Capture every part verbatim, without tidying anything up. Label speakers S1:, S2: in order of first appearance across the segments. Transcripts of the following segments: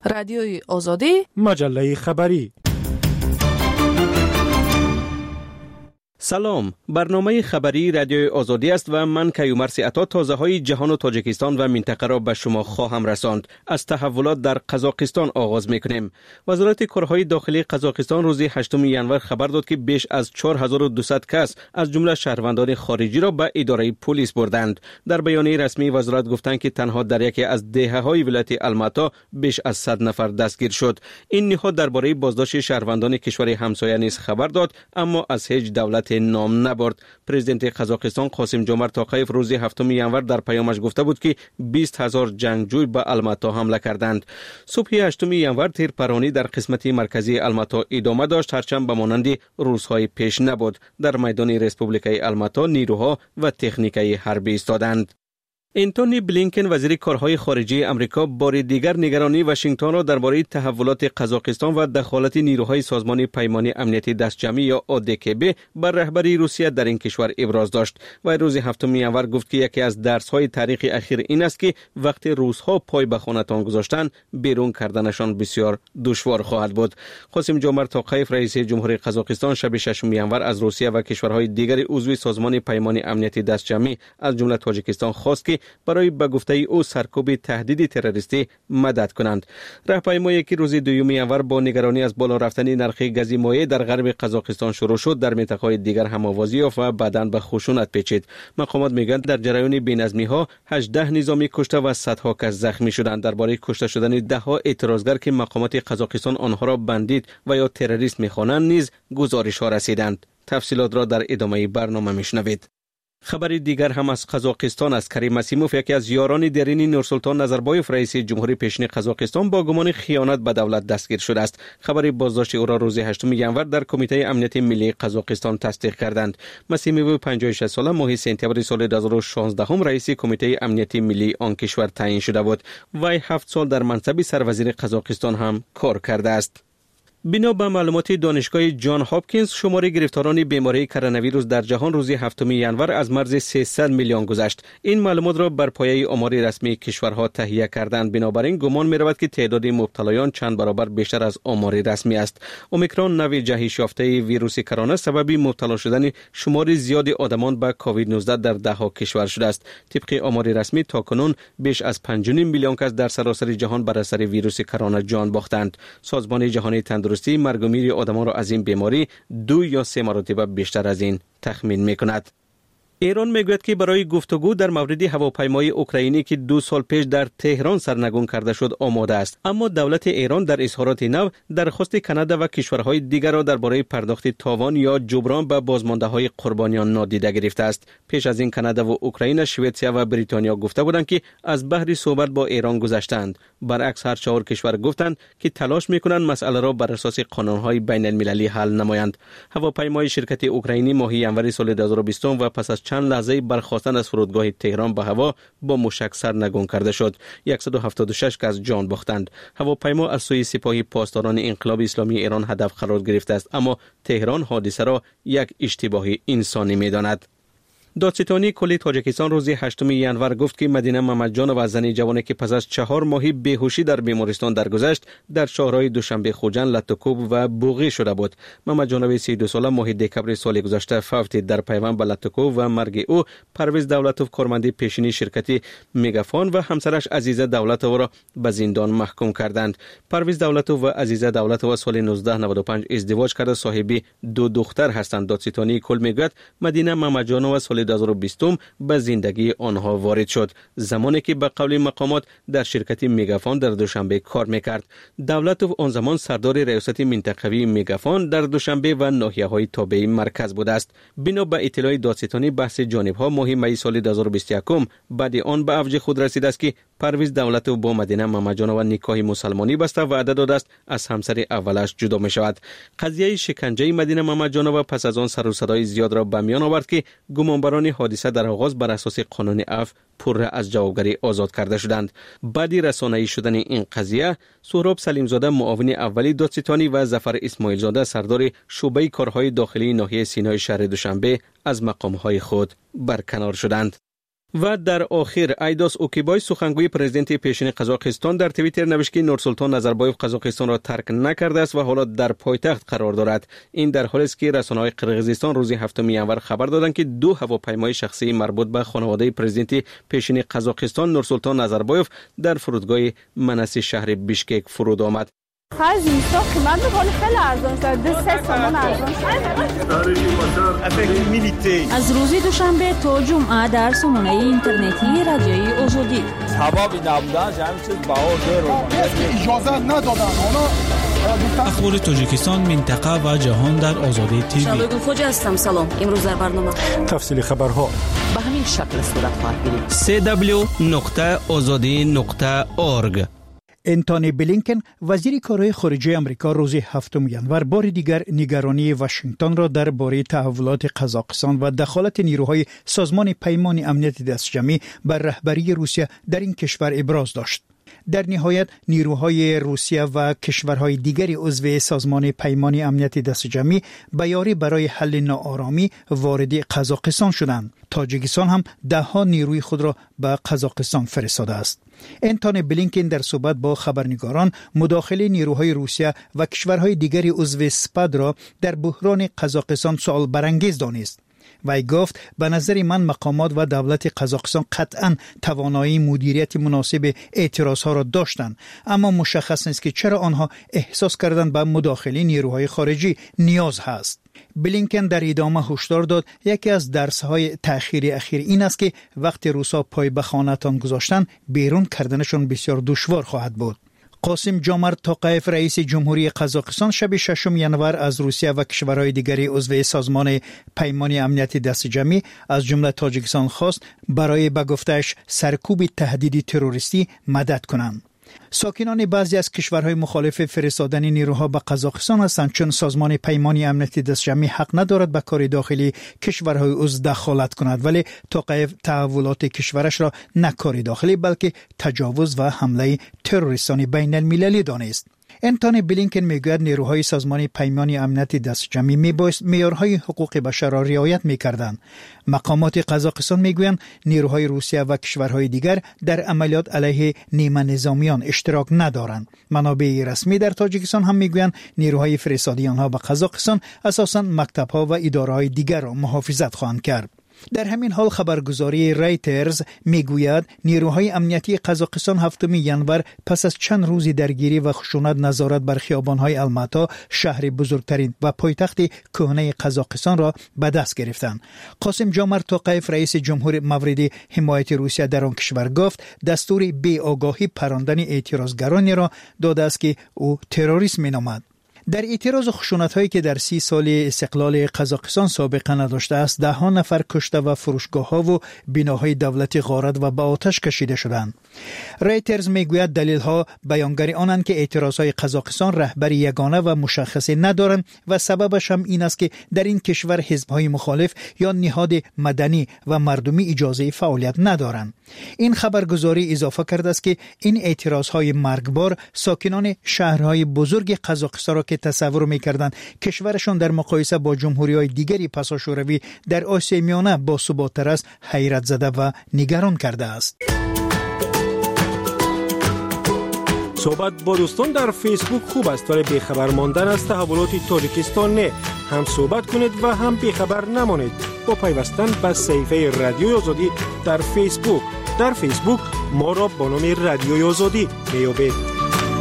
S1: رادیوی آزادی،
S2: مجله خبری.
S3: سلام، برنامه خبری رادیوی آزادی است و من کیومرث عطا تازه های جهان و تاجیکستان و منطقه را به شما خواهم رساند. از تحولات در قزاقستان آغاز میکنیم. وزارت کارهای داخلی قزاقستان روز هشتم ژانویه خبر داد که بیش از چهار هزار و دویست کس از جمله شهروندان خارجی را به اداره پلیس بردند. در بیانیه رسمی وزارت گفتند که تنها در یکی از دهه‌های ولایت الماتا بیش از صد نفر دستگیر شد. این نهاد درباره بازداشت شهروندان کشور همسایه نیز خبر داد، اما از هیچ دولت نام نبرد. پرزیدنت قزاقستان قاسم جمعت توقیف روز هفتم ژانویه در پیامش گفته بود که بیست هزار جنگجوی به الماتا حمله کردند. صبح هشتم ژانویه تیرپرانی در قسمت مرکزی الماتا ادامه داشت، هرچند به مانند روزهای پیش نبود. در میدان ریسپوبلیکای الماتا نیروها و تکنیکای حربی ایستادند. انتونی بلینکن وزیر کارهای خارجه امریکا بار دیگر نگرانی واشنگتن را درباره تحولات قزاقستان و دخالت نیروهای سازمان پیمان امنیتی دستجمعی یا او دی کی بی بر رهبری روسیه در این کشور ابراز داشت و روز هفتم ژانویه گفت که یکی از درس‌های تاریخی اخیر این است که وقتی روس‌ها پای به خانه‌تان گذاشتن، بیرون کردنشان بسیار دشوار خواهد بود. قاسم جمعت توقیف رئیس جمهوری قزاقستان شب ششم ژانویه از روسیه و کشورهای دیگر عضو سازمان پیمان امنیتی دستجمعی از جمله تاجیکستان خواست که برای به گفته او سرکوب تهدید تروریستی مدد کنند. راهپیمایی که روز دوم ژانویه با نگرانی از بالا رفتن نرخ گاز مایع در غرب قزاقستان شروع شد، در منطقه‌های دیگر هم آوازی یافت و بعداً به خشونت پیچید. مقامات میگویند در جریان بی‌نظمی‌ها هجده نظامی کشته و صدها کس زخمی شدند. درباره کشته شدن ده ها اعتراضگر که مقامات قزاقستان آنها را بندید و یا تروریست می‌خوانند نیز گزارش‌ها رسیدند. تفصیلات را در ادامه برنامه میشنوید. خبر دیگر هم از قزاقستان است. کریم مسیموف یکی از یاران دیرین نورسلطان نظربایف رئیس جمهوری پیشین قزاقستان با گمان خیانت به دولت دستگیر شده است. خبر بازداشت او را روز هشتم ژانویه در کمیته امنیت ملی قزاقستان تصدیق کردند. مسیموف پنجاه و شش ساله ماه سپتامبر سال دو هزار و شانزده هم رئیس کمیته امنیت ملی آن کشور تعیین شده بود. وی هفت سال در منصب سروزیر قزاقستان هم کار کرده است. بنا به معلومات دانشگاه جان هاپکینز، شمار گرفتاران بیماری کرونا ویروس در جهان روز هفتم ژانویه از مرز سیصد میلیون گذشت. این معلومات را بر پایه آمار رسمی کشورها تهیه کردند. بنابراین گمان می رود که تعداد مبتلایان چند برابر بیشتر از آمار رسمی است. اومیکرون نوع جهش یافته ویروس کرونا سبب مبتلا شدن شمار زیاد آدمان به کووید نوزده در ده ها کشور شده است. طبق آمار رسمی تاکنون بیش از پنج و نیم میلیون کس در سراسر جهان بر اثر ویروس کرونا جان باختند. سازمان جهانی تندرستی مرگ و میر آدمان را از این بیماری دو یا سه مرتبه بیشتر از این تخمین میکند. ایران میگوید که برای گفتگو در مورد هواپیمای اوکراینی که دو سال پیش در تهران سرنگون کرده شد آماده است، اما دولت ایران در اظهارات نو درخواست کانادا و کشورهای دیگر را درباره پرداخت تاوان یا جبران به بازمانده‌های قربانیان نادیده گرفته است. پیش از این کانادا و اوکراین، سوئیسرا و بریتانیا گفته بودند که از بحر صحبت با ایران گذشتند. برعکس هر چهار کشور گفتند که تلاش میکنند مسئله را بر اساس قانون‌های بین المللی حل نمایند. هواپیمای شرکت اوکراینی ماه ژانویه سال دو هزار و بیست و پس از چند لحظه برخاستن از فرودگاه تهران به هوا با موشک سرنگون کرده شد. صد و هفتاد و شش کس جان باختند. هواپیما از سوی سپاه پاسداران انقلاب اسلامی ایران هدف قرار گرفته است، اما تهران حادثه را یک اشتباه انسانی می‌داند. دادستانی کلی تاجیکستان روز هشتم ژانویه گفت که مدینه محمدجانو و زنی جوانی که پس از چهار ماهی بیهوشی در بیمارستان درگذشت در شهرهای دوشنبه خوجند، لطوکوب و بوغی شده بود. محمدجانو سی و دو ساله ماه دکبر سال گذشته فوت در پیوند به لطوکوب و مرگ او پرویز دولتوف کارمند پیشینی شرکت میگافون و همسرش عزیزه دولتوف را به زندان محکوم کردند. پرویز دولتوف و عزیزه دولتوف سال نوزده نود و پنج ازدواج کرده صاحب دو دختر هستند. دادستانی کل میگوید مدینه محمدجانو سال دو هزار و بیست به زندگی آنها وارد شد، زمانی که به قول مقامات در شرکت میگافون در دوشنبه کار میکرد. دولتوف آن زمان سردار ریاست منطقوی میگافون در دوشنبه و ناحیه‌های تابع مرکز بوده است. بنا به اطلاع دادستانی بحث جانب‌ها ماه می سال دو هزار و بیست و یک بعد آن به اوج خود رسیده است که پرویز دولتوف با مدینه محمدجانو نکاح مسلمانی بسته و وعده داده است از همسر اولش جدا می شود. قضیه شکنجه مدینه محمدجانو پس از آن سر و صدای زیاد را به میان آورد که گمانبران حادثه در آغاز بر اساس قانون عفو پره از جوابگری آزاد کرده شدند. بعد رسانه‌ای شدن این قضیه، سهراب سلیمزاده معاون اولی دادستانی و ظفر اسماعیل زاده سردار شعبه کارهای داخلی ناحیه سینای شهر دوشنبه از مقامهای خود برکنار شدند. و در آخر ایداس اوکیبای سخنگوی پرزیدنت پیشین قزاقستان در توییتر نوشت که نورسلطان نظربایف قزاقستان را ترک نکرده است و حالا در پایتخت قرار دارد. این در حالی است که رسانه‌های قرقیزستان روز هفتم ژانویه خبر دادند که دو هواپیمای شخصی مربوط به خانواده پرزیدنت پیشین قزاقستان نورسلطان نظربایف در فرودگاه مناسی شهر بیشکک فرود آمد.
S1: خرج نیستا قیمت میکنه خیلی ارزان شد. ده سه سامان ارزان شد.
S2: از روز دوشنبه تا جمعه در سامانه اینترنتی رادیوی آزادی
S4: سببی نبودن جمعی چیز بهار دیر
S5: اجازه ندادن اونا.
S6: اخبار تاجیکستان، منطقه و جهان در آزادی تیوی.
S2: شبگون خوجه هستم. سلام. امروز در برنامه
S5: تفصیل خبرها
S2: به همین شکل صورت خواهد گیرید.
S3: سی دبلیو نقطه آزادی نقطه اورگ.
S7: انتونی بلینکن وزیر کارهای خارجه آمریکا روز هفتم ژانویه بار دیگر نگرانی واشنگتن را درباره تحولات قزاقستان و دخالت نیروهای سازمان پیمان امنیت دستجمعی بر رهبری روسیه در این کشور ابراز داشت. در نهایت نیروهای روسیه و کشورهای دیگری عضو سازمان پیمان امنیت دستجمعی به یاری برای حل ناآرامی وارد قزاقستان شدند. تاجیکستان هم ده ها نیروی خود را به قزاقستان فرستاده است. انتونی بلینکن در صحبت با خبرنگاران مداخله نیروهای روسیه و کشورهای دیگری عضو سپاد را در بحران قزاقستان سوال برانگیز دانست. وی گفت به نظر من مقامات و دولت قزاقستان قطعاً توانایی مدیریت مناسب اعتراضها را داشتند، اما مشخص نیست که چرا آنها احساس کردند به مداخله نیروهای خارجی نیاز هست. بلینکن در ادامه هشدار داد یکی از درس‌های تأخیر اخیر این است که وقتی روسا پای به خانه‌تان گذاشتن بیرون کردنشون بسیار دشوار خواهد بود. قاسم جامرد توقیف رئیس جمهوری قزاقستان شب ششم ژانویه از روسیه و کشورهای دیگری عضو سازمان پیمان امنیت دستجمعی از جمله تاجیکستان خواست برای به گفته‌اش سرکوب تهدید تروریستی مدد کنند. ساکنان بعضی از کشورهای مخالف فرستادن نیروها به قزاقستان هستند، چون سازمان پیمان امنیت دستجمعی حق ندارد به کار داخلی کشورهای عضو دخالت کند، ولی توقیف تحولات کشورش را نه کار داخلی بلکه تجاوز و حمله تروریستانی بین المللی دانست. انتونی بلینکن میگوید نیروهای سازمان پیمان امنیت دستجمعی میبایست معیارهای حقوق بشر را رعایت میکردند. مقامات قزاقستان میگویند نیروهای روسیه و کشورهای دیگر در عملیات علیه نیمه نظامیان اشتراک ندارند. منابع رسمی در تاجیکستان هم میگویند نیروهای فرستادی آنها به قزاقستان اساساً مکتب‌ها و اداره‌های دیگر را محافظت خواهند کرد. در همین حال خبرگزاری رایترز میگوید نیروهای امنیتی قزاقستان هفتم ژانویه پس از چند روزی درگیری و خشونت نظارت بر خیابان‌های الماتا، شهر بزرگترین و پایتخت کهنه قزاقستان را به دست گرفتند. قاسم جامرد توقیف رئیس جمهور مورد حمایت روسیه در آن کشور گفت دستور بی آگاهی پراندن اعتراضگرانی را داده است که او تروریسم مینامد. در اعتراض خشونت هایی که در سی سال استقلال قزاقستان سابقه نداشته است، ده ها نفر کشته و فروشگاه ها و بناهای دولتی غارت و به آتش کشیده شدند. رایترز میگوید دلیل ها بیانگر آنند که اعتراض های قزاقستان رهبری یگانه و مشخصی ندارند و سببش هم این است که در این کشور حزب های مخالف یا نهاد مدنی و مردمی اجازه فعالیت ندارند. این خبرگزاری اضافه کرده است که این اعتراض های مرگبار ساکنان شهرهای بزرگ قزاقستان را که تصور می‌کردند کشورشان در مقایسه با جمهوری‌های دیگری پساشوروی در آسیای میانه با ثبات‌تر است، حیرت زده و نگران کرده است.
S8: صحبت با دوستان در فیسبوک خوب است، ولی بیخبر ماندن از تحولات تاجیکستان نه. هم صحبت کنید و هم بیخبر نمانید با پیوستن به صفحه رادیوی آزادی در فیسبوک. در فیسبوک ما را با نام رادیوی آزادی میابید.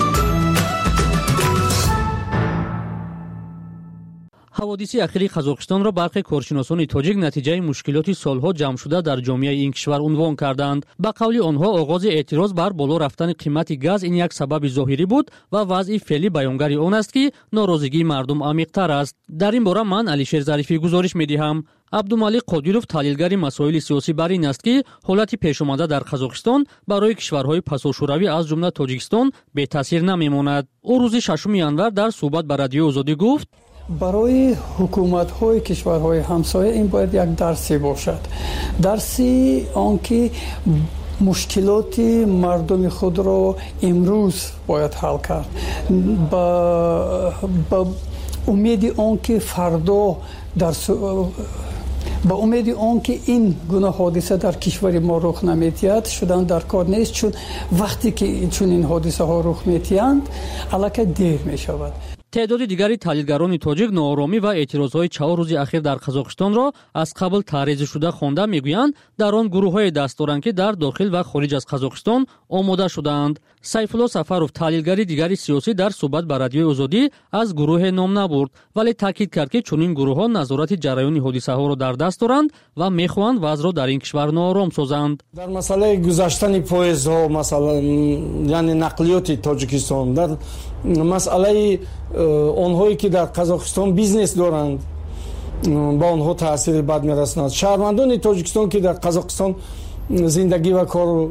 S9: حوادث اخیر قزاقستان را برخی کارشناسان تاجیک نتیجه مشکلات سالها جمع شده در جامعه این کشور عنوان کردند. به قول آنها آغاز اعتراض بر بالا رفتن قیمت گاز این یک سبب ظاهری بود و وضع فعلی بیانگر آن است که ناراضگی مردم عمیق‌تر است. در این باره من علیشیر ظریفی گزارش می‌دهم. عبدالمالک قادیروف تحلیلگر مسائل سیاسی بر این است که حالت پیش آمده در قزاقستان برای کشورهای پساشوروی از جمله تاجیکستان بی تاثیر نمیماند. او روز ششم ژانویه در صحبت با رادیو آزادی گفت
S10: برای حکومت‌های کشورهای همسایه این باید یک درسی باشد. درسی آنکه مشکلات مردم خود را امروز باید حل کرد. با, با امید آنکه فردا در با امید اون که این گونه حادثه در کشور ما رخ نمی‌دهد شدن در کار نیست، چون وقتی که چون این حادثه ها رخ می‌دهند الکی دیر می‌شود.
S9: تعداد دیگری تحلیلگران توجیک ناآرامی و اعتراضهای چهار روز اخیر در قزاقستان را از قبل تعریض شده خوانده میگویند در آن گروه‌های دست دارند که در داخل و خارج از قزاقستان آماده شدند. سیفالله سفروف تحلیلگری دیگری سیاسی در صحبت با رادیوی آزادی از گروه نام نبرد، ولی تاکید کرد که چنین گروه‌ها نظارت جریان حادثه‌ها را در دست دارند و می‌خواهند وضع را در این کشور ناآرام سازند.
S11: در مسئله گذشتن پویزها مثلا یعنی نقلیات تاجیکستان، در مسئله آنهایی که در قزاقستان بیزنس دارند با آنها تاثیر بد می‌رساند. شهروندان تاجیکستان که در قزاقستان زندگی و کار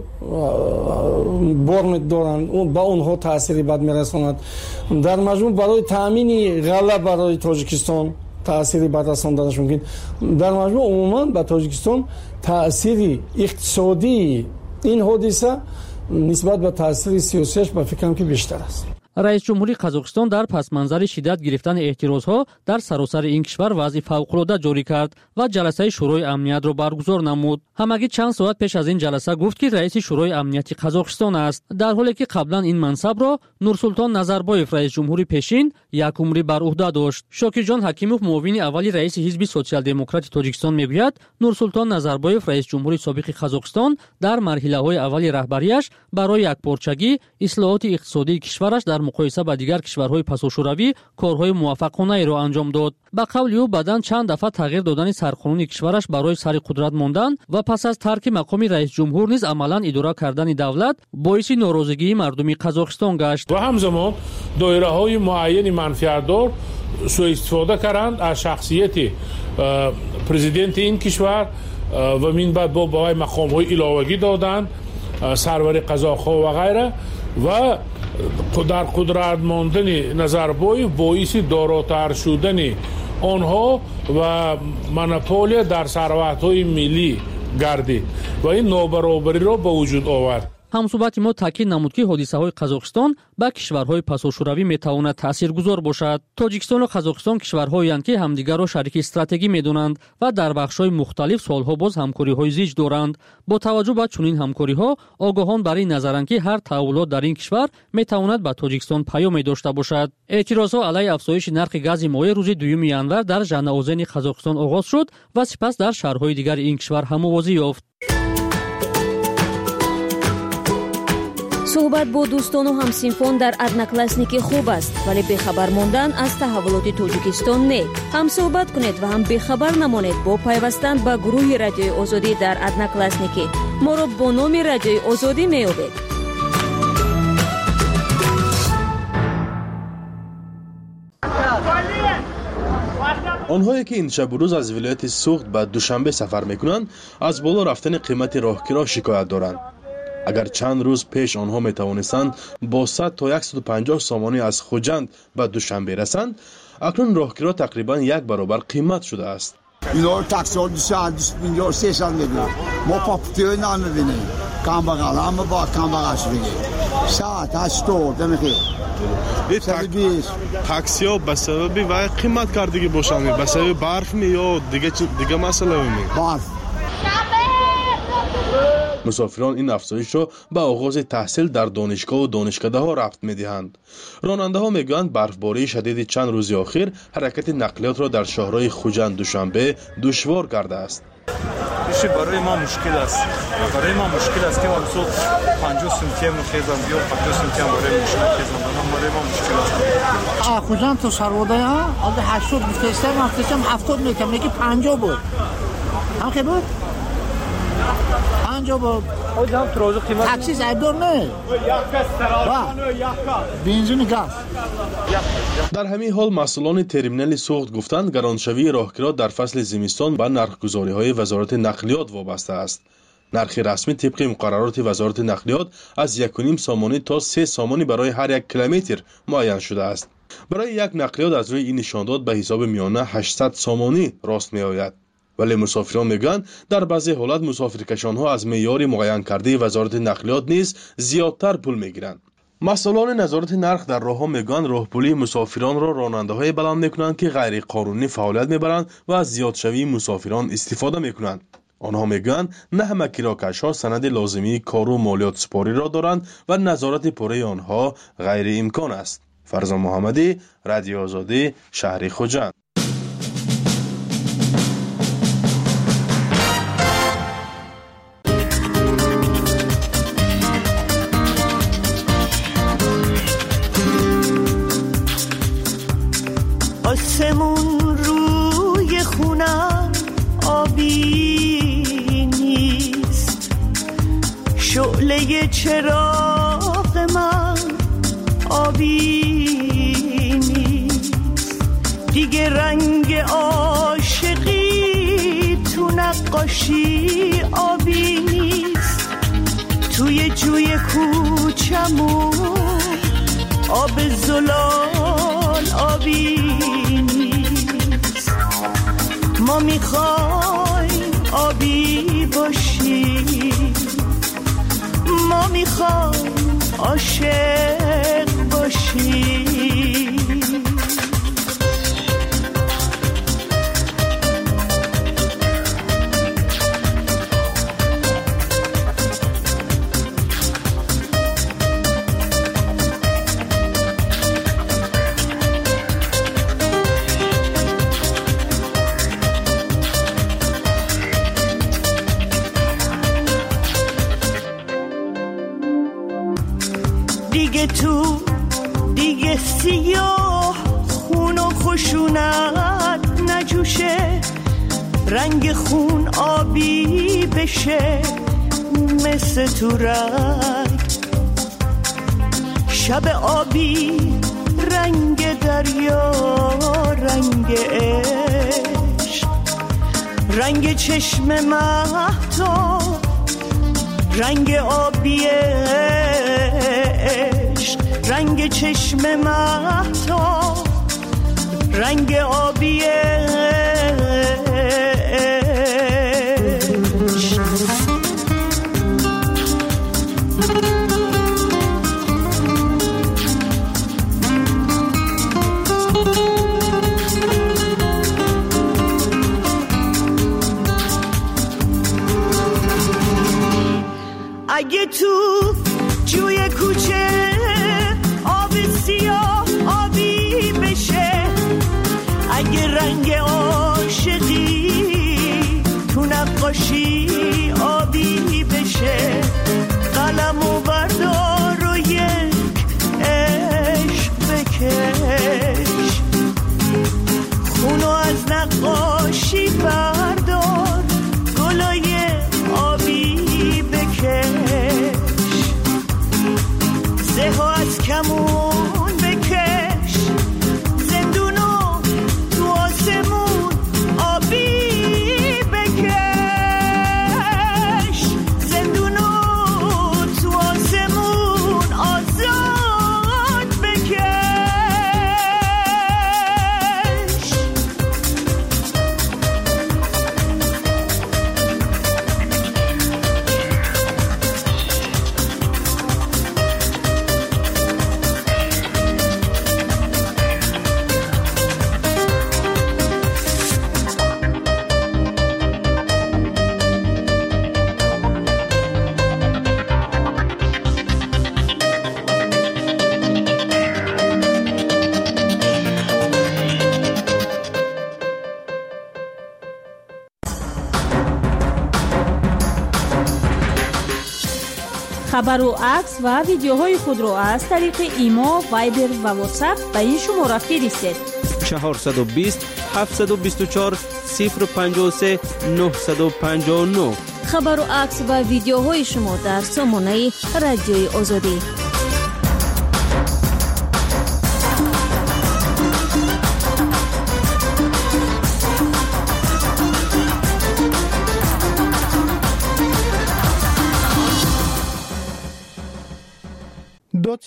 S11: بر دارند با آنها تاثیر بد می‌رساند. در مجموع برای تامین غله برای تاجیکستان تاثیر بد رساندنش ممکن. در مجموع عموما به تاجیکستان تاثیر اقتصادی این حادثه نسبت به تاثیر سیاسیش به فکرم که بیشتر است.
S9: رئیس جمهوری قزاقستان در پس منظر شدت گرفتن اعتراضها در سراسر این کشور وضع فوق‌العاده جاری کرد و جلسه شورای امنیت را برگزار نمود. همگی چند ساعت پیش از این جلسه گفت که رئیس شورای امنیت قزاقستان است، در حالی که قبلا این منصب را نورسولطان نظربایف رئیس جمهوری پیشین یک عمری بر عهده داشت. شاکرجان حکیموف معاون اولی رئیس حزب سوسیال دموکرات تاجیکستان میگوید نورسولطان نظربایف رئیس جمهوری سابق قزاقستان در مرحله‌های اولی رهبریش برای یکپارچگی اصلاحات اقتصادی کشورش در مقایسه با دیگر کشورهای پساشوروی کارهای موفقانه را انجام داد. به قول او بعداً چند دفعه تغییر دادن سرقانونی کشورش برای سر قدرت ماندن و پس از ترک مقام رئیس جمهور نیز عملاً اداره کردن دولت باعث ناراضگی مردم قزاقستان گشت.
S12: و همزمان دایره‌های معین منفعت‌دار سوء استفاده کردند از شخصیت پرزیدنت این کشور و من بعد با بای مقام‌های علاوه‌ای دادند، سرور قزاق‌ها و غیره، و در قدرت ماندن نظربایف باعث داراتر شدن آنها و مونوپولی در ثروت‌های ملی گردید و این نابرابری را به وجود آورد.
S9: همصحبت ما تاکید نمود که حادثه‌های قزاقستان به کشورهای پساشوروی میتواند تاثیرگذار باشد. تاجیکستان و قزاقستان کشورهایند که همدیگر را شریک استراتژی میدونند و در بخش‌های مختلف سالها باز همکاری‌های زیج دارند. با توجه به چنین همکاری‌ها، آگاهان برای نظرند که هر تحولات در این کشور میتواند به تاجیکستان پیامی داشته باشد. اعتراضات علیه افزایش نرخ گاز مایع روز دوم ینور در ژاناوزن قزاقستان آغاز شد و سپس در شهرهای دیگر این کشور هم موازی یافت.
S2: صحبت با دوستان و همسینفان در ادناکلاسنیک خوب است، ولی بخبر ماندن از تحولات تاجیکستان نه. هم صحبت کنید و هم بخبر نمانید با پیوستن به گروه رادیوی آزادی در ادناکلاسنیک. ما را با نام رادیوی آزادی میابید.
S13: آنهایی که این شب و روز از ولایت سوخت به دوشنبه سفر میکنند از بالا رفتن قیمت راهگیرها شکایت دارند. اگر چند روز پیش آنها می توانستند با صد تا صد و پنجاه سامانی از خوجند به دوشنبه رسند، اکنون راهگیرها تقریبا یک برابر قیمت شده است.
S14: اینا تاکسی ها دویست پنجاه سیصد میگن، ما پاپتیو نمیبینیم، کم بغل همه با کم بغلش بگیم ساعت هشتاد نمیخیر.
S13: تاکسی ها به سبب وای قیمت کردگی باشند، به سبب برف می یا دیگه دیگه مسئله می
S14: برف.
S13: مسافران این افزایش را به آغاز تحصیل در دانشگاه و دانشکده ها ربط می دهند. راننده ها می گویند برفباری شدید چند روز اخیر حرکت نقلیات را در شهرهای خوجند دوشنبه دشوار کرده است.
S15: برای ما مشکل است. برای ما مشکل است که ما صبح پنجاه سنتی هم خیزم یا پنجاه سنتی هم برای مشکل خیزم. برای ما مشکل است.
S16: خوجند تو سرواده ها از هشتاد میفرستم، هفتم هفتاد میکنم، میگه پنجاه بود. هم که بود؟ پنجاه بود. تاکسی زیادور نه. بنزین گاز.
S13: در همین حال مسئولان ترمینال سوخت گفتند گرانشوی راهگیرها در فصل زمستان به نرخگذاری های وزارت نقلیات وابسته است. نرخ رسمی طبق مقررات وزارت نقلیات از یک و نیم سامانی تا سه سامانی برای هر یک کیلومتر معین شده است. برای یک نقلیات از روی این نشانداد به حساب میانه هشتصد سامانی راست می آید. ولی مسافران میگن در بعضی حالت مسافرکشان ها از معیار معین کرده وزارت نقلیات نیز زیادتر پول میگیرند. مسئولان نظارت نرخ در راه‌ها میگن راهپولی مسافران را راننده‌های بلند میکنند که غیر قانونی فعالیت میبرند و از زیادشوی مسافران استفاده میکنند. آنها میگن نه همه کراکش‌ها سند لازمی کار و مالیات سپاری را دارند و نظارت پوره آنها غیر امکان است. فرزان محمدی، رادیو آزادی، شهر خوجند.
S17: آسمون روی خونم آبی نیست، شعله چراغ من آبی نیست، دیگه رنگ عاشقی تو نقاشی آبی نیست، توی جوی کوچمون آب زلال آبی نیست. ما میخوایم آبی باشیم، ما میخوایم عاشق باشیم. دیگه تو دیگه سیاه خون و خشونت نجوشه، رنگ خون آبی بشه مثل تو رنگ، شب آبی رنگ دریا، رنگ عشق، رنگ چشم مهتاب، رنگ آبی عشق، رنگ چشم مهتاب، رنگ آبی عشق. اگه تو جوی کوچه آب سیاه آبی بشه، اگه رنگ عاشقی تو نقاشی آبی بشه، قلمو بردار و یک عشق بکش، خونو از نقاشی بردار، گلای آبی بکش، زهو از کمون بکش، زندونو تو آسمون آبی بکش، زندونو تو آسمون آزاد بکش.
S1: خبر و عکس و ویدیوهای خود را از طریق ایما، وایبر و واتساپ به این شماره فرستید.
S3: چهارصد و بیست هفتصد و بیست و چهار صفر پنجاه و سه نهصد و پنجاه و نه.
S2: خبر و عکس و ویدیوهای شما در سامانه رادیوی آزادی.
S7: دادسرای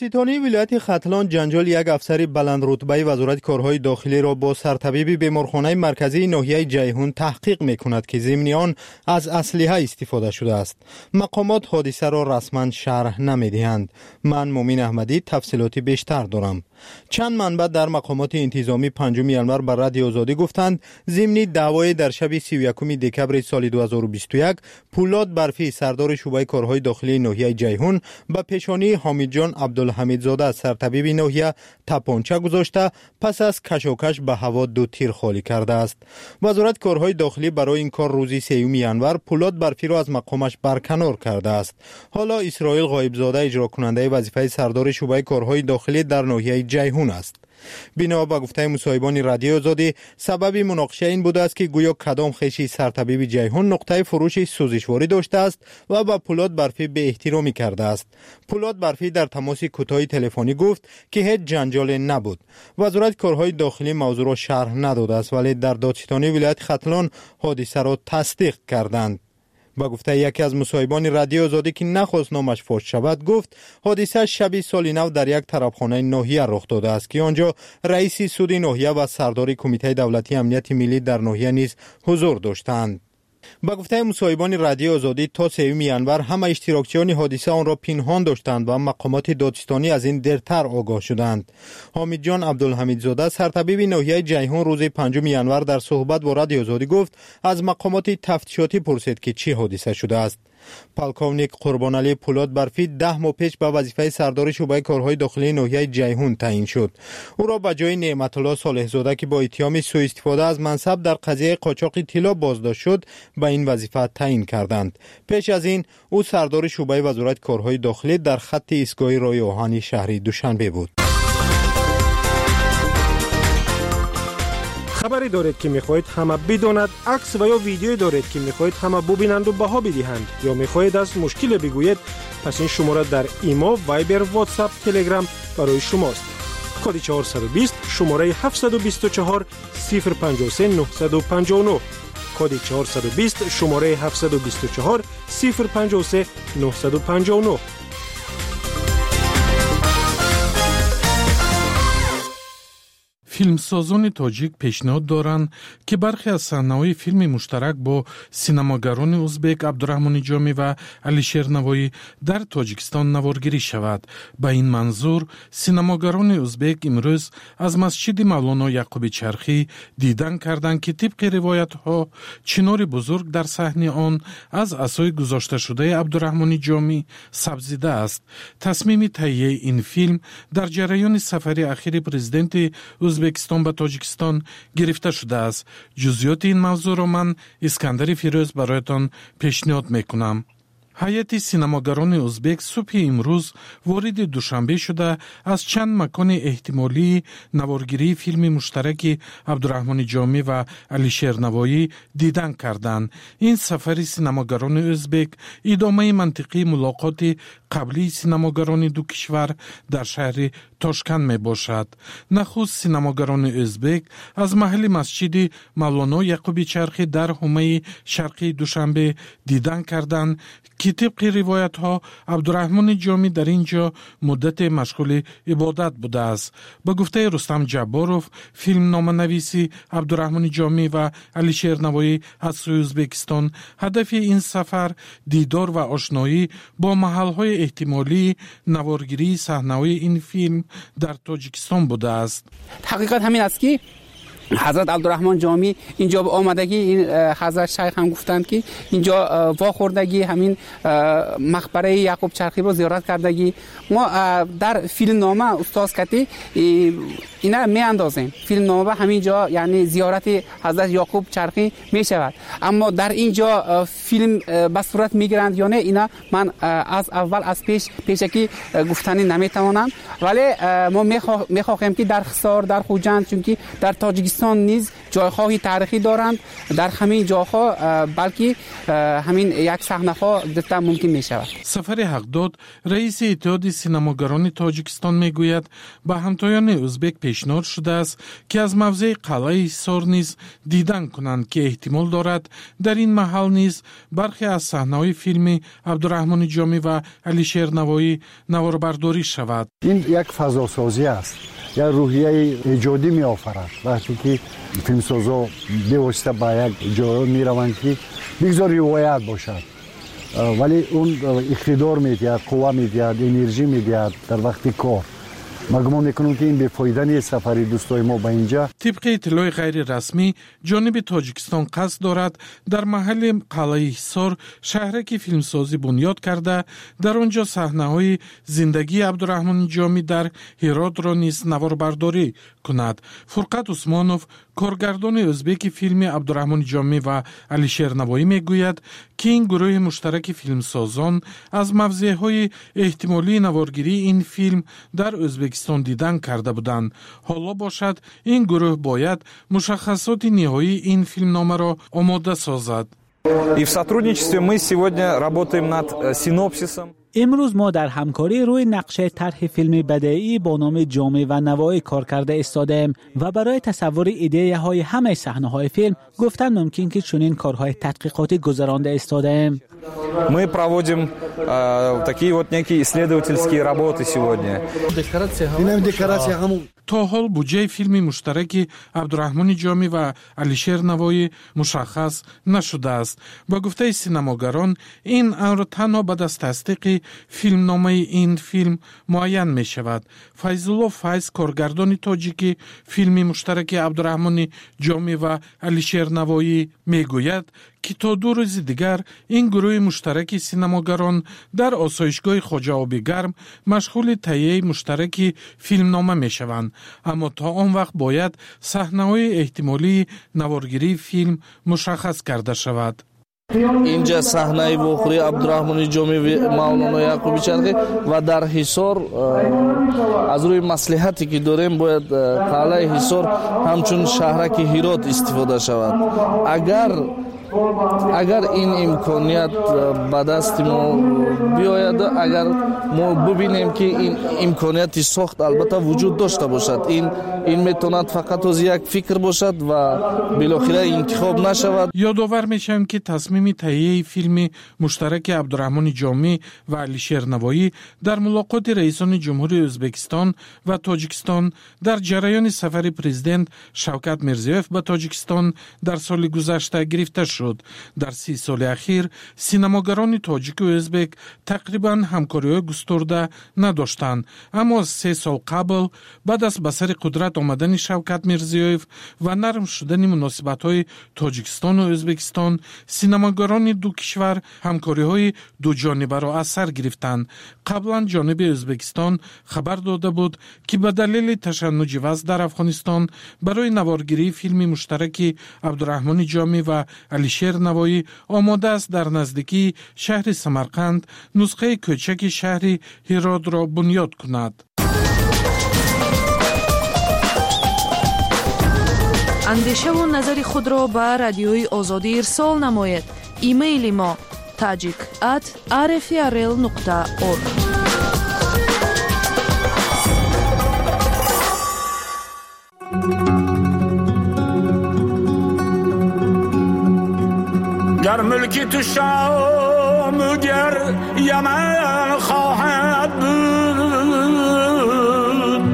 S18: دادستانی ولایت ختلان جنجال یک افسر بلند رتبه وزارت کارهای داخلی را با سرطبیب بیمارخانه مرکزی ناحیه جیهون تحقیق میکند که ضمن آن از اسلحه استفاده شده است. مقامات حادثه را رسما شرح نمیدهند. من مومن احمدی تفصیلاتی بیشتر دارم. چند منبع در مقامات انتظامی پنجم ینور بر رادیو آزادی گفتند ضمن دعوای در شب سی و یکم دکبر سال دو هزار و بیست و یک پولاد برفی سردار شعبه کارهای داخلی ناحیه جیهون به پیشانی حامد جان عبدالحمیدزاده سرطبیب ناحیه تپانچه گذاشته پس از کشاکش به هوا دو تیر خالی کرده است. وزارت کارهای داخلی برای این کار روز سیوم ینور پولاد برفی را از مقامش برکنار کرده است. حالا اسرائیل غایبزاده اجرا کننده وظیفه سردار شعبه کارهای داخلی در ناحیه جیهون است. بنا به گفته مصاحبان رادیو آزادی سبب مناقشه این بوده است که گویا کدام خیشی سرطبیب جیهون نقطه فروش سوزشواری داشته است و با پولاد برفی به احترامی کرده است. پولاد برفی در تماس کوتاه تلفنی گفت که هیچ جنجال نبود. وزارت کارهای داخلی موضوع را شرح نداده است ولی در دادستانی ولایت ختلان حادثه را تصدیق کردند. با گفته یکی از مصاحبان رادیو آزادی که نخواست نامش فاش شود گفت حادثه شب سال نو در یک طرفخانه ناحیه رخ داده است که آنجا رئیس سود ناحیه و سردار کمیته دولتی امنیت ملی در ناحیه نیز حضور داشتند. با گفته مصاحبان رادیو آزادی تا سوم ینور همه اشتراکچیان حادثه آن را پنهان داشتند و مقامات دادستانی از این دیرتر آگاه شدند. حامد جان عبدالحمیدزاده سرطبیب ناحیه جیهون روز پنجم ینور در صحبت با رادیو آزادی گفت از مقامات تفتیشاتی پرسید که چی حادثه شده است. پالکونیک قربانعلی پولاد برفی ده ماه پیش به وظیفه سردار شعبه کارهای داخلی ناحیه جیهون تعیین شد. او را به جای نعمت الله صالح زاده که با اتهام سوء استفاده از منصب در قضیه قاچاق طلا بازداشت شد به این وظیفه تعیین کردند. پیش از این او سردار شعبه وزارت کارهای داخلی در خط ایستگاه راه آهن شهری دوشنبه بود.
S8: خبری دارید که میخواهید همه بداند، عکس و یا ویدیویی دارید که میخواهید همه ببینند و بها بدهند یا میخواهید از مشکل بگویید، پس این شماره در ایما، وایبر، واتساپ، تلگرام برای شماست. کد چهارصد و بیست شماره هفتصد و بیست و چهار صفر پنجاه و سه نهصد و پنجاه و نه. کد چهارصد و بیست شماره هفتصد و بیست و چهار صفر پنجاه و سه نهصد و پنجاه و نه.
S19: فیلمسازان تاجیک پیشنهاد دارند که برخی از صحنه‌های فیلم مشترک با سینماگران ازبک عبدالرحمن جامی و علیشیر نوایی در تاجیکستان نوارگیری شود. با این منظور سینماگران ازبک امروز از مسجد مولانا یعقوب چرخی دیدن کردند که طبق روایت‌ها چنار بزرگ در صحنه آن از عصای گذاشته شده عبدالرحمن جامی سبزیده است. تصمیم تهیه این فیلم در جریان سفر اخیر پرزیدنت ازبکستان به تاجیکستان گرفته شده است. جزئیات این موضوع را من اسکندر فیروز برایتان پیشنهاد میکنم. هیئت سینماگران ازبک صبح امروز وارد دوشنبه شده از چند مکان احتمالی نوارگیری فیلم مشترک عبدالرحمن جامی و علیشیر نوایی دیدن کردند. این سفر سینماگران ازبک ادامه منطقی ملاقات قبلی سینماگران دو کشور در شهر تاشکند می باشد. نخست سینماگران ازبک از محل مسجد مولانا یعقوب چرخی در حومه شرقی دوشنبه دیدن کردند که طبق روایت ها عبدالرحمن جامی در اینجا مدت مشغول عبادت بوده است. با گفته رستم جباروف فیلم نام نویسی عبدالرحمن جامی و علیشیر نوایی از سوی ازبکستان، هدف این سفر دیدار و آشنایی با محل های احتمالی نوارگیری صحنه‌های این فیلم در تاجیکستان بوده است.
S20: حقیقت همین است که حضرت عبدالرحمن جامی اینجا به آمدگی این حضرت شیخ هم گفتند که اینجا واخوردگی همین مقبره یعقوب چرخی رو زیارت کردگی. ما در فیلم نامه استاد کتی اینا می اندازیم. فیلم نامه همینجا یعنی زیارت حضرت یعقوب چرخی می شود، اما در اینجا فیلم به صورت می گیرند یا نه اینا من از اول از پیش پیشکی گفتنی نمی توانم، ولی ما می خواهیم که در خسار در خوجند، چون که در تاجیکستان توجیکستان نیز جایهای تاریخی دارند. در همین جاها بلکه همین یک صحنه‌ها دیدن ممکن می شود.
S19: سفر حقداد رئیس اتحاد سینماگران تاجیکستان میگوید به همتایان ازبک پیشنهاد شده است که از موضع قلعه حصار نیز دیدن کنند که احتمال دارد در این محل نیز برخی از صحنه‌های فیلم عبدالرحمن جامی و علیشیر نوایی نواربرداری شود.
S5: این یک فضاسازی است، یا روحیه ایجادی می آفرد. وقتی که فیلمسازا به واسطه به یک جای می روند که بگذار روایت باشد، ولی اون اقتدار می دهد، قوه می دهد، انرژی می دهد در وقت کار. ما گمان میکنم که این به فایده نیست سفر دوستای ما به اینجا.
S19: طبق اطلاع غیر رسمی جانب تاجیکستان قصد دارد در محل قلعه حصار شهرکی فیلمسازی بنیاد کرده در آنجا صحنه‌های زندگی عبدالرحمن جامی در هرات را نیز نواربرداری کند. فرقت عثمانوف کارگردان ازبک فیلم عبدالرحمن جامی و علیشیر نوایی میگوید که این گروه مشترک فیلمسازان از موضع‌های احتمالی نوارگیری این فیلم در ازبکستان دیدن کرده بودند. حالا باشد این گروه باید مشخصات نهایی این فیلمنامه را آماده سازد.
S15: И в сотрудничестве мы сегодня работаем над синопсисом.
S9: امروز ما در همکاری روی نقشه طرح فیلم بدیعی با نام جامی و نوایی کار کرده ایستادیم و برای تصور ایده های همه صحنه های فیلم گفتن ممکن که چنین کارهای تحقیقاتی گذرانده ایستادیم.
S15: Мы проводим э, такие вот некие исследовательские работы сегодня.
S19: تا حال بودجه فیلم مشترک عبدالرحمن جامی و علیشیر نوایی مشخص نشده است. با گفته سینماگران این امر تنها بعد از تصدیق فیلمنامه این فیلم معین می شود. فیض‌الله فیض کارگردان تاجیکی فیلم مشترک عبدالرحمن جامی و علیشیر نوایی می گوید که تا دو روز دیگر این گروه مشترک سینماگران در آسایشگاه خواجه آبی گرم مشغول تهیه مشترک فیلمنامه می شوند، اما تا آن وقت باید صحنه‌های احتمالی نوارگیری فیلم مشخص کرده شود.
S21: اینجا صحنه بخوری عبدالرحمن جامی و مولانا یعقوبی چرخی و در حصار از روی مصلحتی که داریم باید قلعه حصار همچون شهرک هرات استفاده شود. اگر اگر این امکانیت به دست ما بیاید، اگر ما ببینیم که این امکانیت ساخت البته وجود داشته باشد، این این میتواند فقط از یک فکر باشد و بالاخره انتخاب نشود.
S19: یادآور میشم که تصمیم تهیه فیلم مشترک عبدالرحمن جامی و علیشیر نوایی در ملاقات رئیسان جمهوری ازبکستان و تاجیکستان در جریان سفر پرزیدنت شوکت میرزیوف به تاجیکستان در سال گذشته گرفته شد. در سی سال اخیر سینماگران تاجیک و ازبک تقریبا همکاری‌های گسترده نداشتند، اما از سه سال قبل بعد از به سر قدرت آمدن شوکت میرزیوف و نرم شدن مناسبت‌های تاجیکستان و ازبکستان، سینماگران دو کشور همکاری‌های دو جانبه را از سر گرفتند. قبلا جانب ازبکستان خبر داده بود که به دلیل تشنج وضع در افغانستان برای نوارگیری فیلم مشترک عبدالرحمن جامی و علیشیر نوایی آماده است در نزدیکی شهر سمرقند نسخه کوچک شهر هرات را بنیاد کند.
S22: اندیشه و نظر خود را به رادیوی آزادی ارسال نمایید. ایمیل ما tajik at r f r l nokta org.
S12: گر ملکی تو شام گر یمن خواهد بود،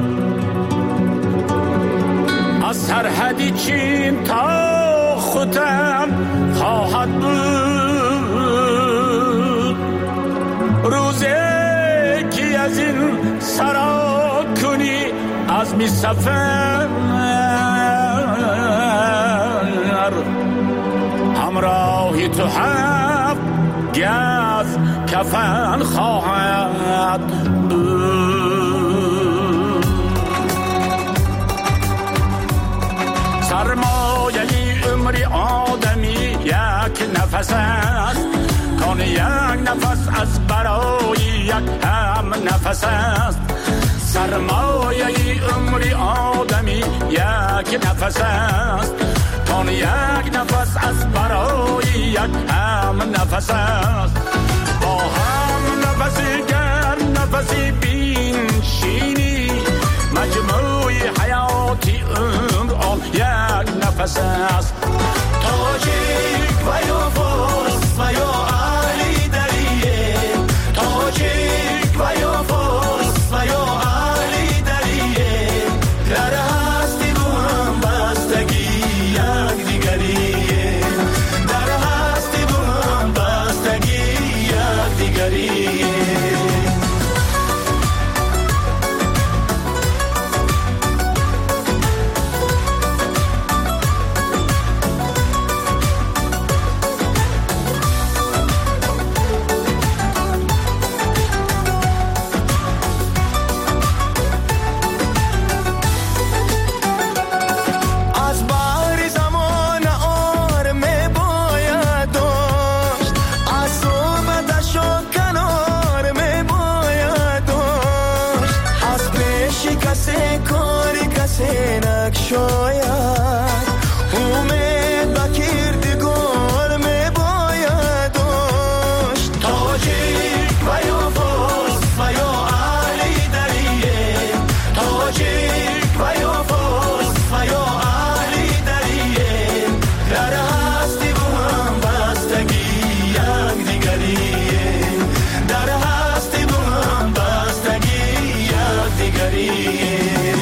S12: از سرحدی چین تا ختم خواهد بود. روزی که از این سرا کنی از می سفر، همراهی تو هفت گز کفن خواهد بود. سرمایه عمر آدمی یک نفس است، کان یک نفس از برای یک هم نفس است. سرمایه عمر آدمی یک
S4: یک نفس است، آن یک نفس از برای یک هم نفس است. با هم نفسی گر نفسی بین شینی، مجموع حیاتی عمر آن یک نفس است. تاجیک و یا فارس و یا علی دریه، تاجیک و یا فارس و یا علی دریه، در هستی با هم بستگی یک دیگریه، در هستی با هم بستگی یک دیگریه. شاید امید با کردگار می باید داشت. تاجیک و یا فارس و یا علی دریه، تاجیک و یا فارس و یا علی دریه، در هستی با هم بستگی یک دیگریه، در هستی با هم بستگی یک دیگریه.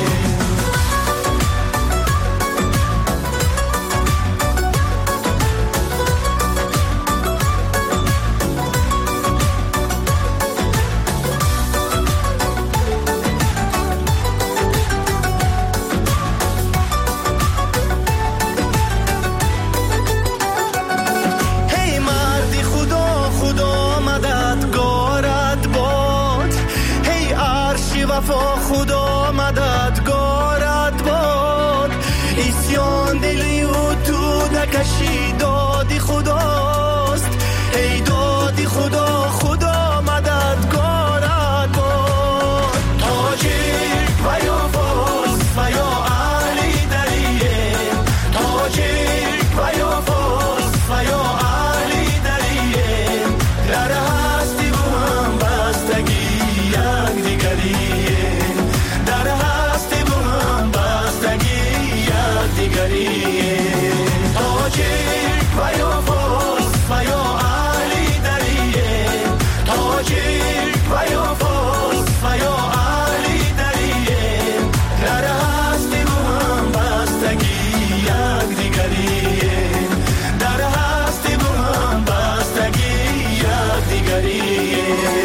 S4: خدا مددگارت باد، اسیان دلی و تو نکشی دادی خداست، ای دادی خدا خدا مددگارت باد. تاجیک و یا فارس و یا علی دریه، تاجیک و یا فارس و یا علی دریه، در هستی با هم بستگی یک دیگریه، در هستی با هم بستگی یک دیگریه. تاجیک و یا فارس و یا علی دریه، تاجیک و یا فارس و یا علی دریه، در هستی با هم بستگی یک دیگریه، در هستی با هم بستگی یک دیگریه.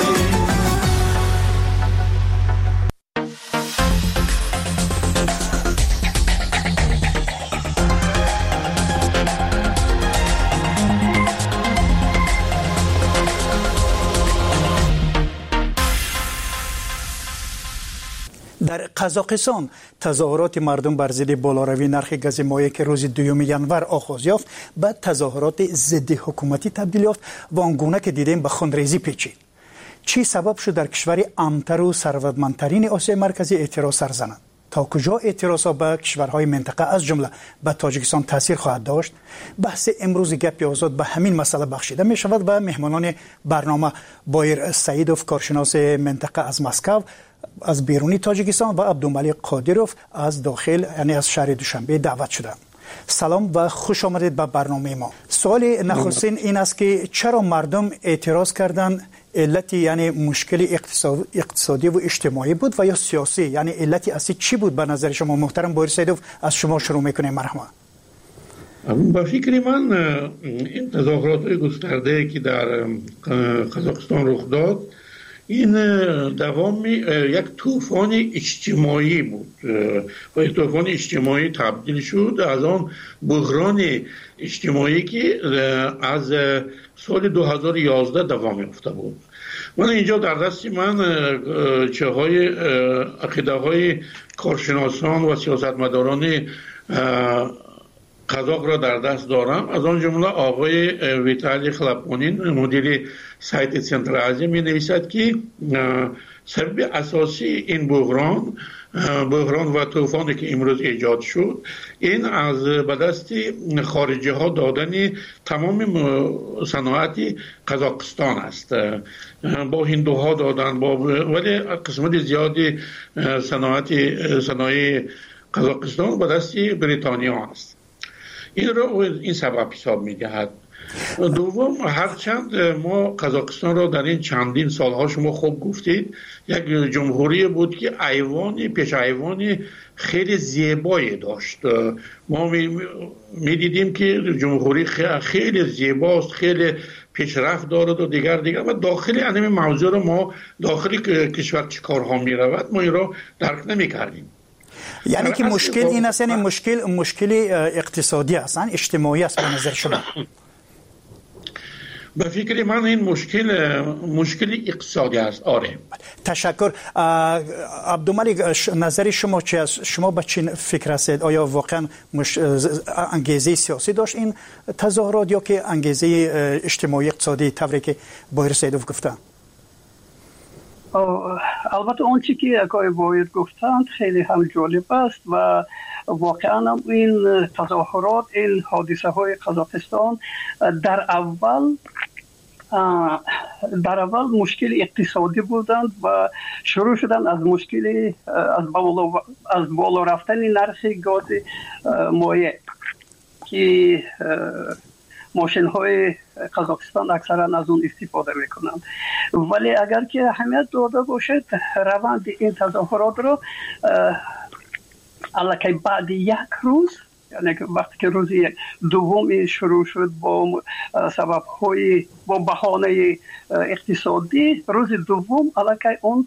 S7: در قزاقستان تظاهرات مردم بر ضد بالاروی نرخ گاز مایع که روز دوم ینور آغاز یافت به تظاهرات ضد حکومتی تبدیل یافت و آنگونه که دیدیم به خونریزی پیچید. چی سبب شد در کشور امتر و ثروتمندترین آسیای مرکزی اعتراض سر زند؟ تا کجا اعتراضها به کشورهای منطقه از جمله به تاجیکستان تاثیر خواهد داشت؟ بحث امروز گپ آزاد به همین مسئله بخشیده می شود و مهمانان برنامه بایر سعیدوف کارشناس منطقه از مسکو از بیرونی تاجیکستان و عبدالملیک قادروف از داخل یعنی از شهر دوشنبه دعوت شدند. سلام و خوش آمدید به برنامه ما. سوال نخستین این است که چرا مردم اعتراض کردند؟ علتی یعنی مشکل اقتصادی و اجتماعی بود و یا سیاسی؟ یعنی علتی اصلی چی بود به نظر شما؟ محترم بایر سعیدوف از شما شروع میکنیم. مرحبا.
S6: با فکر من این تظاهرات گسترده که در قزاقستان رخ داد این دوام یک طوفان اجتماعی بود و طوفان اجتماعی تبدیل شد از آن بحران اجتماعی که از سال دو هزار و یازده دوام یافته بود. من اینجا در دست من چه های عقیده های کارشناسان و سیاستمداران قزاق را در دست دارم. از آن جمله آقای ویتالی خلپونین مدیر سایت سنتر آزیا می نویسد که سبب اساسی این بحران بحران و طوفانی که امروز ایجاد شد این از به دست خارجی ها دادن تمام صنایع قزاقستان است. با هندوها دادن با ولی قسمت زیادی صنایع صنایع قزاقستان به دست بریتانیا است. این را این سبب حساب می‌دهد. دوم، هرچند ما قزاقستان را در این چندین سالها شما خوب گفتید یک جمهوری بود که ایوانی پیش ایوانی خیلی زیبایی داشت. ما می دیدیم که جمهوری خیلی زیباست، خیلی پیشرفت دارد و دیگر دیگر و داخل این موضوع را ما داخل کشور چه کارها می رود ما این را درک نمی کردیم.
S7: یعنی که مشکل این است، یعنی مشکل مشکل اقتصادی است، اجتماعی است به نظر شما؟
S6: به فکر من این مشکل مشکل اقتصادی است. آره.
S7: تشکر. عبدالملک، نظر شما چی است؟ شما به چی فکر هستید؟ آیا واقعا مش... انگیزه سیاسی داشت این تظاهرات یا که انگیزه اجتماعی اقتصادی طوری که بایر سیدوف گفتن؟
S10: البته اون چی که آقای بایر گفتند خیلی هم جالب است و واقعا این تظاهرات، این حادثه های قزاقستان در اول در اول مشکل اقتصادی بودند و شروع شدن از مشکل از بالا از بالا رفتن نرخ گاز مایع که ماشین های قزاقستان اکثرا از اون استفاده میکنند. ولی اگر که اهمیت داده باشد روند این تظاهرات رو الکی بعد یک روز، یعنی وقتی که روز دوم شروع شد با سبب های با بهانه اقتصادی، روز دوم الکی اون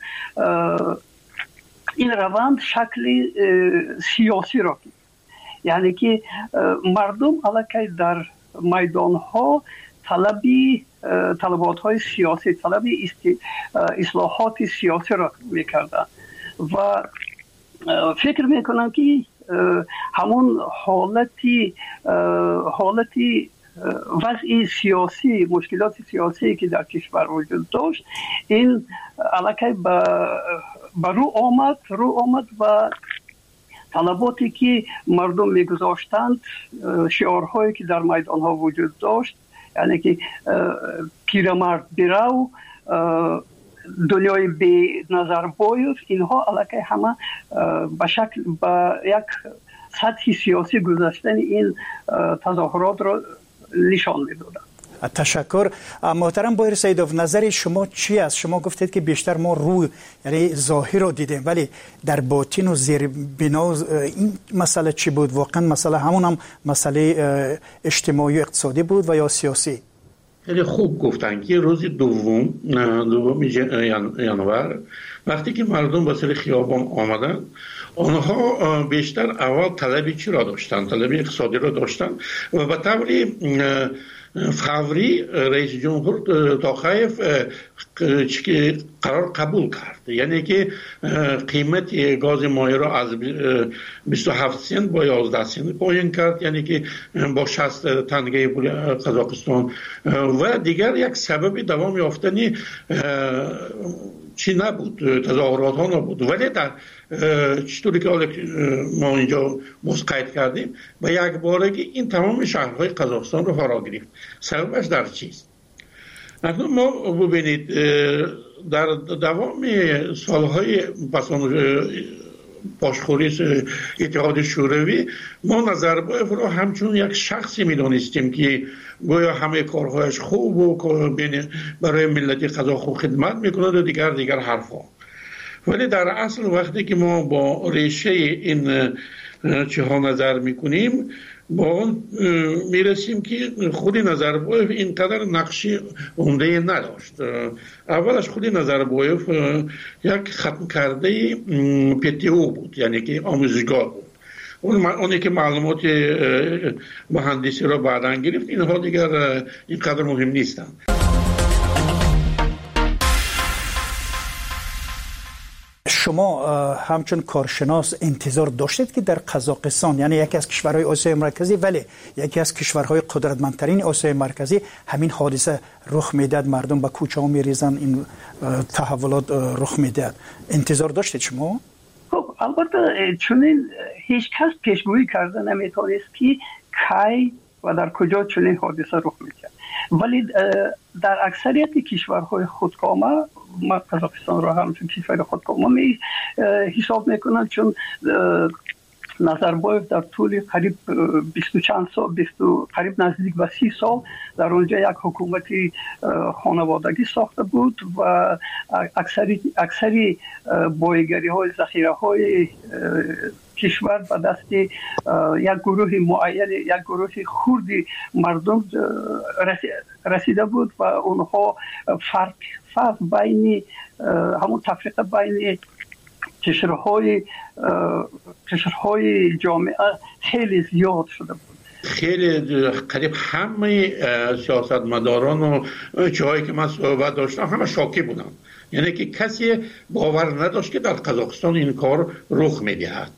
S10: این روند شکل سیاسی را گرفت. یعنی که مردم الکی در میدان ها طلبی طلبات های سیاسی، طلبی اصلاحات سیاسی را میکردن و فکر میکنم که همون حالتی حالتی وضع سیاسی، مشکلات سیاسی که در کشور وجود داشت این علاقه به رو آمد رو آمد و طلباتی که مردم میگذاشتند، شعارهایی که در میدان ها وجود داشت، یعنی که پیرمرد برو، دنیای بی نظر باید، اینها علاقه همه به شکل به یک سطح سیاسی گذاشتن این تظاهرات را نشان میدادند.
S7: تشکر. محترم بایر سیدوف، نظر شما چی است؟ شما گفتید که بیشتر ما روی یعنی ظاهر رو دیدیم ولی در باطن و زیر بنا این مسئله چی بود؟ واقعا مسئله همون هم مسئله اجتماعی و اقتصادی بود و یا سیاسی؟
S6: خیلی خوب گفتن که روز دوم دوم ژانویه وقتی که مردم به سر خیابان آمدن، آنها بیشتر اول طلبی چی را داشتن؟ طلبی اقتصادی را داشتن و به طور فوری رئیس جمهور توقیف قرار قبول کرد، یعنی که قیمت گاز مایع را از بیست و هفت سنت با یازده سنت پایین کرد، یعنی که با شصت تنگه قزاقستان و دیگر یک سبب دوام یافتنی چی نبود، تظاهرات ها نبود. ولی در چطوری که ما اینجا مسقید کردیم و یک بارگی این تمام شهرهای قزاقستان رو فرا گرفت. سببش در چیست؟ اکنون ما ببینید در دوام سالهای پسان پاشخوری اتحاد شوروی ما نظربایف را همچون یک شخصی می‌دانستیم که گویا همه کارهایش خوب و برای ملت قزاق خدمت می‌کند و دیگر دیگر حرفا. ولی در اصل وقتی که ما با ریشه این چه ها نظر می‌کنیم با اون میرسیم که خودی نظربایف اینقدر نقشی عمده نداشت. اولش خودی نظربایف یک ختم کرده پیتیو بود، یعنی که آموزشگاه بود. اون اونی که معلومات مهندسی را بعداً گرفت، اینها دیگر اینقدر مهم نیستند.
S7: شما همچون کارشناس انتظار داشتید که در قزاقستان، یعنی یکی از کشورهای آسیای مرکزی ولی یکی از کشورهای قدرتمندترین آسیای مرکزی، همین حادثه رخ میداد، مردم به کوچه ها میریزن، این تحولات رخ میداد، انتظار داشتید شما؟
S10: خب البته چون هیچ کس پیشگویی کرده نمیتونست که کی و در کجا چنین حادثه رخ میده، ولی در اکثریت کشورهای خودکامه، ما قزاقستان را همچون کشور خودکامه می حساب میکنند، چون نظربایف در طول قریب بیست و چند سال، بیست قریب نزدیک به سی سال در اونجا یک حکومتی خانوادگی ساخته بود و اکثری اکثری بایگری های ذخیره های کشور به دست یک گروه معین، یک گروه خردی مردم رسیده بود و اونها فرق فرق بین همون تفریق بین قشرهای قشرهای جامعه خیلی زیاد شده بود.
S6: خیلی قریب همه سیاستمداران و جایی که من صحبت داشتم همه شاکی بودن، یعنی که کسی باور نداشت که در قزاقستان این کار رخ میدهد.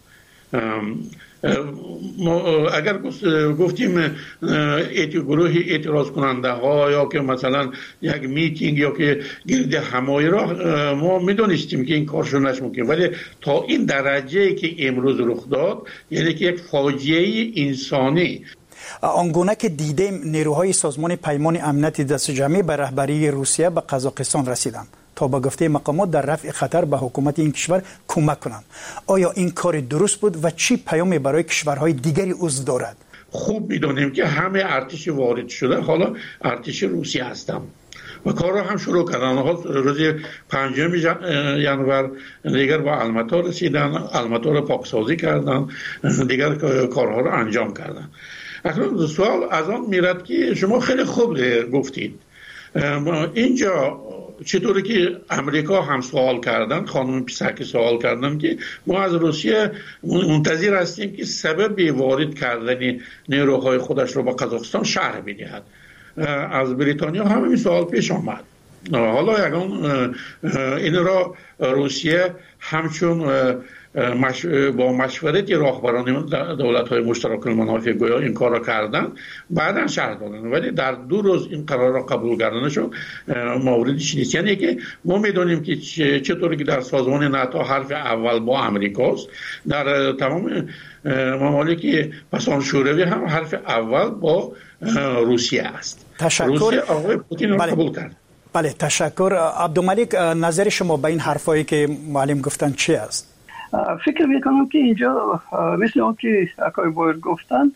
S6: اگر گفتیم گروه اعتراض کننده ها یا که مثلا یک میتینگ یا که گرد همایی را ما میدونستیم که این کارشون نشمکن، ولی تا این درجه که امروز رخ داد، یعنی که یک فاجعه انسانی.
S7: آنگونه که دیدیم نیروهای سازمان پیمان امنیت دست جمعی به رهبری روسیه به قزاقستان رسیدند تا با گفته مقامات در رفع خطر به حکومت این کشور کمک کنند. آیا این کار درست بود و چی پیامی برای کشورهای دیگری عضو دارد؟
S6: خوب میدونیم که همه ارتش وارد شده حالا ارتش روسیه هستند و کار را هم شروع کردن. روز پنجم ژانویه دیگر با الماتا رسیدن، الماتا را پاکسازی کردن، دیگر کارها را انجام کردن. اکنون سوال از آن میرد که شما خیلی خوب گفتید اینجا چطوری که امریکا هم سوال کردن، خانم پیسکی سوال کردن که ما از روسیه منتظر هستیم که سبب وارد کردن نیروهای خودش رو با قزاقستان شرح بدهد. از بریتانیا هم این سوال پیش آمد. حالا یکان این را روسیه همچون مش... با مشورت راهبران دولت‌های مشترک المنافع گویا این کار را کردن، بعداً شرح دادن، ولی در دو روز این قرار را قبول کردنشون موردش نیست. یعنی که ما میدونیم که چطوری که در سازمان ناتو حرف اول با امریکاست، در تمام ممالک پسان شوروی هم حرف اول با روسیه است.
S7: تشکر.
S6: روسیه آقای پوتین را قبول کرد.
S7: بله تشکر. عبدالملک، نظر شما به این حرفایی که معلم گفتن چی است؟
S10: فکر میکنم که اینجا مثل اون که اکای باید گفتن،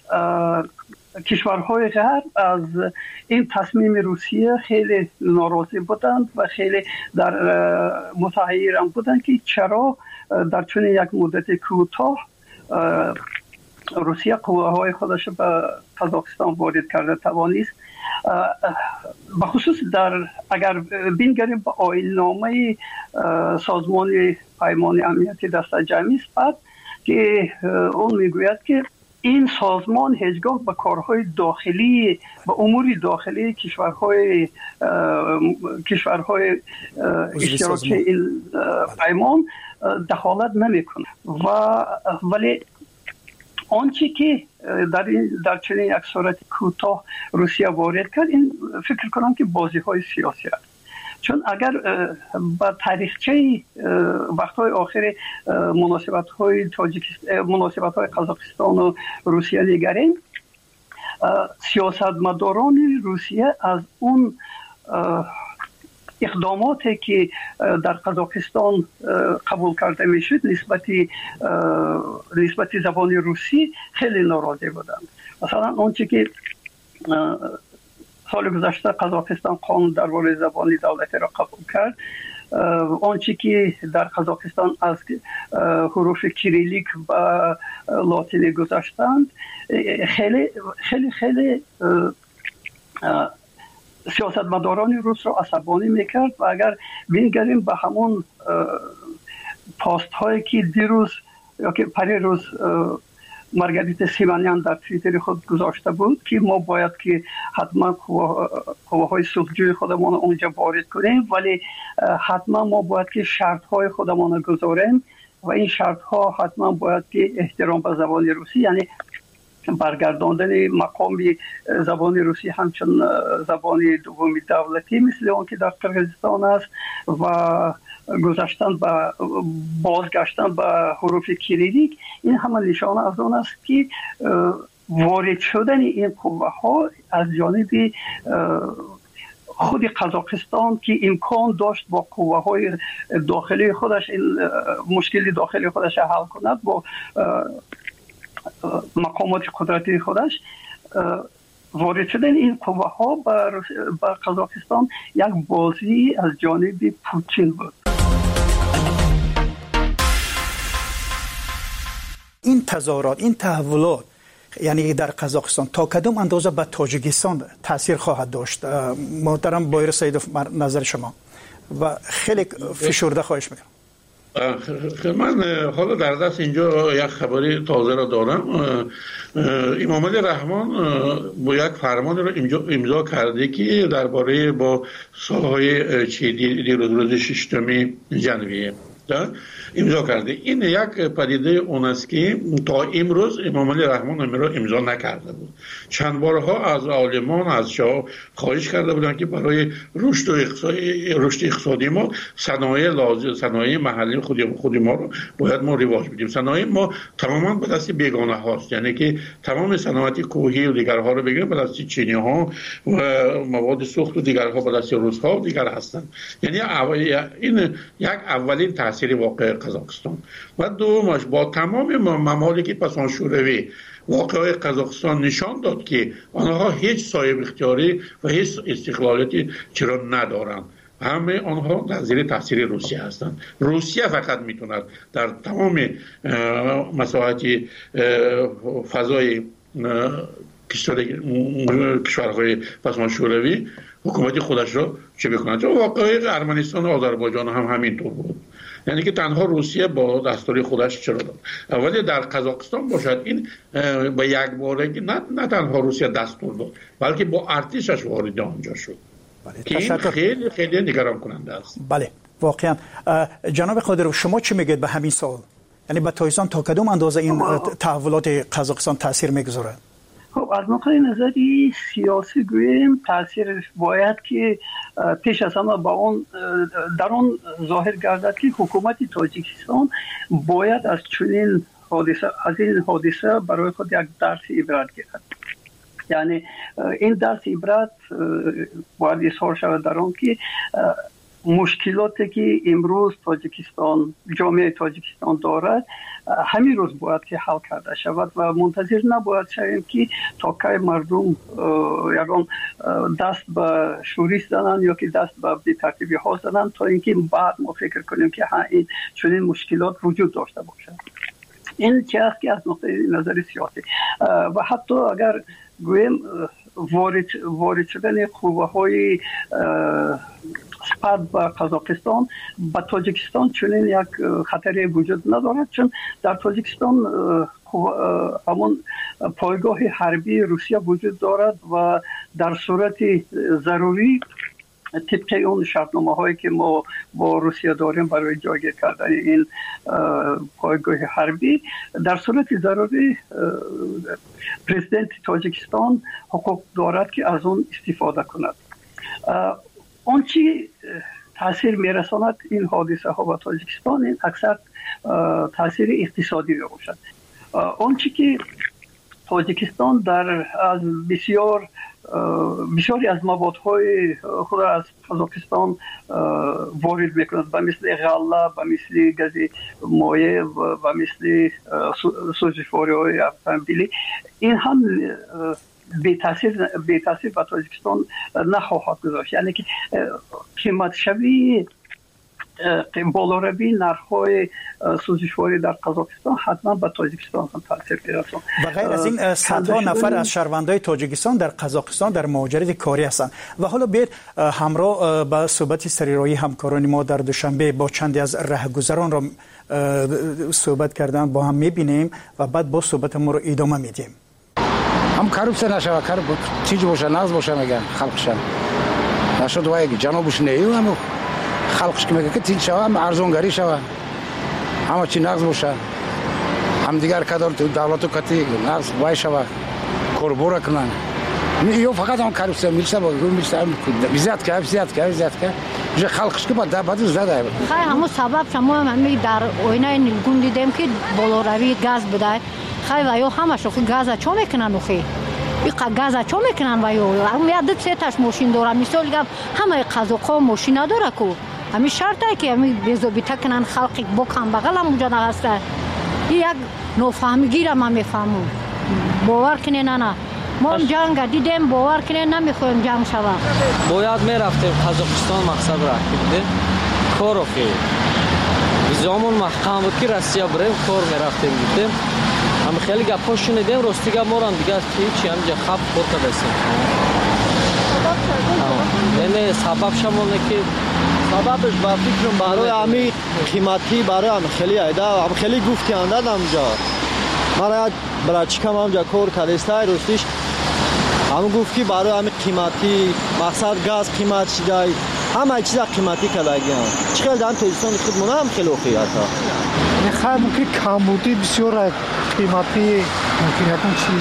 S10: کشورهای غرب از این تصمیم روسیه خیلی ناراضی بودند و خیلی در متحیر هم بودند که چرا در چون یک مدت کوتاه روسیه قواهای خودش به قزاقستان وارد کرده توانست. بخصوص در اگر بینگریم به آیین‌نامه سازمان پیمان امنیت دست جمعی است که اون میگوید که این سازمان هیچگاه به کارهای داخلی به امور داخلی کشورهای کشورهای اشتراکی این پیمان دخالت نمیکنه و ولی آنچه که در این در چنین یک صورت کوتاه روسیه وارد کرد، این فکر کنم که بازی های سیاسی است. چون اگر با تاریخچه وقتهای آخر مناسبت های تاجیکستان، مناسبت های قزاقستان و روسیه نگریم، سیاستمداران روسیه از اون اقداماتی که در قزاقستان قبول کرده میشد نسبتی نسبتی زبان روسی خیلی ناراضی بودند. مثلا آنچه که سال گذشته قزاقستان قانون درباره زبان دولتی را قبول کرد، آنچه که در قزاقستان از حروف کریلیک و لاتینی گذاشتند خیلی خیلی خیلی سیاستمداران روس را عصبانی میکرد و اگر بینگریم به همون پاست هایی که دیروز یا که پری روز مارگریت سیمانیان در توییتر خود گذاشته بود که ما باید که حتما قواهای صلحجوی خودمان اونجا وارد کنیم، ولی حتما ما باید که شرط های خودمان گذاریم و این شرط ها حتما باید که احترام به زبان روسی، یعنی برگرداندن مقام زبان روسی همچون زبان دومی دولتی مثل اون که در قرقیزستان است و گذاشتن به بازگشتن به حروف کلیدی، این همه نشانه از آن است که وارد شدن این قوه ها از جانب خود قزاقستان که امکان داشت با قوه های داخلی خودش این مشکل داخلی خودش حل کند، با مقامات قدرتی خودش وارد شدن این قوه ها به قزاقستان یک بازی از جانب پوتین بود.
S7: این تظاهرات، این تحولات یعنی در قزاقستان تا کدام اندازه به تاجیکستان تاثیر خواهد داشت؟ محترم بایر سیدوف، نظر شما و خیلی فشرده خواهش میکنم.
S6: من حالا در دست اینجا یک خبری تازه را دارم. امام علی رحمان با یک فرمان را امضا کرده که درباره با سالهای چیدی روز ششم ژانویه امضا کرده. این یک پدیده اون است که تا امروز امام علی رحمان امیر را امضا نکرده بود. چند بارها از عالمان از شاه خواهش کرده بودند که برای رشد و اقتصادی رشد اقتصادی ما صنایع لازم صنایع محلی خود خود ما رو باید ما رواج بدیم. صنایع ما تماما به دست بیگانه هاست، یعنی که تمام صنایع کوهی و دیگرها رو بگیریم به دست چینی ها و مواد سوخت و دیگرها به دست روس ها و دیگر هستند. یعنی این یک اولین تاثیر واقع قزاقستان و دومش با تمام ممالک پسان شوروی واقعه قزاقستان نشان داد که آنها هیچ صاحب اختیاری و هیچ استقلالیتی چرا ندارند. همه آنها در زیر تاثیر روسیه هستند. روسیه فقط میتوند در تمام مساحت فضای کشورهای پسان شوروی حکومت خودش را چه بکند. واقعه ارمنستان و آذربایجان هم همینطور بود، یعنی که تنها روسیه با دستور خودش چرا داد. ولی در قزاقستان باشد این با یک بارگی نه, نه تنها روسیه دستور داد بلکه با ارتشش وارد آنجا شد.
S7: بله.
S6: که این خیلی خیلی نگران کننده است.
S7: بله واقعا. جناب قادرو شما چی میگید به همین سوال؟ یعنی به تایستان تا کدوم اندازه این تحولات قزاقستان تاثیر میگذاره؟
S10: خب از نقطه نظری سیاسی گوییم تاثیر باید که پیش از همه با اون در اون ظاهر گردد که حکومت تاجیکستان باید از چنین حادثه از این حادثه برای خود یک درس عبرت گیرد. یعنی این درس عبرت باید اظهار شود در آن که مشکلاتی که امروز تاجیکستان جامعه تاجیکستان دارد همین روز باید که حل کرده شود و منتظر نباید شویم که تا کی مردم یگان دست به شوریش زنند یا که دست به بی‌ترتیبی ها زنند تا اینکه بعد ما فکر کنیم که ها این چنین مشکلات وجود داشته باشد. این چه است که از نقطه نظر سیاسی و حتی اگر گویم وارد وارد شدن قوه های سپرد به قزاقستان به تاجیکستان چنین یک خطری وجود ندارد، چون در تاجیکستان همون پایگاه حربی روسیه وجود دارد و در صورت ضروری طبق اون شرطنامه هایی که ما با روسیه داریم برای جایگیر کردن این پایگاه حربی در صورت ضروری پرزیدنت تاجیکستان حقوق دارد که از اون استفاده کند. اون چی تاثیر میرساند این حادثه ها به تاجیکستان این اکثر تاثیر اقتصادی باشد. اون چی که تاجیکستان در از بسیار بسیاری از موادهای خود از قزاقستان وارد میکند و مثل غله و مثل گاز مایع و مثل سوژه‌فوری های اتومبیلی این هم بی تاثیر بی تاثیر به تاجیکستان نخواهد گذاشت. یعنی که قیمت شوی بالوروی نرخ‌های سوزشواری در قزاقستان حتما به تاجیکستان هم تاثیر می‌رسونه
S7: و غیر از این صدها نفر از شهروندان تاجیکستان در قزاقستان در مهاجرت کاری هستند و حالا بیاید همراه با صحبت سریرایی همکاران ما در دوشنبه با چندی از راهگذران را صحبت کردن با هم می‌بینیم و بعد با صحبت ما رو ادامه میدیم.
S11: هم کارپسه نشود کار چیزی باشه ناز باشه میگن خلقشان نشد وای جنوبش نیو هم خلقش که میگه که تین شوا هم ارزونگری شوا همه چی ناز باشه هم دیگر کدار تو دولت و کتی ناز وای شوا کوربورا کنن میو فقط هم کارپسه میشه با میشه بیزات که بیزات که بیزات که جو خلقش که بعد بعد زده
S14: خیلی همون سبب شما هم در اوینای نیلگون دیدیم که بالوروی گاز بده خیلی وایو همه شو گاز چه میکنن اخی این گاز چه میکنن وایو هم یاد سه تاش ماشین داره مثال گم همه قزاق‌ها ماشین نداره کو همین شرطه که همین بیزوبیتا کنن خلقی بکن بغل هم اونجا هسته این یک نفهمیگی را ما میفهمم باور کنین نه نه ما جنگ دیدیم باور کنین نمیخوایم جنگ شوه
S23: باید میرفتیم قزاقستان مقصد رفتیم کار اخی زمان محکم بود که روسیه بریم کار میرفتیم دیدیم هم خیلی گپا شنیدیم راستی گپ ما رو هم دیگه هیچی همینجا خب خورد دستیم یعنی سبب شمونه که
S24: سببش با فکرم برای همین قیمتی برای هم خیلی ایده هم خیلی گفتی انداد همجا مرا برای چکم همجا کار کدسته راستیش هم گفت که برای همین قیمتی مقصد گاز قیمت شده همه چیز قیمتی کدگی هم چقدر هم تاجیکستان خودمونه هم خیلی خوبه
S25: خیلی ممکن کمبودی بسیار قیمتی ممکن یکم چیز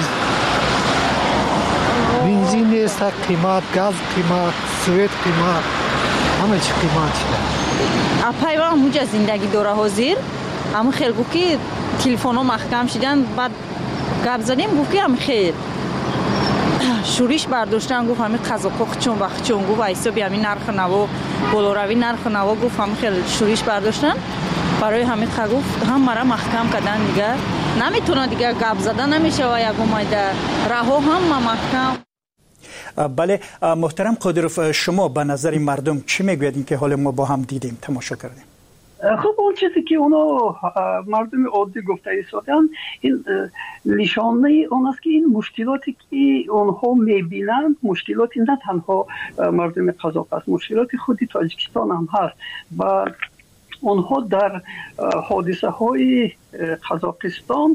S25: بنزین نیست قیمت گاز قیمت سویت قیمت همه چی قیمت شده
S26: اپایوان همونجا زندگی دوره حاضر همون خیلی گفت که تلفن ها محکم شدن بعد گپ زدیم گفت که هم خیلی شوریش برداشتن گفت همین قزاق‌ها چون وقت چون گفت حسابی همین نرخ نوا بالوروی نرخ نوا گفت همین خیلی شوریش برداشتن برای همین گفت هم مرا محکم کردن دیگه نمیتونه دیگه گپ زدن نمیشه و یک اومده راه هم محکم.
S7: بله محترم قادروف شما به نظر مردم چی میگوید این که حال ما با هم دیدیم تماشا کردیم؟
S10: خب اون چیزی که اونا مردم عادی گفته ایستادن این نشانه اون است که این مشکلاتی که اونها میبینند مشکلاتی نه تنها مردم قزاق است مشکلاتی خودی تاجیکستان هم هست و اونها در حادثه های قزاقستان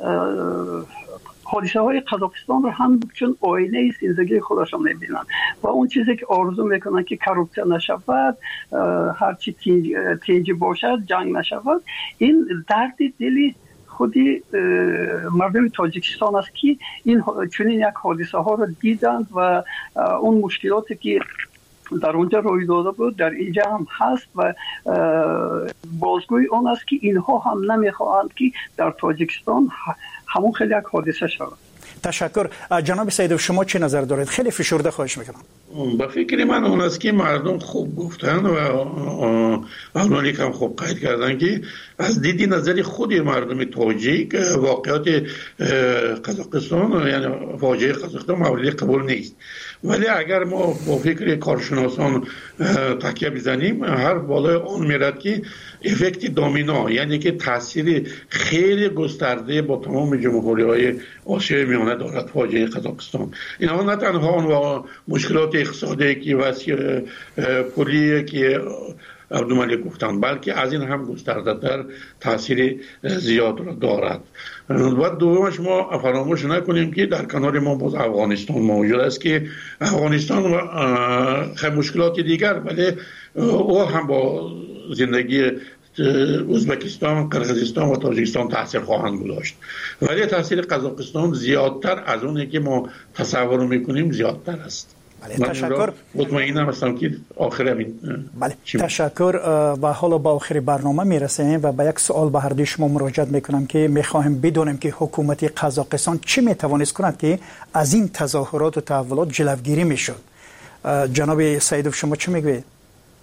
S10: حادثه های قزاقستان رو هم چون آینه زندگی خودشان میبینن و اون چیزی که آرزو میکنن که کروپسیون نشود هرچی تنجی باشد جنگ نشود این درد دلی خودی مردم تاجیکستان است که این چنین یک حادثه ها رو دیدند و اون مشکلاتی که در اونجا روی داده بود در اینجا هم هست و بازگوی اون است که اینها هم نمیخواهند که در تاجیکستان همون خیلی یک حادثه شود.
S7: تشکر. جناب سیدوف شما چه نظر دارید؟ خیلی فشرده خواهش میکنم.
S6: با فکر من اون است که مردم خوب گفتن و آنانی که هم خوب قید کردن که از دیدی نظر خود مردم تاجیک واقعات قزاقستان یعنی فاجعه قزاقستان مورد قبول نیست ولی اگر ما با فکر کارشناسان تکیه بزنیم هر بالای آن میرد که افکت دامینا یعنی که تاثیر خیلی گسترده با تمام جمهوری‌های آسیای میانه دارد فاجعه قزاقستان. اینها نه تنها اون مشکلات اقتصادی که وسیع پولی که عبدالملک گفتن بلکه از این هم گسترده تر تاثیر زیاد را دارد. و دومش ما فراموش نکنیم که در کنار ما باز افغانستان موجود است که افغانستان خیلی مشکلات دیگر ولی او هم با زندگی ازبکستان، قرقیزستان و تاجیکستان تاثیر خواهند گذاشت ولی تاثیر قزاقستان زیادتر از اونی که ما تصور میکنیم زیادتر است.
S7: بله تشکر.
S6: مطمئنم هستم که آخر همین
S7: بله تشکر و حالا با آخر برنامه میرسیم و با یک سوال به هر دوی شما مراجعه میکنم که میخواهیم بدونیم که حکومت قزاقستان چی میتوانست کند که از این تظاهرات و تحولات جلوگیری میشد. جناب سیدوف شما چی میگوید؟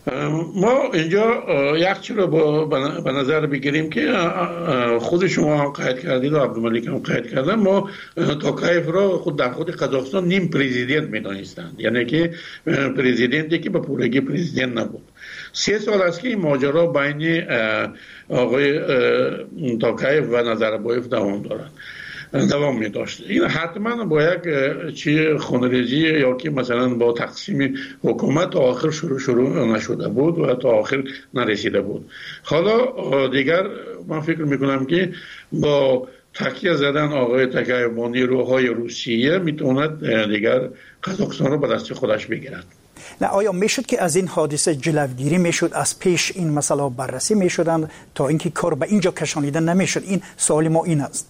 S6: ما اینجا یک چیز رو به نظر بگیریم که خود شما هم قید کردید و عبدالملیک هم قید کردن، ما توکایف را خود در خود قزاقستان نیم پرزیدنت می‌دانستند، یعنی که پرزیدنتی که به پورگی پرزیدنت نبود. سه سال است که این ماجرا بین آقای توکایف و نظربایف دوام دارد دوام می داشت. این حتما با یک چی خونریزی یا که مثلا با تقسیم حکومت تا آخر شروع شروع نشده بود و تا آخر نرسیده بود. حالا دیگر من فکر میکنم که با تکیه زدن آقای توکایف با نیروهای روسیه میتواند دیگر قزاقستان رو به دست خودش بگیرد.
S7: نه آیا میشد که از این حادثه جلوگیری میشد، از پیش این مسئله بررسی میشدند تا اینکه کار به اینجا کشانیده نمیشد؟ این سوال ما این است.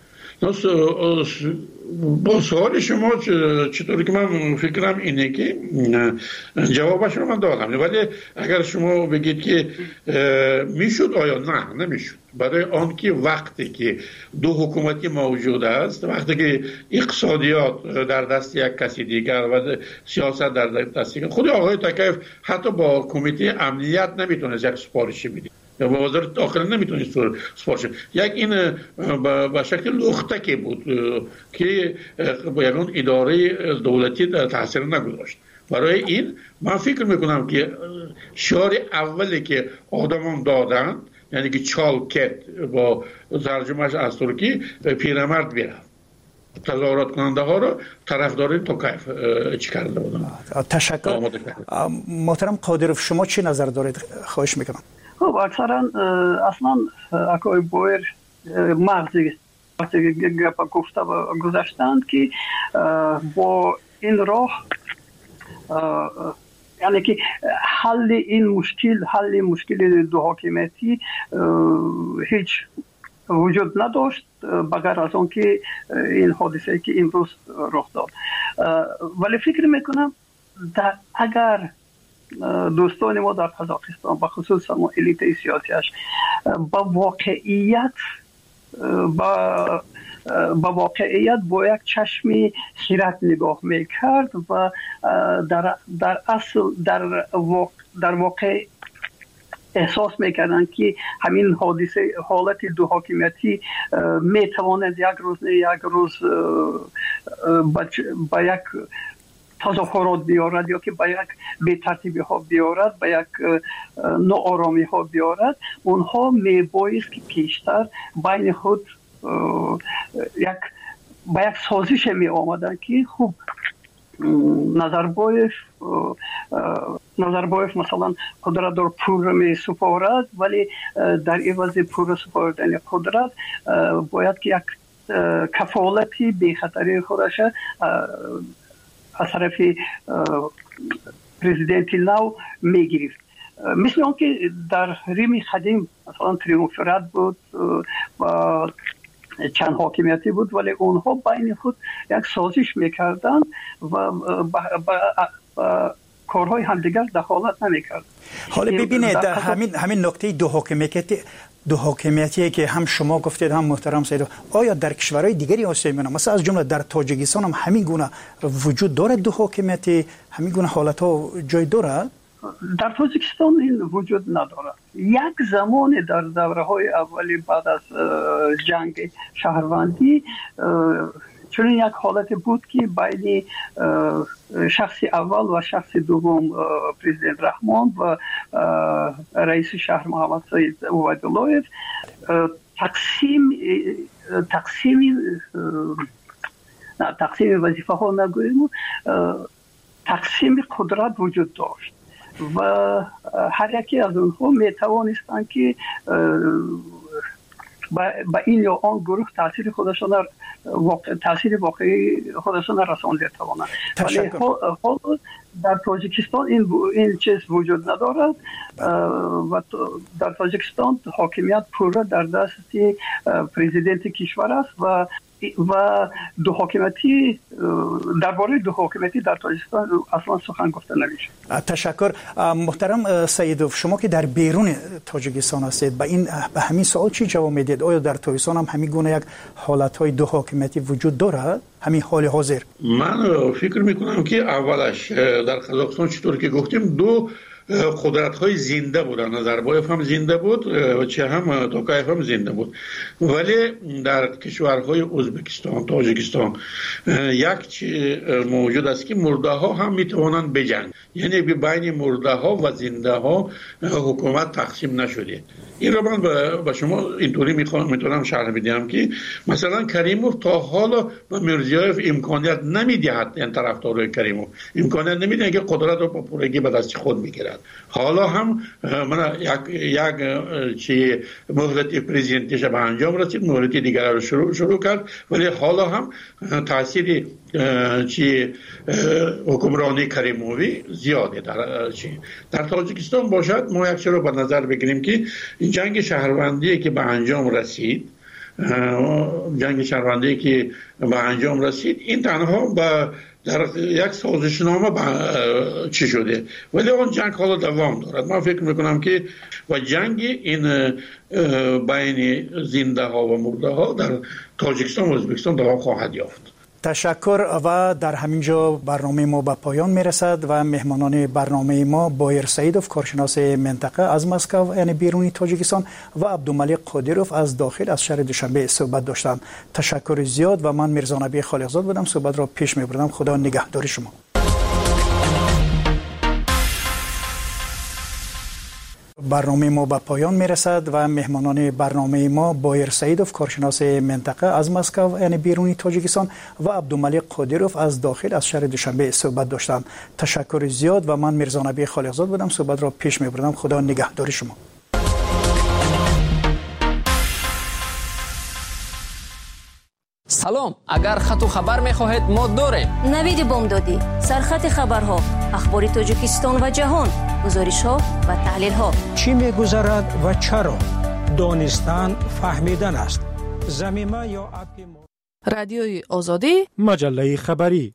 S6: با سوال شما چطوری که من فکرم اینه که جوابش رو من دادم، ولی اگر شما بگید که میشد، آیا نه نمیشد؟ برای آن که وقتی که دو حکومتی موجود است، وقتی که اقتصادیات در دست یک کسی دیگر و سیاست در دست دیگر، خود آقای توکایف حتی با کمیته امنیت نمیتونست یک سفارشی بده یا با وزارت داخله نمیتونست سفارش. یک این به شکل لختکی بود که با یکان اداره دولتی تاثیر نگذاشت. برای این من فکر میکنم که شعار اولی که آدمان دادن، یعنی که چالکت با ترجمهش از ترکی پیرمرد بیرن، تظاهرات کننده ها رو طرفدار توکایف چی کرده بودن.
S7: تشکر. محترم قادرов، شما چی نظر دارید؟ خواهش میکنم.
S10: خب اکثرا اصلا اکای بایر مغزی وقتی گپ گفته و گذاشتند که با این راه یعنی که حل این مشکل حل مشکل دو حاکمیتی هیچ وجود نداشت بغیر از اون که این حادثه که امروز رخ داد. ولی فکر میکنم در اگر دوستان ما در قزاقستان به خصوص ما الیت سیاسیش با واقعیت با با واقعیت با یک چشمی خیرت نگاه میکرد و در در اصل در واقع در واقع احساس میکردن که همین حادثه حالت دو حاکمیتی میتواند یک روز نه یک روز با یک تظاهرات بیارد یا که با یک بی‌ترتیبی ها بیارد، با یک ناآرامی ها بیارد، اونها میبایست که پیشتر بین خود یک با یک سازش می آمدن که خوب نظربایف نظربایف مثلا قدرت در پور می سپارد، ولی در عوض پور سپاردن قدرت باید که یک کفالتی بی خطری خودش از طرف پرزیدنت نو میگیرید. مثل اون که در ریم قدیم مثلا تریومفرات بود و چند حاکمیتی بود، ولی اونها بین خود یک سازش میکردن و با کارهای همدیگر دخالت نمیکرد.
S7: حالا ببینید همین همین نکته دو حاکمیتی دو حاکمیتی که هم شما گفتید هم محترم سید، آیا در کشورهای دیگری آسیا میانه مثلا از جمله در تاجیکستان هم همین گونه وجود داره؟ دو حاکمیتی همین گونه حالت ها جای داره؟
S10: در تاجیکستان این وجود نداره. یک زمان در دوره های اولی بعد از جنگ شهروندی چون یک حالت بود که بین شخص اول و شخص دوم پرزیدنت رحمان و رئیس شهر محمد سید عبیدالله تقسیم تقسیم نه تقسیم وظیفه ها نگوییم، تقسیم قدرت وجود داشت و هر یکی از اونها می توانستند که با این یا آن گروه تاثیر خودشان واقع تاثیر واقعی خودشان رسانده توانند. ولی حال در تاجیکستان این این چیز وجود ندارد و در تاجیکستان حاکمیت پورا در دست پرزیدنت کشور است و و دو حاکمیتی درباره دو حاکمیتی در تاجیکستان اصلا سخن گفته نمیشه.
S7: تشکر. محترم سیدوف، شما که در بیرون تاجیکستان هستید به این به همین سوال چی جواب میدید؟ آیا در تاجیکستان هم همین گونه یک حالت‌های دو حاکمیتی وجود دارد همین حال حاضر؟
S6: من فکر میکنم که اولش در قزاقستان چطور که گفتیم دو قدرت های زنده بودن. نظربایف هم زنده بود و چه هم توکایف هم زنده بود، ولی در کشورهای ازبکستان، تاجیکستان یک چی موجود است که مرده ها هم میتوانند بجنگ، یعنی بین مرده ها و زنده ها حکومت تقسیم نشده. این رو من به شما اینطوری میتونم شرح بدم که مثلا کریموف تا حالا به میرزیایف امکانیت نمیدهد، این طرفدارای کریموف امکانیت نمیدهد که قدرت رو با پورگی به دست خود میگیرد. حالا هم من یک یک چی مهلت پرزیدنتیش به انجام رسید، مهلت دیگر رو شروع شروع کرد، ولی حالا هم تاثیر چی حکمرانی کریموفی زیاده در چی در تاجیکستان باشد. ما یک چیز رو به نظر بگیریم که جنگ شهروندی که به انجام رسید، جنگ شهروندی که به انجام رسید این تنها به در یک سازشنامه چی شده، ولی اون جنگ حالا دوام دارد. من فکر میکنم که و جنگ این بین زنده ها و مرده ها در تاجیکستان و ازبکستان دوام خواهد یافت.
S7: تشکر. و در همینجا برنامه ما به پایان میرسد و مهمانان برنامه ما بایر سعیدوف کارشناس منطقه از مسکو یعنی بیرونی تاجیکستان و عبدالملک قادروف از داخل از شهر دوشنبه صحبت داشتند. تشکر زیاد و من میرزا نبی خالقزاد بودم، صحبت را پیش میبردم. خدا نگهدار شما. برنامه ما به پایان میرسد و مهمانان برنامه ما بایر سعیدوف کارشناس منطقه از مسکو یعنی بیرونی تاجیکستان و عبدالملک قادروف از داخل از شهر دوشنبه صحبت داشتند. تشکر زیاد و من میرزا نبی خالقزاد بودم، صحبت را پیش میبردم. خدا نگهدار شما.
S1: سلام، اگر خط و خبر میخواهید ما داریم.
S2: نوید بامدادی، سرخط خبرها، اخبار تاجیکستان و جهان، گزارش ها و تحلیل ها.
S3: چی میگذرد و چرا؟ دانستن فهمیدن است. زمینه یا اپی
S22: رادیوی آزادی،
S8: مجله خبری.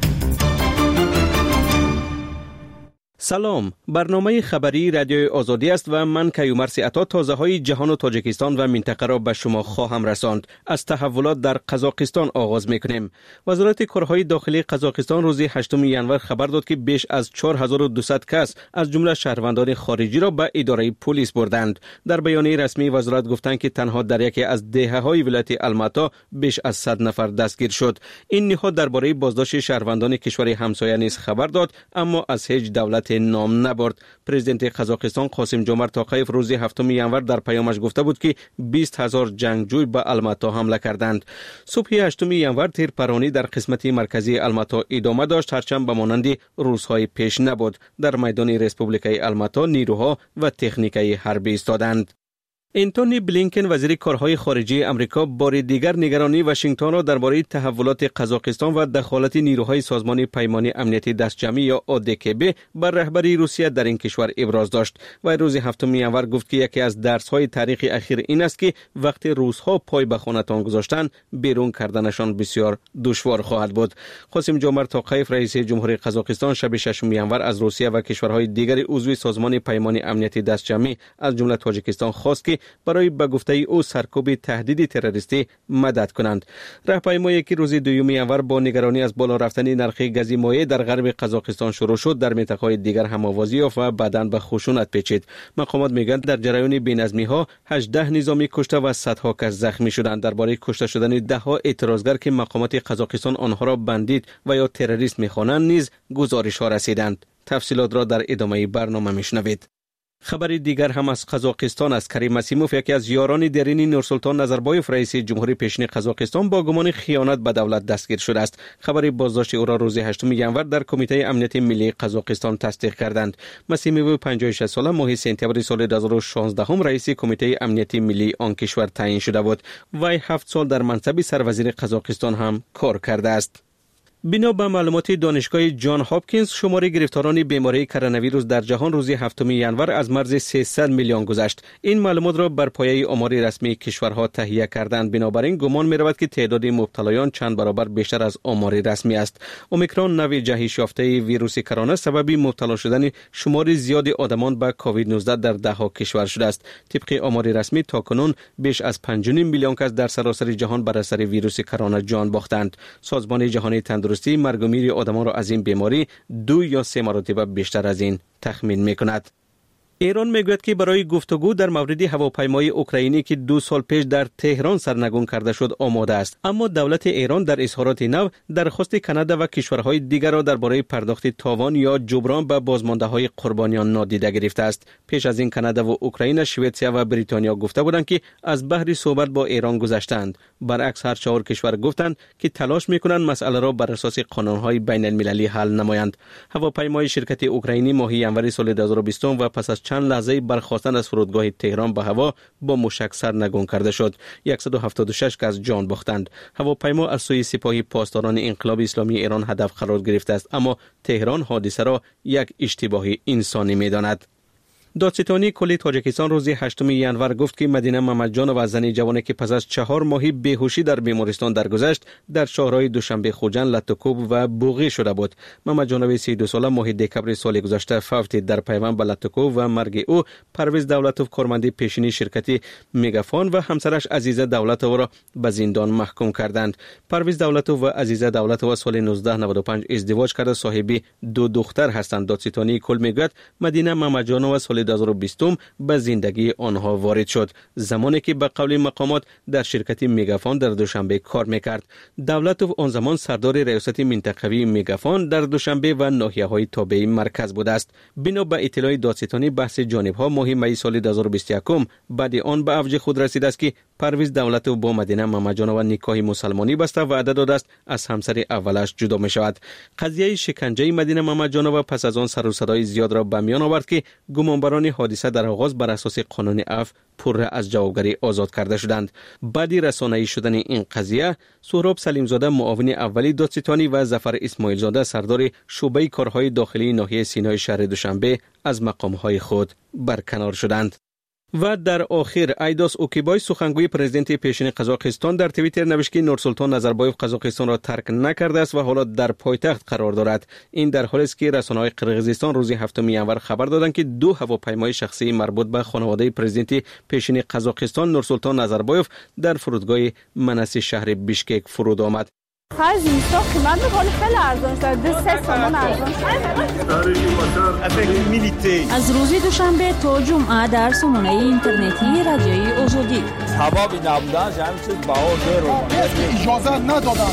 S13: سلام، برنامه خبری رادیوی آزادی است و من کیومرث عطا تازه های جهان و تاجیکستان و منطقه را به شما خواهم رساند. از تحولات در قزاقستان آغاز میکنیم. وزارت کارهای داخلی قزاقستان روز هشتم ژانویه خبر داد که بیش از چهار هزار و دویست کس از جمله شهروندان خارجی را به اداره پلیس بردند. در بیانیه رسمی وزارت گفتند که تنها در یکی از دهه‌های ولایت الماتا بیش از صد نفر دستگیر شد. این نهاد درباره بازداشت شهروندان کشور همسایه نیز خبر داد، اما از هیچ دولت نام نبرد. پرزیدنت قزاقستان قاسم جمعت توقیف روز هفتم ژانویه در پیامش گفته بود که بیست هزار جنگجوی به الماتا حمله کردند. صبح هشتم ژانویه تیرپرانی در قسمت مرکزی الماتا ادامه داشت، هرچند به مانند روزهای پیش نبود. در میدان ریسپوبلیکای الماتا نیروها و تکنیکای حربی ایستادند. انتونی بلینکن وزیر کارهای خارجه امریکا بار دیگر نگرانی واشنگتن را درباره تحولات قزاقستان و دخالت نیروهای سازمان پیمان امنیتی دستجمعی یا اودکب بر رهبری روسیه در این کشور ابراز داشت و روز هفتم ژانویه گفت که یکی از درس‌های تاریخ اخیر این است که وقتی روس‌ها پای به خانه‌تان گذاشتن بیرون کردنشان بسیار دشوار خواهد بود. قاسم جمعت توقیف رئیس جمهوری قزاقستان شب ششم ژانویه از روسیه و کشورهای دیگر عضو سازمان پیمان امنیتی دستجمعی از جمله تاجیکستان خواست که برای به گفته او سرکوب تهدید تروریستی مدد کنند. راهپیمایی که روز دوم ژانویه با نگرانی از بالا رفتن نرخ گاز مایع در غرب قزاقستان شروع شد، در منطقه‌های دیگر هم آوازی یافت و بعداً به خشونت پیچید. مقامات میگویند در جریان بی‌نظمی‌ها هجده نظامی کشته و صدها کس زخمی شدند. درباره کشته شدن ده ها اعتراضگر که مقامات قزاقستان آنها را بندید و یا تروریست می‌خوانند نیز گزارش‌ها رسیدند. تفصیلات را در ادامه برنامه میشنوید. خبر دیگر هم از قزاقستان است. کریم مسیموف یکی از یاران درین نورسلطان نظربایف رئیس جمهوری پیشین قزاقستان با گمان خیانت به دولت دستگیر شده است. خبر بازداشت او را روز هشتم ژانویه در کمیته امنیت ملی قزاقستان تصدیق کردند. مسیموف پنجاه و شش ساله ماه سپتامبر سال دو هزار و شانزده هم رئیس کمیته امنیت ملی آن کشور تعیین شده بود. وی هفت سال در منصب سروزیر قزاقستان هم کار کرده است. بنا به معلومات دانشگاه جان هاپکینز شمار گرفتاران بیماری کرونا ویروس در جهان روز هفتم ژانویه از مرز سیصد میلیون گذشت. این معلومات را بر پایه آمار رسمی کشورها تهیه کردند. بنابراین گمان می‌رود که تعداد مبتلایان چند برابر بیشتر از آمار رسمی است. اومیکرون نوع جهش یافته ویروس کرونا سبب مبتلا شدن شمار زیاد آدمان به کووید نوزده در ده ها کشور شده است. طبق آمار رسمی تاکنون بیش از پنج و نیم میلیون کس در سراسر جهان بر اثر ویروس کرونا جان باختند. سازمان جهانی تندرستی تندرستی مرگ و میر آدمان را از این بیماری دو یا سه مرتبه بیشتر از این تخمین میکند. ایران میگوید که برای گفتگو در مورد هواپیمای اوکراینی که دو سال پیش در تهران سرنگون کرده شد آماده است، اما دولت ایران در اظهارات نو درخواست کانادا و کشورهای دیگر را درباره پرداخت تاوان یا جبران به بازمانده‌های قربانیان نادیده گرفته است. پیش از این کانادا و اوکراین، شوئدیا و بریتانیا گفته بودند که از بحر صحبت با ایران گذشتند. برعکس هر چهار کشور گفتند که تلاش میکنند مسئله را بر اساس قانون‌های بین المللی حل نمایند. هواپیمای شرکت اوکراینی ماه ژانویه سال دو هزار و بیست و پس از چند لحظه برخاستن از فرودگاه تهران به هوا با موشک سرنگون کرده شد. صد و هفتاد و شش کس جان باختند. هواپیما از سوی سپاه پاسداران انقلاب اسلامی ایران هدف قرار گرفته است، اما تهران حادثه را یک اشتباه انسانی می‌داند. دادستانی کلی تاجیکستان روز هشتم ژانویه گفت که مدینه محمدجان و زنی جوانی که پس از چهار ماهی بیهوشی در بیمارستان درگذشت در شهرهای دوشنبه خوجند، لطوکوب و بوغی شده بود. محمدجان سی و دو ساله ماه دکبر سال گذشته فوت در پیوند به لطوکوب و مرگ او پرویز دولتوف کارمند پیشینی شرکت میگافون و همسرش عزیزه دولتوف را به زندان محکوم کردند. پرویز دولتوف و عزیزه دولتوف سال نوزده نود و پنج ازدواج کرده صاحب دو دختر هستند. دادستانی کل میگوید مدینه محمدجان و سال دو هزار و بیست به زندگی آنها وارد شد، زمانی که به قول مقامات در شرکت میگافون در دوشنبه کار میکرد. دولتوف آن زمان سردار ریاست منطقوی میگافون در دوشنبه و ناحیه‌های تابع مرکز بوده است. بنا به اطلاع دادستانی بحث جانب‌ها ماه می سال دو هزار و بیست و یک بعد آن به اوج خود رسیده است که پرویز دولتوف با مدینه محمدجان و نکاح مسلمانی بسته و وعده داده است از همسر اولش جدا می شود. قضیه شکنجه مدینه محمدجان و پس از آن سر و صدای زیاد را به میان آورد که گمانبران حادثه در آغاز بر اساس قانون عفو پره از جوابگری آزاد کرده شدند. بعد رسانه‌ای شدن این قضیه، سهراب سلیمزاده معاون اولی دادستانی و ظفر اسماعیل زاده سردار شعبه کارهای داخلی ناحیه سینای شهر دوشنبه از مقامهای خود برکنار شدند. و در آخر ایداس اوکیبای سخنگوی پرزیدنت پیشین قزاقستان در توییتر نوشت که نورسلطان نظربایف قزاقستان را ترک نکرده است و حالا در پایتخت قرار دارد. این در حالی است که رسانه‌های قرقیزستان روز هفتم ژانویه خبر دادند که دو هواپیمای شخصی مربوط به خانواده پرزیدنت پیشین قزاقستان نورسلطان نظربایف در فرودگاه منسی شهر بیشکک فرود آمد.
S5: خرج اینستا قیمت می‌کنه خیلی ارزان شده، سه تومان ارزان شده.
S22: از روز دوشنبه تا جمعه در سامانه اینترنتی رادیوی آزادی
S9: هوا نبودن همین چیز بهار رو
S5: اجازه ندادن.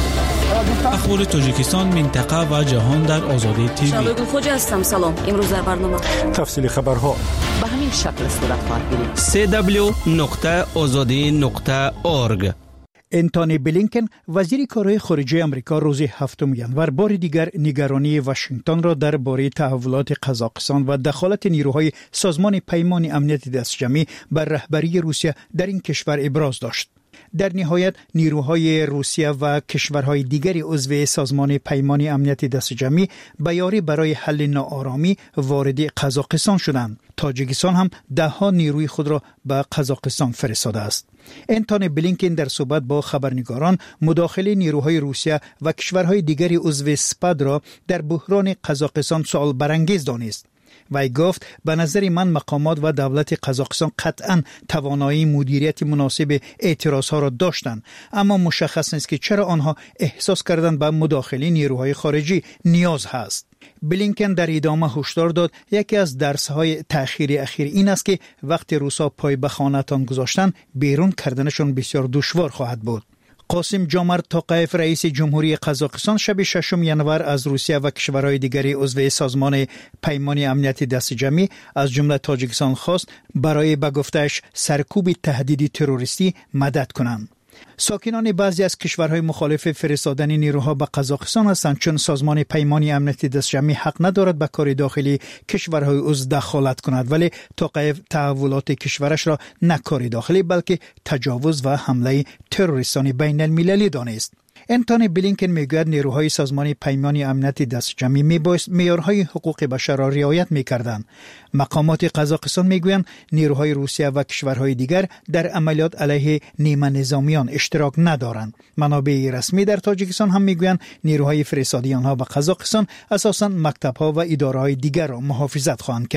S16: اخبار تاجیکستان، منطقه و جهان در آزادی تیوی.
S2: شبگون خوج هستم. سلام. امروز در برنامه
S16: تفصیل خبرها
S2: به همین شکل صورت خواهد گرفت.
S13: دبلیو دبلیو دبلیو نقطه آزادی نقطه اورگ.
S7: انتونی بلینکن وزیر کارهای خارجه آمریکا روز هفتم ژانویه بار دیگر نگرانی واشنگتن را درباره تحولات قزاقستان و دخالت نیروهای سازمان پیمان امنیت دستجمعی بر رهبری روسیه در این کشور ابراز داشت. در نهایت نیروهای روسیه و کشورهای دیگری عضو سازمان پیمان امنیت دستجمعی به یاری برای حل ناآرامی وارد قزاقستان شدند. تاجیکستان هم ده ها نیروی خود را به قزاقستان فرستاده است. انتونی بلینکن در صحبت با خبرنگاران مداخله نیروهای روسیه و کشورهای دیگری عضو سپاد را در بحران قزاقستان سوال برانگیز دانست. وی گفت به نظر من مقامات و دولت قزاقستان قطعاً توانایی مدیریت مناسب اعتراضها را داشتند، اما مشخص نیست که چرا آنها احساس کردند به مداخله نیروهای خارجی نیاز هست. بلینکن در ادامه هشدار داد یکی از درس‌های تأخیر اخیر این است که وقتی روسا پای به خانه‌تان گذاشتن بیرون کردنشان بسیار دشوار خواهد بود. قاسم جامرد توقیف رئیس جمهوری قزاقستان شب ششم ژانویه از روسیه و کشورهای دیگری عضو سازمان پیمان امنیت دستجمعی از جمله تاجیکستان خواست برای به گفته‌اش سرکوب تهدید تروریستی مدد کنند. ساکنان بعضی از کشورهای مخالف فرستادن نیروها به قزاقستان هستند، چون سازمان پیمان امنیت دستجمعی حق ندارد به کار داخلی کشورهای عضو دخالت کند، ولی توقیف تحولات کشورش را نه کار داخلی بلکه تجاوز و حمله تروریستانی بین المللی دانست. انتونی بلینکن میگوید نیروهای سازمان پیمان امنیت دستجمعی میبایست معیارهای حقوق بشر را رعایت میکردند. مقامات قزاقستان میگویند نیروهای روسیه و کشورهای دیگر در عملیات علیه نیمه نظامیان اشتراک ندارند. منابع رسمی در تاجیکستان هم میگویند نیروهای فرستادی آنها به قزاقستان اساساً مکتب‌ها و اداره‌های دیگر را محافظت خواهند کرد.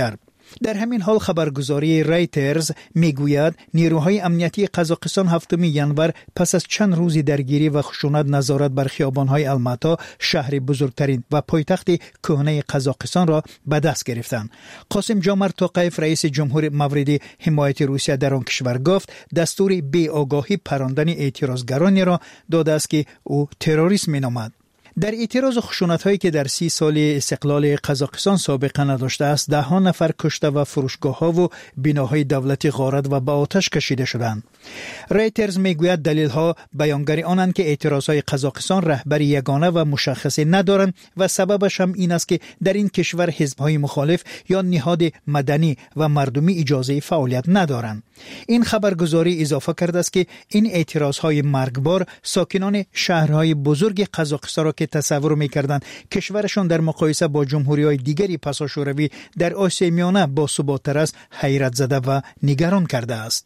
S7: در همین حال خبرگزاری رایترز میگوید نیروهای امنیتی قزاقستان هفتم ینور پس از چند روزی درگیری و خشونت نظارت بر خیابان‌های الماتا، شهر بزرگترین و پایتخت کهنه قزاقستان را به دست گرفتند. قاسم جامر توقیف رئیس جمهور مورد حمایت روسیه در آن کشور گفت دستور بی آگاهی پراندن اعتراضگرانی را داده است که او تروریسم مینامد. در اعتراض خشونت‌هایی که در سی سال استقلال قزاقستان سابقه نداشته است، ده ها نفر کشته و فروشگاه‌ها و بناهای دولتی غارت و به آتش کشیده شدند. رایترز میگوید دلیل‌ها بیانگر آنند که اعتراضهای قزاقستان رهبری یگانه و مشخصی ندارند و سببش هم این است که در این کشور حزب‌های مخالف یا نهاد مدنی و مردمی اجازه فعالیت ندارند. این خبرگزاری اضافه کرده است که این اعتراضهای مرگبار ساکنان شهرهای بزرگ قزاقستان را که تصور می‌کردند کشورشان در مقایسه با جمهوری‌های دیگری پساشوروی در آسیای میانه با ثبات‌تر است، حیرت زده و نگران کرده است.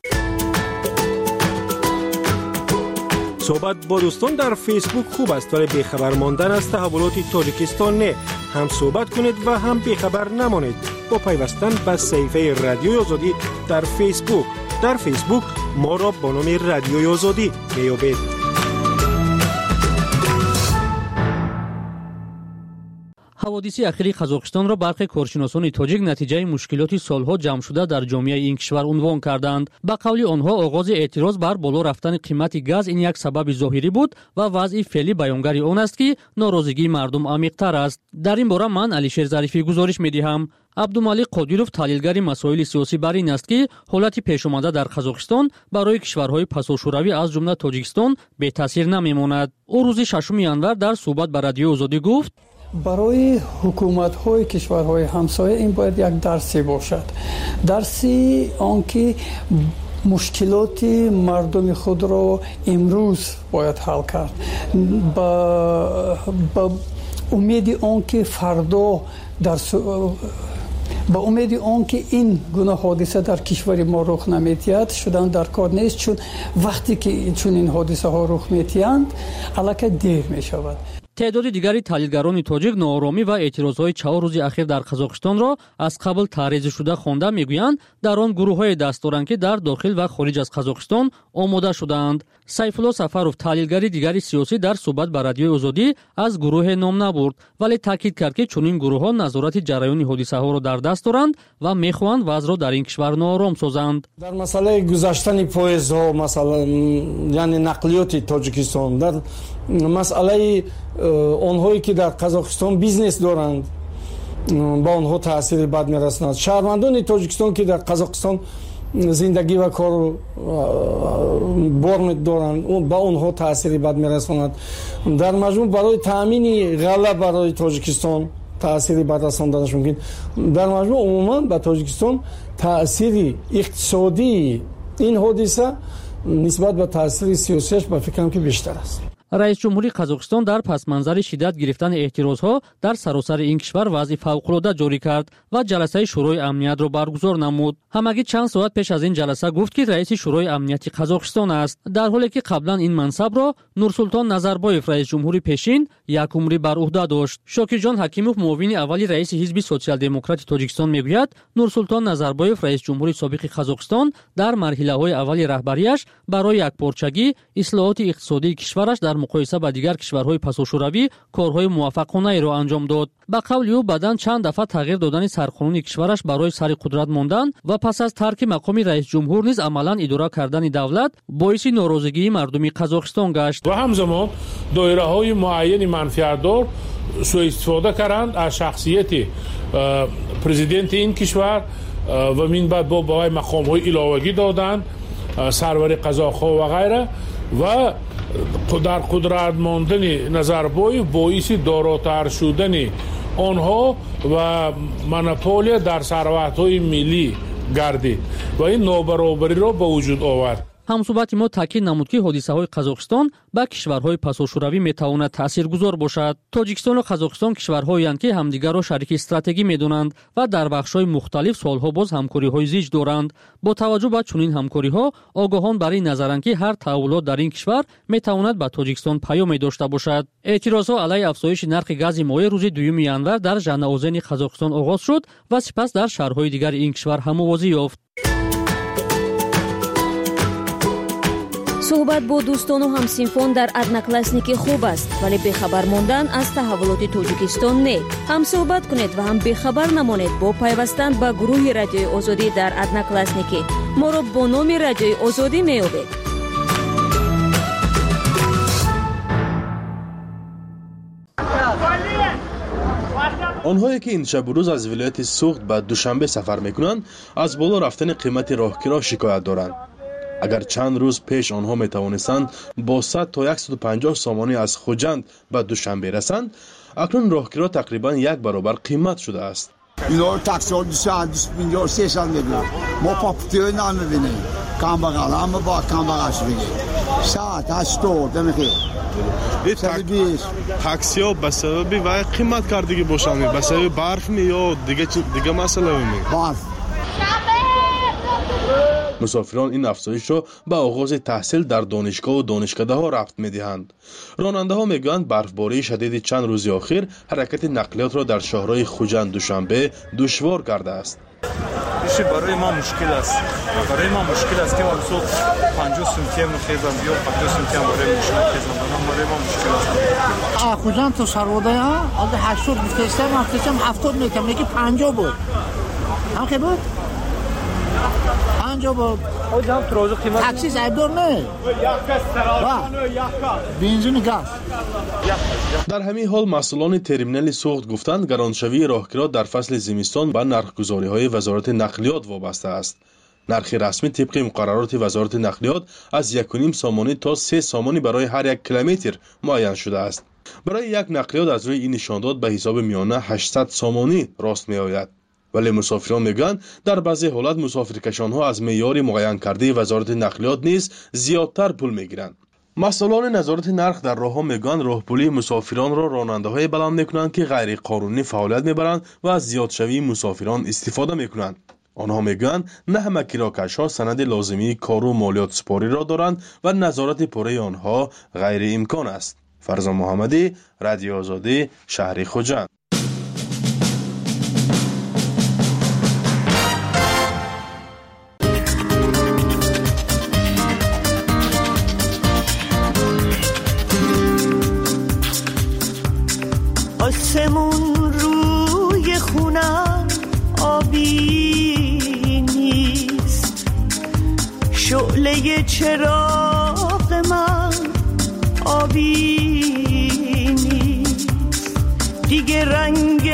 S8: صحبت با دوستان در فیسبوک خوب است ولی بیخبر ماندن از تحولات تاجیکستان نه. هم صحبت کنید و هم بیخبر نمانید با پیوستن به صفحه رادیوی آزادی در فیسبوک. در فیسبوک ما را با نام رادیوی آزادی میابید.
S15: حوادث اخیر قزاقستان را برخی کارشناسان تاجیک نتیجه مشکلات سالها جمع شده در جامعه این کشور عنوان کردند. با قول آنها آغاز اعتراض بر بالا رفتن قیمت گاز این یک سبب ظاهری بود و وضع فعلی بیانگر آن است که ناراضگی مردم عمیق‌تر است. در این باره من علیشیر ظریفی گزارش می‌دهم. عبدالمالک قادیرов تحلیلگر مسائل سیاسی بر این است که حالت پیش آمده در قزاقستان برای کشورهای پساشوروی از جمله تاجیکستان بی تاثیر نمیماند. او روز ششم ینور در صحبت با رادیو آزادی گفت
S17: برای حکومت‌های کشورهای همسایه این باید یک درسی باشد. درسی آنکه مشکلات مردم خود را امروز باید حل کرد. با, با امید آنکه فردا در با امید آنکه این گونه حادثه در کشور ما رخ نمی‌دهد شدن در کار نیست، چون وقتی که چون این حادثه ها رخ می‌دهند البته دیر می‌شود.
S15: تعداد دیگری تحلیلگران تاجیک ناآرامی و اعتراضهای چهار روز اخیر در قزاقستان را از قبل تعریض شده خوانده میگویند در آن گروه‌های دست دارند که در داخل و خارج از قزاقستان آماده شدند. سیفالله سفروف تحلیلگر دیگری سیاسی در صحبت با رادیوی آزادی از گروه نام نبرد ولی تاکید کرد که چنین گروه‌ها نظارت جریان حادثه‌ها را در دست دارند و می‌خواهند وضع را در این کشور ناآرام سازند.
S18: در مسئله گذشتن پایزها مثلا یعنی نقلیات تاجیکستان، در مسئله آنهایی که در قزاقستان بیزنس دارند با آنها تاثیر بد می‌رساند. شهروندان تاجیکستان که در قزاقستان زندگی و کار بار می‌دارند با آنها تاثیر بد می‌رساند. در مجموع برای تامین غله برای تاجیکستان تاثیر بد رساندنش ممکن. در مجموع عموما به تاجیکستان تاثیر اقتصادی این حادثه نسبت به تاثیر سیاسیش به فکرم که بیشتر است.
S15: رئیس جمهوری قزاقستان در پس منظر شدت گرفتن اعتراضها در سراسر این کشور وضع فوق‌العاده جاری کرد و جلسه شورای امنیت را برگزار نمود. همگی چند ساعت پیش از این جلسه گفت که رئیس شورای امنیت قزاقستان است، در حالی که قبلا این منصب را نورسولطان نظربایف رئیس جمهوری پیشین یک عمری بر عهده داشت. شاکرجان حکیموف معاون اولی رئیس حزب سوسیال دموکرات تاجیکستان میگوید نورسولطان نظربایف رئیس جمهوری سابق قزاقستان در مرحله‌های اولی رهبریش برای یکپارچگی اصلاحات اقتصادی کشورش در مقایسه با دیگر کشورهای پساشوروی کارهای موفقانه را انجام داد. با قول او بعداً چند دفعه تغییر دادن سرقانونی کشورش برای سر قدرت ماندن و پس از ترک مقام رئیس جمهور نیز عملاً اداره کردن دولت باعث ناراضگی مردم قزاقستان گشت.
S12: و همزمان دایره‌های معین منفعت‌دار سوء استفاده کردند از شخصیت پرزیدنت این کشور و من بعد با بای مقام‌های علاوه‌ای دادند، سرور قزاق‌ها و غیره، و در قدرت ماندن نظربایف باعث داراتر شدن آنها و مونوپولی در ثروت‌های ملی گردید و این نابرابری را به وجود آورد.
S15: ҳамсӯҳбати мо таъкид намуд ки ҳодисаҳои қазоқистон ба кишварҳои пасошӯравӣ метавонад таъсиргузор бошад. Тоҷикистону қазоқистон кишварҳоянд ки ҳамдигарро шарики стратегӣ медонанд ва дар бахшҳои мухталиф солҳо боз ҳамкориҳои зич доранд. Бо таваҷҷӯҳ ба чунин ҳамкориҳо, огоҳон бар ин назаранд ки ҳар таҳаввулот дар ин кишвар метавонад ба Тоҷикистон паёме дошта бошад. эътирозҳо алайҳи афзоиши нархи гази моеъ рӯзи дуюми январ дар Жанаозени Қазоқистон оғоз шуд ва сипас дар шаҳрҳои дигари ин кишвар ҳам овозӣ ёфт.
S2: суҳбат бо дӯстону ҳамсинфон дар одноклассники хуб аст, вале бехабар мондан аз таҳаввулоти Тоҷикистон не. ҳам суҳбат кунед ва ҳам бехабар намонед бо пайвастан ба гурӯҳи Радиои Озодӣ дар одноклассники. моро бо номи Радиои Озодӣ меёбед.
S4: онҳое ки ин шабу рӯз аз вилояти Суғд ба Душанбе сафар мекунанд, аз боло рафтани қимати роҳгиро шикоят доранд. агар чанд рӯз пеш онҳо метавонистанд бо сад то сад و панҷоҳ сомонӣ аз Хуҷанд ба Душанбе расанд, акнун роҳгиро тақрибан як баробар қимат шудааст.
S11: اینا رو تقصیر دوستان دوست پنجاه سیصد میگن ما پاپتیو نمیبینیم کم بغل همه با کم بغلش بگیم ساعت هشتاد دمیخی
S14: تاکسی ها به سببی وای قیمت کردگی باشند به سبب برف می یا دیگه دیگه مسئله می
S11: برف
S4: مسافران این افزایش را به آغاز تحصیل در دانشگاه و دانشکده ها ربط می دهند. راننده ها می گویند برفباری شدید چند روز اخیر حرکت نقلیات را در شهرهای خوجند دوشنبه دشوار کرده است.
S19: ایشی برای ما مشکل است. برای ما مشکل است که ما صبح پنجاه سنتی هم خیزم یا پنجاه سنتی هم برای مشکل خیزم. برای ما مشکل است.
S20: خوجند تو سرواده ها از هشتاد میفرستم میفرستم هفتاد میکنم یکی پنجاه بود. هم که بود؟ پنجاه بود. تاکسی زیادور نه. بنزین گاز.
S4: در همین حال مسئولان ترمینال سوخت گفتند گرانشوی راهگیرها در فصل زمستان به نرخگذاری‌های وزارت نقلیات وابسته است. نرخ رسمی طبق مقررات وزارت نقلیات از یک و نیم سامانی تا سه سامانی برای هر یک کیلومتر معین شده است. برای یک نقلیات از روی این نشانداد به حساب میانه هشتصد سامانی راست میآید. ولی مسافران میگن در بعضی حالت مسافرکشانها از معیار معین کرده وزارت نقلیات نیز زیادتر پول میگیرند. مسئولان نظارت نرخ در راهها میگن راهپولی مسافران را راننده‌های بلند میکنند که غیر قانونی فعالیت میبرند و از زیادشوی مسافران استفاده میکنند. آنها میگن نه همه کراکش‌ها سند لازمی کار و مالیات سپاری را دارند و نظارت پوره آنها غیر امکان است. فرزان محمدی، رادیو آزادی، شهر خوجند.
S20: آسمون روی خونم آبی نیست، شعله چراغ من آبی نیست، دیگه رنگ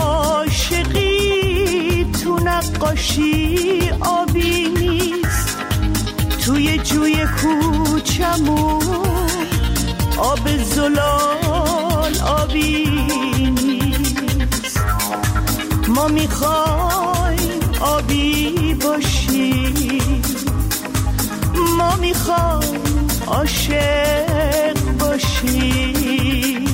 S20: عاشقی تو نقاشی آبی نیست، توی جوی کوچمون آب زلال آبی نیست. ما میخوایم آبی باشیم، ما میخوایم عاشق باشیم.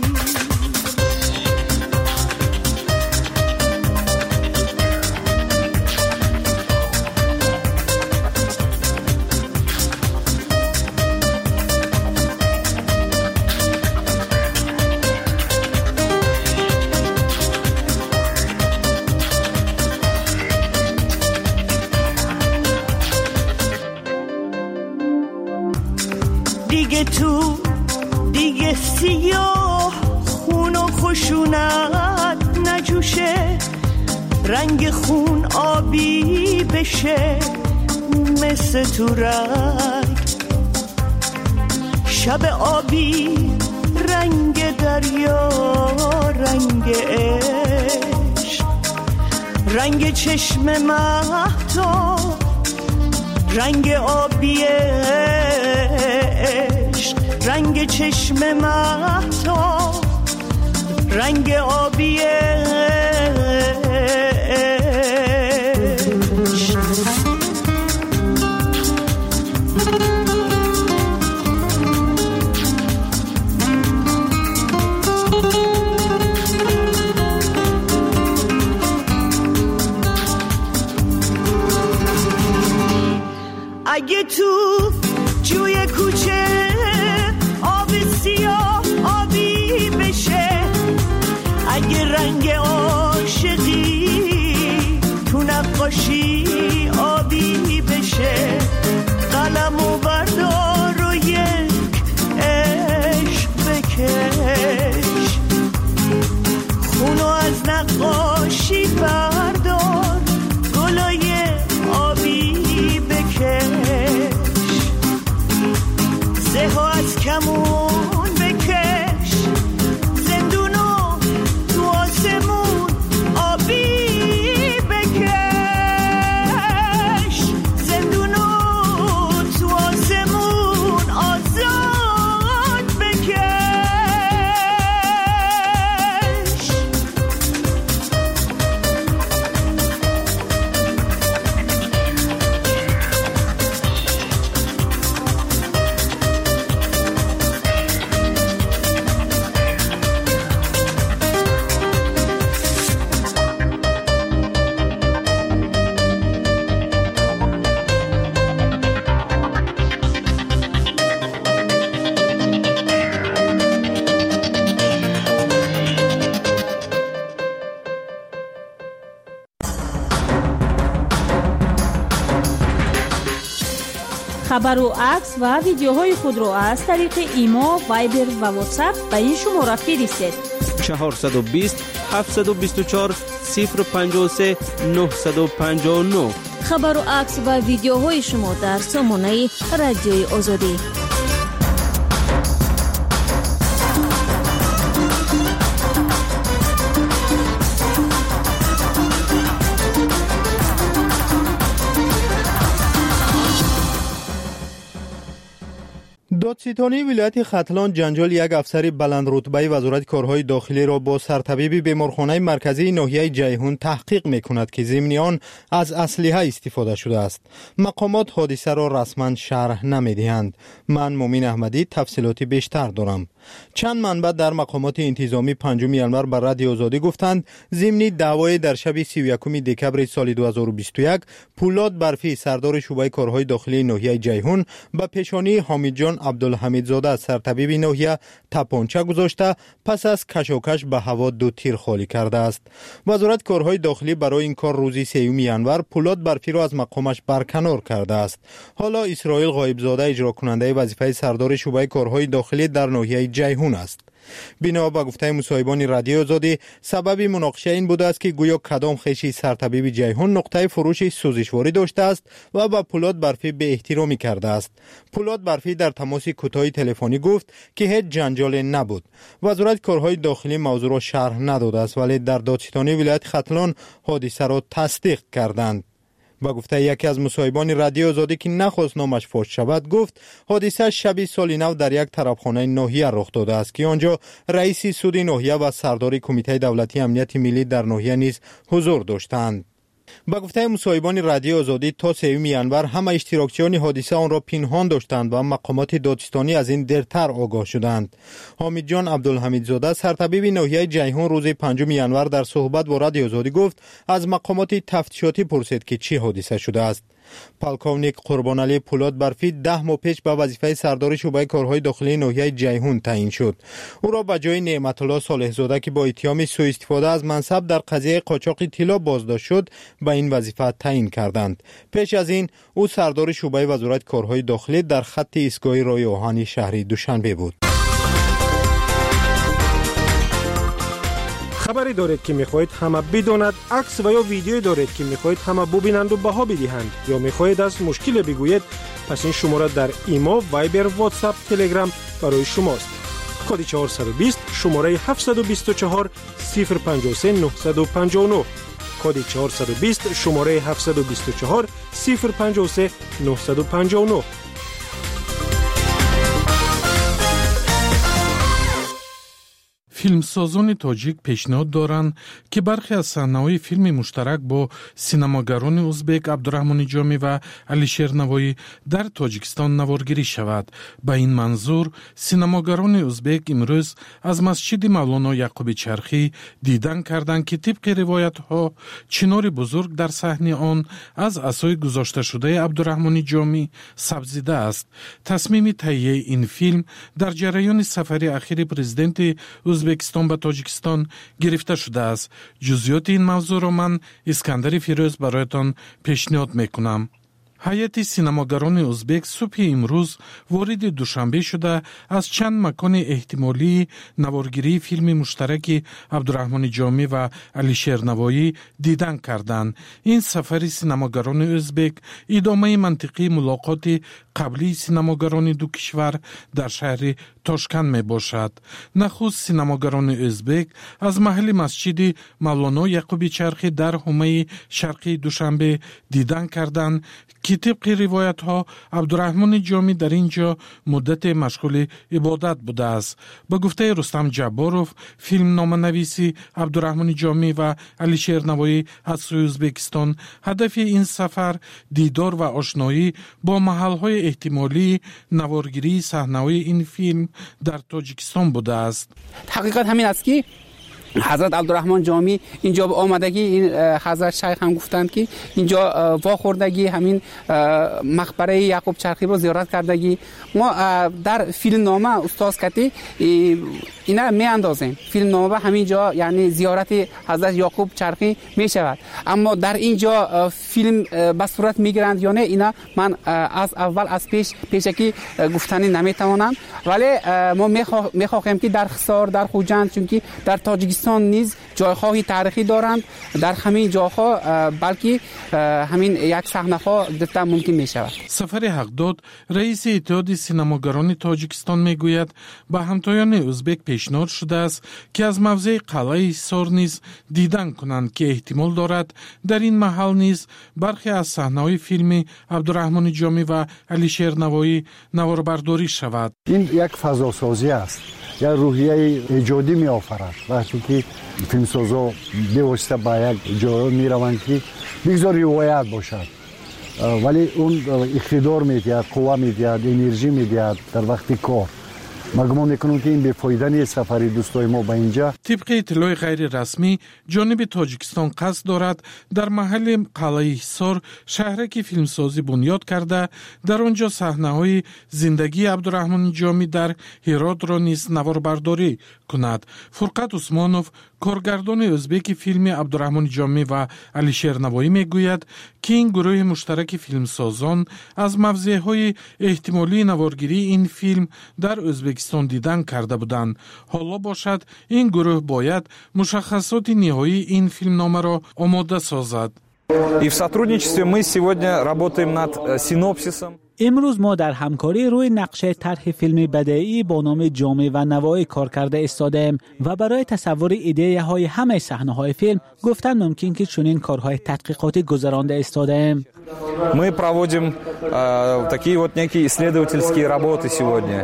S20: دیگه تو دیگه سیاه خون و خشونت نجوشه، رنگ خون آبی بشه مثل تو رنگ، شب آبی رنگ دریا رنگ عشق، رنگ چشم مهتاب رنگ آبی عشق، رنگ چشم مهتاب رنگ آبی عشق.
S10: رنگ عاشقی تو نقاشی آبی بشه قلم و بردار و یک عشق بکش خونو از نقاشی بردار گلای آبی بکش زهو از کمون بکش زندونو تو آسمون آبی بکش زندونو تو آسمون آزاد بکش
S2: خبر و عکس و ویدیوهای خود را از طریق ایما، وایبر و واتساپ به این شماره فرستید.
S13: چهارصد و بیست هفتصد و بیست و چهار صفر پنجاه و سه نهصد و پنجاه و نه.
S2: خبر و عکس و ویدیوهای شما در سامانه رادیوی آزادی.
S21: دادستانی ولایت ختلان جنجال یک افسر بلند رتبه وزارت کارهای داخلی را با سرطبیب بیمارخانه مرکزی ناحیه جیهون تحقیق میکند که ضمن آن از اسلحه استفاده شده است. مقامات حادثه را رسما شرح نمیدهند. من مومین احمدی تفصیلاتی بیشتر دارم. چند منبع در مقامات انتظامی پنجم ینور بر رادیو آزادی گفتند ضمن دعوای در شب سی و یکم دکبر سال دو هزار و بیست و یک پولاد برفی سردار شعبه کارهای داخلی ناحیه جیهون به پیشانی حمید جان عبدالحمیدزاده سرطبیب ناحیه تپانچه گذاشته پس از کشاکش به هوا دو تیر خالی کرده است. وزارت کارهای داخلی برای این کار روزی سیوم ینور پولاد برفی را از مقامش برکنار کرده است. حالا اسرائیل غایبزاده اجرا کننده وظیفه سردار شعبه کارهای داخلی در ناحیه جیهون است. بنا به گفته مصاحبان رادیو آزادی سبب مناقشه این بوده است که گویا کدام خیشی سرطبیب جیهون نقطه فروش سوزشواری داشته است و با پولاد برفی به احترامی کرده است. پولاد برفی در تماس کوتاه تلفنی گفت که هیچ جنجال نبود. وزارت کارهای داخلی موضوع را شرح نداده است ولی در دادستانی ولایت ختلان حادثه را تصدیق کردند. با گفته یکی از مصاحبان رادیو آزادی که نخواست نامش فاش شود گفت حادثه شب سال نو در یک طرفخانه ناحیه رخ داده است که آنجا رئیس سود ناحیه و سردار کمیته دولتی امنیت ملی در ناحیه نیز حضور داشتند. با گفته مصاحبان رادیو آزادی تا سوم ینور همه اشتراکچیان حادثه آن را پنهان داشتند و مقامات دادستانی از این دیرتر آگاه شدند. حمید جان عبدالحمیدزاده سرطبیب ناحیه جیهون روز پنجم ینور در صحبت با رادیو آزادی گفت از مقامات تفتیشاتی پرسید که چی حادثه شده است. پالکونیک قربانعلی پولاد برفی ده ماه پیش به وظیفه سردار شعبه کارهای داخلی ناحیه جیهون تعیین شد. او را به جای نعمت الله صالح زاده که با اتهام سوء استفاده از منصب در قضیه قاچاق طلا بازداشت شد به این وظیفه تعیین کردند. پیش از این او سردار شعبه وزارت کارهای داخلی در خط ایستگاه راه آهن شهری دوشنبه بود.
S8: خبری دارید که میخواهید همه بداند، عکس و یا ویدیویی دارید که میخواهید همه ببینند و بها بدهند یا میخواهید از مشکل بگویید، پس این شماره در ایما، وایبر، واتساپ، تلگرام برای شماست. کد چهارصد و بیست شماره هفتصد و بیست و چهار صفر پنجاه و سه نهصد و پنجاه و نه. کد چهارصد و بیست شماره هفتصد و بیست و چهار صفر پنجاه و سه نهصد و پنجاه و نه.
S23: فیلمسازان تاجیک پیشنهاد دارند که برخی از صحنه‌های فیلم مشترک با سینماگران ازبک عبدالرحمن جامی و علیشیر نوایی در تاجیکستان نوارگیری شود. با این منظور سینماگران ازبک امروز از مسجد مولانا یعقوب چرخی دیدن کردند که طبق روایت‌ها چنار بزرگ در صحنه آن از عصای گذاشته شده عبدالرحمن جامی سبزیده است. تصمیم تهیه این فیلم در جریان سفر اخیر پرزیدنت ازبک ازبکستان به تاجیکستان گرفته شده است. جزئیات این موضوع را من اسکندر فیروز برایتان پیشنهاد میکنم. ҳайати синамогарони ӯзбек субҳи имрӯз вориди душанбе шуда аз чанд макони эҳтимолии наворгирии филми муштараки абдураҳмони ҷомӣ ва алишер навоӣ дидан карданд. ин сафари синамогарони ӯзбек идомаи мантиқии мулоқоти қаблии синамогарони ду кишвар дар шаҳри тошканд мебошад. нахуст синамогарони ӯзбек аз маҳалли масҷиди мавлоно яқуби чархӣ дар ҳумаи шарқии душанбе дидан карданд ки тибқи ривоятҳо абдураҳмони ҷомӣ дар ин ҷо муддате машғули ибодат будааст. ба гуфтаи Рустам Ҷабборов, филмноманависи Абдураҳмони ҷомӣ ва Алишер Навоӣ аз сӯи Ӯзбекистон, ҳадафи ин сафар дидор ва ошноӣ бо маҳалҳои эҳтимолии наворгирии саҳнаҳои ин филм дар Тоҷикистон будааст.
S1: ҳақиқат ҳамин аст ки حضرت عبدالرحمن جامی اینجا به آمدگی این حضرت شیخ هم گفتند که اینجا واخوردگی همین مقبره یعقوب چرخی رو زیارت کردگی. ما در فیلم نامه استاد کتی اینا می اندازیم. فیلم نامه همینجا یعنی زیارت حضرت یعقوب چرخی می شود، اما در اینجا فیلم به صورت می گیرند یا نه اینا من از اول از پیش پیشکی گفتنی نمی توانم، ولی ما می خواهیم که در خسار در خوجند چون که در تاجیکستان نیز جایخواهی تاریخی دارند، در همین جاها بلکه همین یک صحنه‌ها دیدن ممکن می شود.
S23: سفر حقداد رئیس اتحاد سینماگران تاجیکستان می گوید با همتایان ازبک پیشنهاد شده است که از موضع قلعه حصار نیز دیدن کنند که احتمال دارد در این محل نیز برخی از صحنه‌های فیلم عبدالرحمن جامی و علیشیر نوایی نواربرداری شود.
S3: این یک فضاسازی است، یا روحیه ایجادی می آفرد. وقتی که فیلمسازا به واسطه با یک جای می روند که بگذار روایت باشد، ولی اون اقتدار می دهد، قوه می دهد، انرژی می دهد در وقت کار. ما گمان میکنم که این به فایده نیست سفری دوستای ما به اینجا.
S23: طبق اطلاع غیر رسمی جانب تاجیکستان قصد دارد در محل قلعه حصار شهرکی فیلمسازی بنیاد کرده در آنجا صحنه‌های زندگی عبدالرحمن جامی در هرات را نیز نواربرداری کند. فرقت عثمانوف کارگردان ازبک فیلم عبدالرحمن جامی و علیشیر نوایی میگوید که این گروه مشترک فیلمسازان از موضع‌های احتمالی نوارگیری این فیلم در ازبکستان دیدن کرده بودند. حالا باشد این گروه باید مشخصات نهایی این فیلمنامه را آماده سازد.
S19: И в сотрудничестве мы сегодня работаем над синопсисом.
S6: امروز ما در همکاری روی نقشه طرح فیلم بدیعی با نام جامی و نوایی کار کرده ایستادیم و برای تصور ایده های همه صحنه های فیلم گفتن ممکن که چنین کارهای تحقیقاتی گذرانده ایستادیم.
S19: Мы проводим э, такие вот некие исследовательские работы сегодня.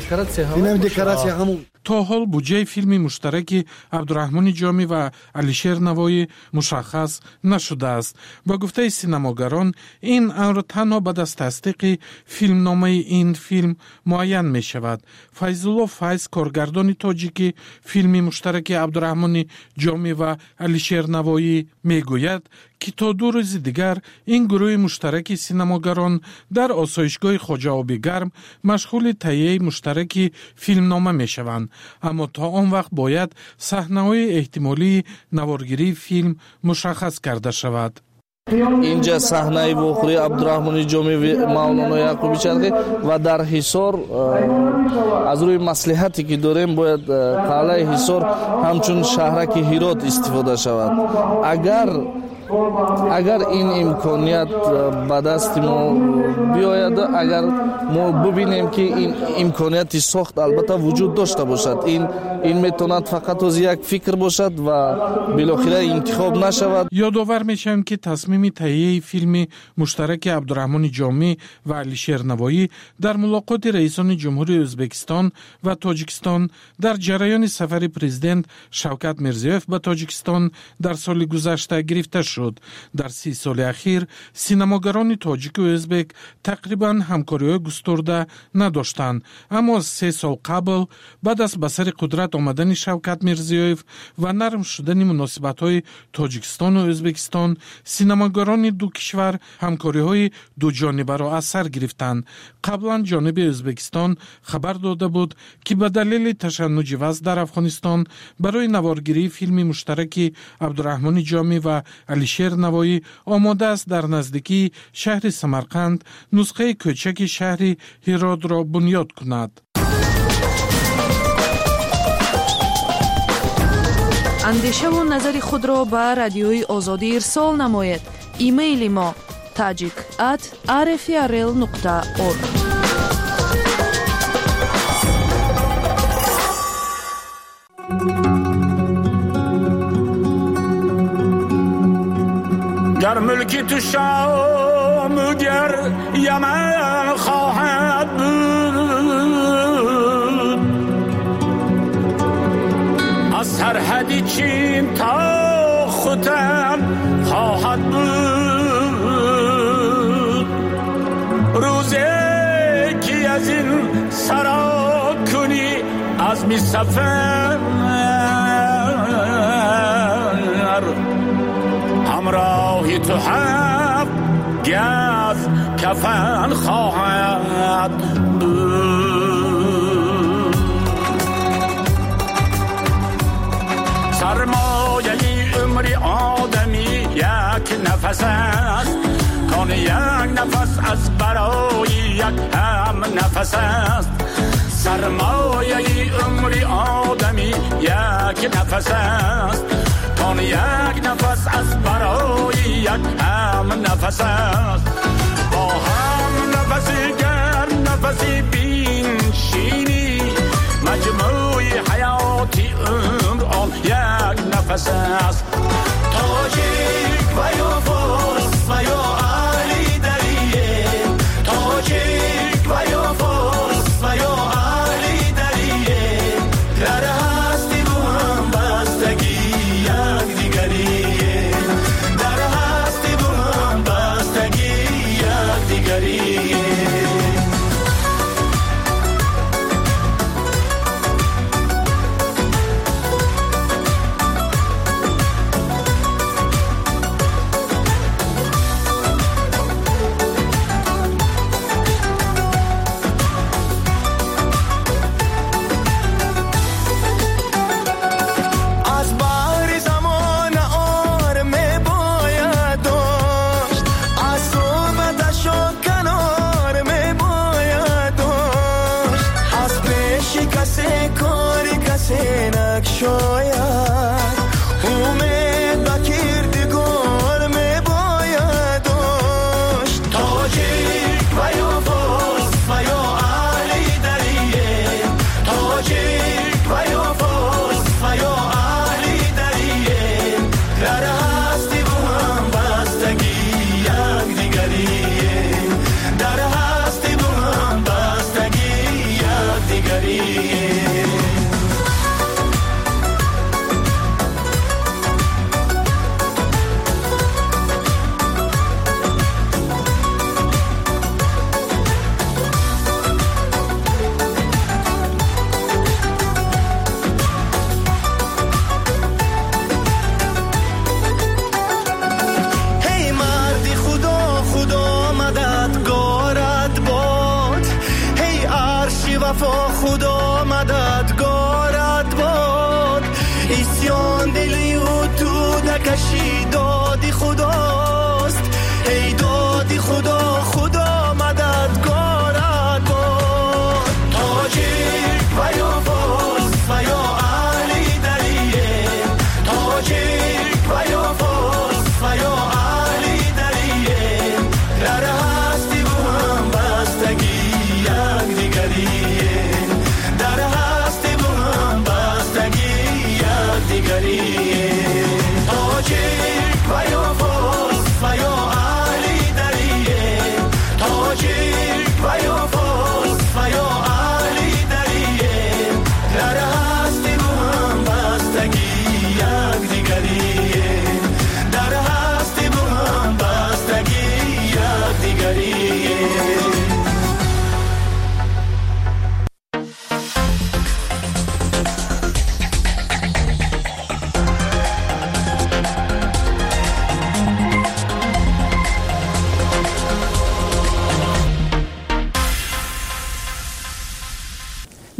S23: تا حال بودجه فیلم مشترک عبدالرحمن جامی و علیشیر نوایی مشخص نشده است. با گفته سینماگران این امر تنها بعد از تصدیق فیلمنامه این فیلم معین می شود. فیض‌الله فیض کارگردان تاجیکی فیلم مشترک عبدالرحمن جامی و علیشیر نوایی می گوید که تا دو روز دیگر این گروه مشترک سینماگران در آسایشگاه خواجه آبی گرم مشغول تهیه مشترک فیلمنامه می شوند، اما تا آن وقت باید صحنه‌های احتمالی نوارگیری فیلم مشخص کرده شود.
S24: اینجا صحنه واقعی عبدالرحمن جامی و مولانا یعقوب چرخی و در حصار از روی مصلحتی که داریم باید قلعه حصار همچون شهرک هرات استفاده شود. اگر اگر این امکانیت به دست ما بیاید، اگر ما ببینیم که این امکانیت ساخت البته وجود داشته باشد، این این میتواند فقط از یک فکر باشد و بالاخره انتخاب نشود.
S23: یادآور میشم که تصمیم تهیه فیلم مشترک عبدالرحمن جامی و علیشیر نوایی در ملاقات رئیسان جمهوری ازبکستان و تاجیکستان در جریان سفر پرزیدنت شوکت میرزیوف به تاجیکستان در سال گذشته گرفته شد. شد. در سی سال اخیر سینماگران تاجیک و ازبک تقریبا همکاری‌های گسترده نداشتند، اما سه سال قبل بعد از به سر قدرت آمدن شوکت میرزیویف و نرم شدن مناسبت‌های تاجیکستان و ازبکستان، سینماگران دو کشور همکاری‌های دو جانبه را از سر گرفتند. قبلا جانب ازبکستان خبر داده بود که به دلیل تشنج وضع در افغانستان برای نوارگیری فیلم مشترک عبدالرحمن جامی و علیشیر نوایی آماده است در نزدیکی شهر سمرقند نسخه کوچک شهر هرات را بنیاد کند.
S5: اندیشه و نظر خود را به رادیوی آزادی ارسال نماید. ایمیل ما tajik at r f r l nokta org.
S10: گر ملکی تو شام گر یمن خواهد بود، از سرحدی چین تا ختن خواهد بود. روزی که از این سرا کنی از می سفر، همراهی تو هفت گز کفن خواهد بود. سرمایه عمر آدمی یک نفس است، کان یک نفس از برای یک هم نفس است. سرمایه عمر آدمی یک نفس است، کان یک نفس از برای یک هم نفس است. با هم نفسی گر نفسی بینشینی، مجموع حیاتی عمر آن یک نفس است. تاجیک و یا فارس و یا اهلی دریه، تاجیک و یا فارس و یا اهلی دریه، در هستی با هم بستگی یک دیگریه، در هستی با هم بستگی یک دیگریه. شاید امید با کردگار می باید داشت. تاجیک و یا فارس و یا اهلی دریه، تاجیک و یا فارس و یا اهلی دریه، در هستی با هم بستگی یک دیگریه، در هستی با هم بستگی یک دیگریه.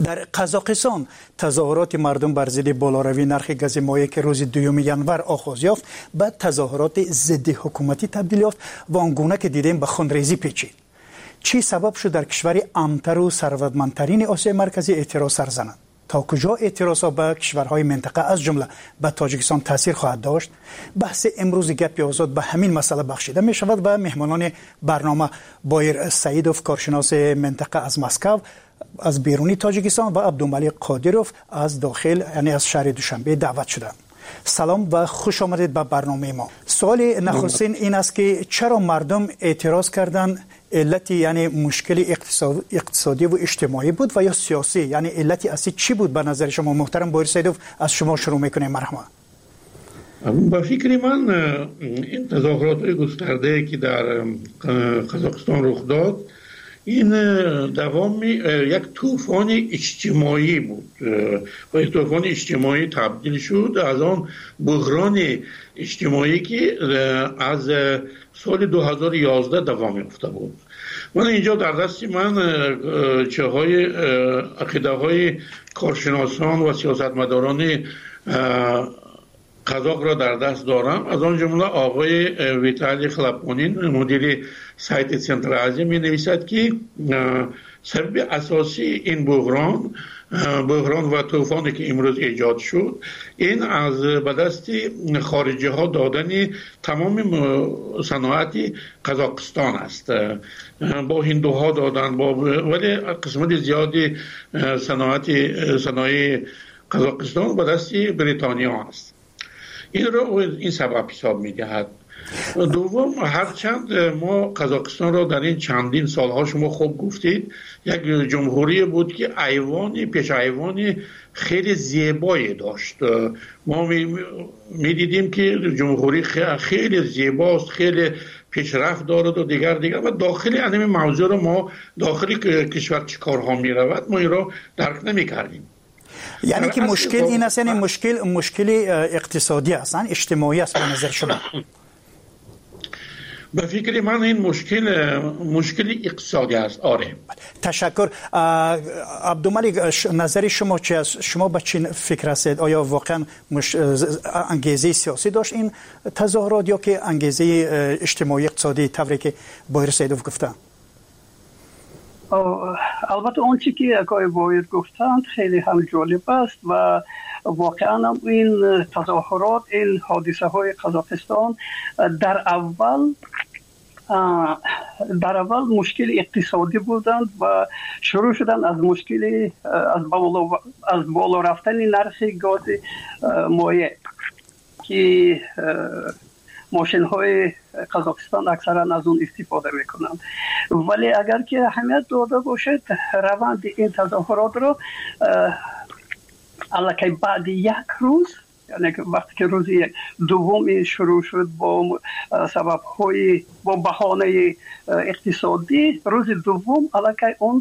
S7: در قزاقستان تظاهرات مردم بر ضد بالاروی نرخ گاز مایع که روز دوم ژانویه آغاز یافت به تظاهرات ضد حکومتی تبدیل یافت و آنگونه که دیدیم به خونریزی پیچید. چی سبب شد در کشور امتر و ثروتمندترین آسیای مرکزی اعتراض سر زنند؟ تا کجا اعتراضها به کشورهای منطقه از جمله به تاجیکستان تاثیر خواهد داشت؟ بحث امروز گپ آزاد به همین مسئله بخشیده می شود و مهمانان برنامه بایر سعیدوف کارشناس منطقه از مسکو از بیرونی تاجیکستان و عبدالملیک قادروف از داخل یعنی از شهر دوشنبه دعوت شدند. سلام و خوش آمدید به برنامه ما. سوال نخستین این است که چرا مردم اعتراض کردند؟ علتی یعنی مشکل اقتصادی و اجتماعی بود و یا سیاسی؟ یعنی علتی اصلی چی بود به نظر شما؟ محترم بایر سعیدوف از شما شروع میکنیم. مرحبا.
S9: با فکر من این تظاهرات گسترده که در قزاقستان رخ داد این دوام یک طوفان اجتماعی بود و این طوفان اجتماعی تبدیل شد از آن بحران اجتماعی که از سال دو هزار و یازده دوام یافته بود. من اینجا در دست من چه های عقیده های کارشناسان و سیاستمداران قزاق را در دست دارم. از آن جمله آقای ویتالی خلپونین مدیر سایت سنتر آزیا می نویسد که سبب اساسی این بحران بحران و طوفانی که امروز ایجاد شد این از به دست خارجی ها دادن تمام صنایع قزاقستان است. با هندوها دادن با ولی قسمت زیادی صنایع صنایع قزاقستان به دست بریتانیا است. این رو این سبب حساب می‌دهد. دوم، هرچند ما قزاقستان را در این چندین سالها شما خوب گفتید یک جمهوری بود که ایوانی پیش ایوانی خیلی زیبایی داشت. ما می‌دیدیم که جمهوری خیلی زیباست، خیلی پیشرفت دارد و دیگر دیگر و داخل این موضوع رو ما داخل کشور چه کارها می‌رود ما این را درک نمی‌کردیم.
S7: یعنی که مشکل این است، یعنی مشکل مشکل اقتصادی است، اجتماعی است به نظر شما؟
S9: به فکر من این مشکل مشکل اقتصادی است. آره.
S7: تشکر. عبدالملیک نظر شما چی است؟ شما به چی فکر هستید؟ آیا واقعا مش... انگیزه سیاسی داشت این تظاهرات یا که انگیزه اجتماعی اقتصادی طوری که بایر سعیدوف گفته؟
S16: البته آنچه که آقای بایر گفتند خیلی هم جالب است و واقعا این تظاهرات این حادثه های قزاقستان در اول در اول مشکل اقتصادی بودند و شروع شدن از مشکل از بالا از بالا رفتن نرخ گاز مایع که ماشین های قزاقستان اکثرا از اون استفاده میکنند. ولی اگر که اهمیت داده باشد روند این تظاهرات را الکی بعد یک روز، یعنی وقتی که روز دوم شروع شد با سبب های با بهانه اقتصادی، روز دوم الکی اون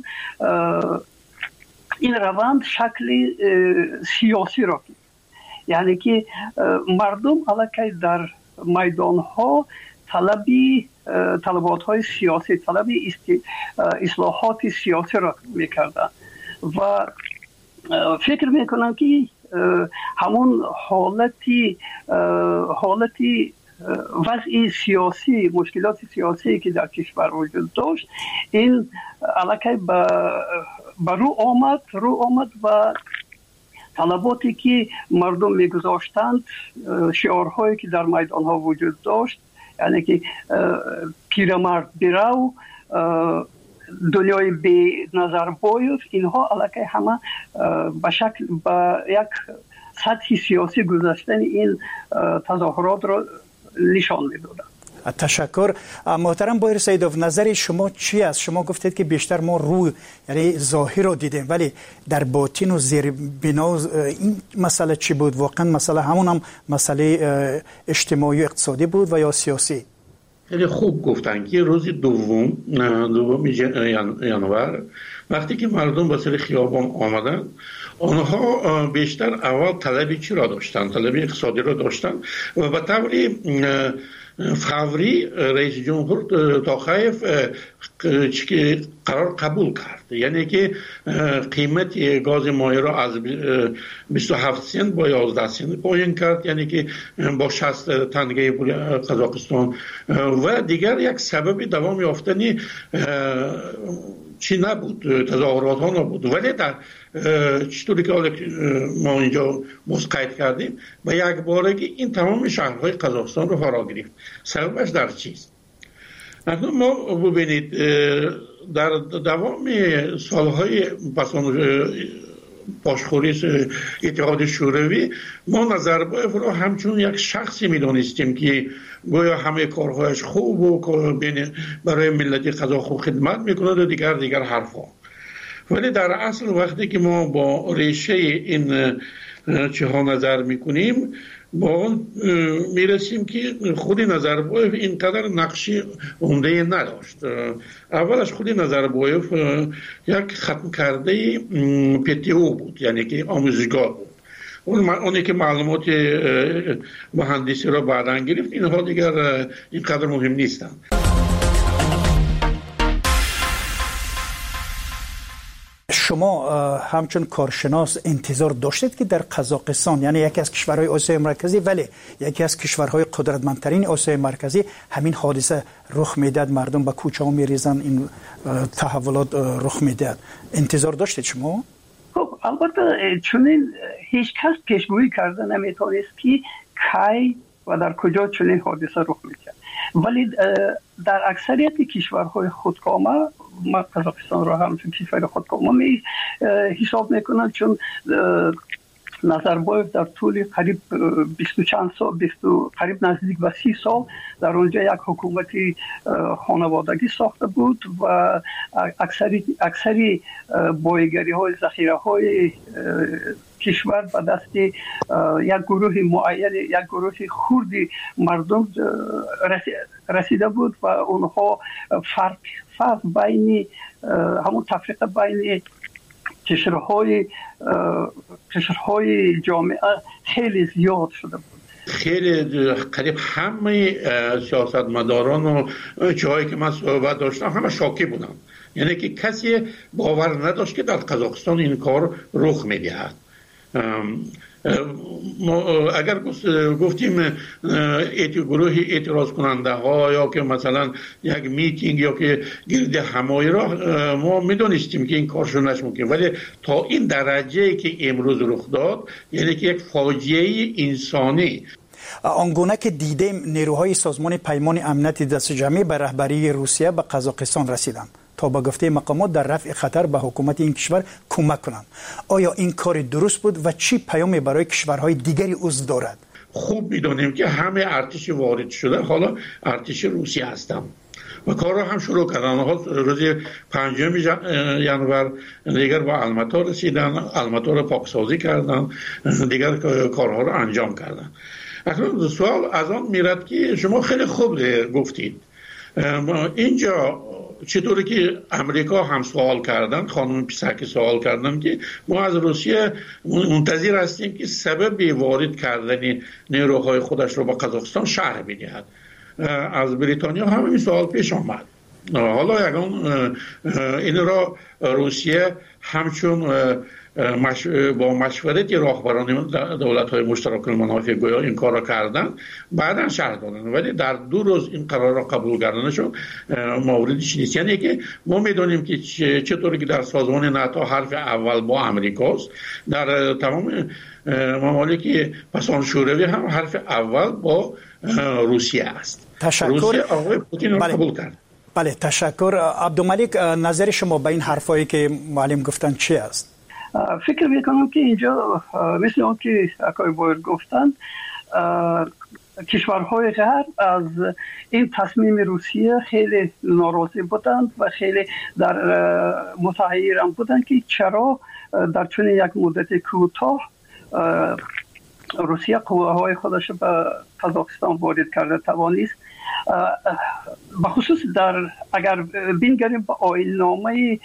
S16: این روند شکل سیاسی را گرفت. یعنی که مردم الکی در میدان ها طلبی طلبات های سیاسی طلبی اصلاحات سیاسی را میکردن و فکر میکنم که همون حالتی حالتی وضع سیاسی مشکلات سیاسی که در کشور وجود داشت این علاقه به رو آمد رو آمد و طلباتی که مردم میگذاشتند شعارهایی که در میدان ها وجود داشت، یعنی که پیرمرد برو، دنیای بی نظر باید، اینها علاقه همه به شکل به یک سطح سیاسی گذاشتن این تظاهرات را نشان میدادند.
S7: تشکر. محترم بایر سعیدوف، نظر شما چی است؟ شما گفتید که بیشتر ما روی یعنی ظاهر رو دیدیم ولی در باطن و زیر بنا این مسئله چی بود؟ واقعا مسئله همون هم مسئله اجتماعی و اقتصادی بود و یا سیاسی؟
S9: خیلی خوب گفتن که روز دوم دوم ژانویه وقتی که مردم به سر خیابان آمدن آنها بیشتر اول طلبی چی را داشتن؟ طلبی اقتصادی را داشتن و به طوری فوری رئیس جمهور توخایف قرار قبول کرد، یعنی که قیمت گاز مایع را از بیست و هفت سنت با یازده سنت پایین کرد، یعنی که با شصت تنگه پول قزاقستان. و دیگر یک سبب دوام یافتنی چی نبود، تظاهرات ها نبود، ولی در چطوری که ما اینجا مسقط کردیم و یک بارگی این تمام شهرهای قزاقستان رو فرا گرفت. سببش در چیست؟ اکنون ما ببینید در دوام سالهای باشخوری اتحاد شوروی ما نظربایف رو همچون یک شخصی میدونستیم که گویا همه کارهایش خوب و برای ملت قزاق خوب خدمت میکنه و دیگر دیگر حرفا. ولی در اصل وقتی که ما با ریشه این چه ها نظر میکنیم با اون میرسیم که خودی نظربایف اینقدر نقشی عمده نداشت. اولش خودی نظربایف یک ختم کرده پی تی او بود، یعنی که آموزشگاه بود. اون اونی که معلومات مهندسی را بعداً گرفت، اینها دیگر اینقدر مهم نیستند.
S7: شما همچون کارشناس انتظار داشتید که در قزاقستان، یعنی یکی از کشورهای آسیای مرکزی ولی یکی از کشورهای قدرتمندترین آسیای مرکزی، همین حادثه رخ میداد، مردم به کوچه ها میریزن، این تحولات رخ میداد؟ انتظار داشتید شما؟
S16: خب البته چنین هیچ کس پیشگویی کرده نمیتونست که کی و در کجا چنین حادثه رخ میکرد، ولی در اکثریت کشورهای خودکامه، ما قزاقستان را همچون کشور خودکامه می حساب میکنند، چون نظربایف در طول قریب بیست و چند سال، بیست قریب نزدیک به سی سال در اونجا یک حکومتی خانوادگی ساخته بود و اکثری اکثری بایگری های ذخیره های کشور به دست یک گروه معین، یک گروه خردی مردم رسیده بود و اونها فرق فرق بین همون تفریق بین کشورهای کشورهای جامعه خیلی زیاد شده بود.
S9: خیلی قریب همه سیاستمداران و جایی که من صحبت داشتم همه شاکی بودن، یعنی که کسی باور نداشت که در قزاقستان این کار رخ میدهد. اگر گفتیم گروه اعتراض کننده ها یا که مثلا یک میتینگ یا که گرد همایی را ما میدونستیم که این کارشو نشمون، ولی تا این درجه که امروز رخ داد، یعنی که یک فاجعه انسانی.
S7: آنگونه که دیدیم نیروهای سازمان پیمان امنیت دست جمعی به رهبری روسیه به قزاقستان رسیدند تا با گفته مقامات در رفع خطر به حکومت این کشور کمک کنند. آیا این کار درست بود و چی پیامی برای کشورهای دیگری عضو دارد؟
S9: خوب میدونیم که همه ارتش وارد شده حالا ارتش روسیه هستند و کار را هم شروع کردن. روز پنجم ژانویه دیگر با الماتا رسیدن، الماتا را پاکسازی کردن، دیگر کارها را انجام کردن. اکنون سوال از آن میرد که شما خیلی خوب گفتید اینجا چطوری که امریکا هم سوال کردن، خانم پیسکی سوال کردن که ما از روسیه منتظر هستیم که سبب وارد کردن نیروهای خودش رو با قزاقستان شرح بدهد. از بریتانیا هم این سوال پیش آمد. حالا یکان این را روسیه همچون مش... با مشورت راهبران دولت‌های مشترک المنافع گویا این کار را کردن، بعداً شرح دادن، ولی در دو روز این قرار را قبول کردنشون موردش نیست. یعنی که ما میدونیم که چطوری که در سازمان ناتو حرف اول با امریکاست، در تمام ممالک پسان شوروی هم حرف اول با روسیه است.
S7: تشکر.
S9: روسیه آقای پوتین را قبول کرد.
S7: بله تشکر. عبدالملک، نظر شما به این حرفایی که معلم گفتن چی است؟
S16: فکر میکنم که اینجا مثل اون که اکای بایر گفتن، کشورهای غرب از این تصمیم روسیه خیلی ناراضی بودند و خیلی در متحیر بودند که چرا در چنین یک مدت کوتاه روسیه قواهای خودش به قزاقستان وارد کرده توانست. بخصوص در اگر بینگریم با آیین‌نامه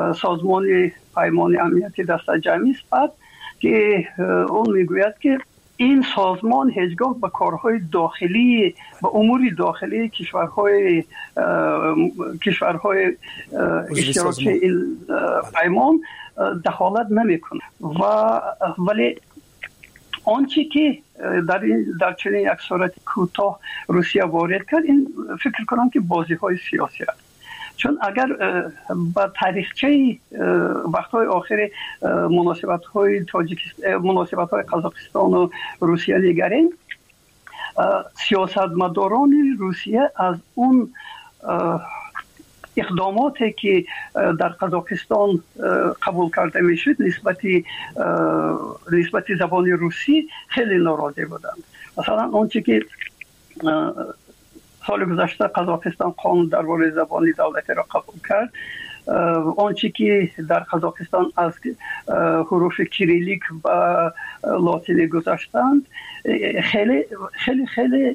S16: سازمان پیمان امنیتی دست جمعی است که اون میگوید که این سازمان هیچگاه به کارهای داخلی به امور داخلی کشورهای کشورهای اشتراکی این پیمان دخالت نمیکنه و ولی آنچه که در این در چنین یک صورت کوتاه روسیه وارد کرد این فکر کنم که بازی های سیاسی است. چون اگر با تاریخچه وقت‌های آخر مناسبت‌های تاجیکستان مناسبت‌های قزاقستان و روسیه نگریم، سیاستمداران روسیه از اون اقداماتی که در قزاقستان قبول کرده میشد نسبت نسبت زبان روسی خیلی ناراضی بودند. مثلا آنچه که سال گذشته قزاقستان قانون درباره زبان دولتی را قبول کرد، آنچه که در قزاقستان از حروف کریلیک و لاتینی گذاشتند خیلی خیلی خیلی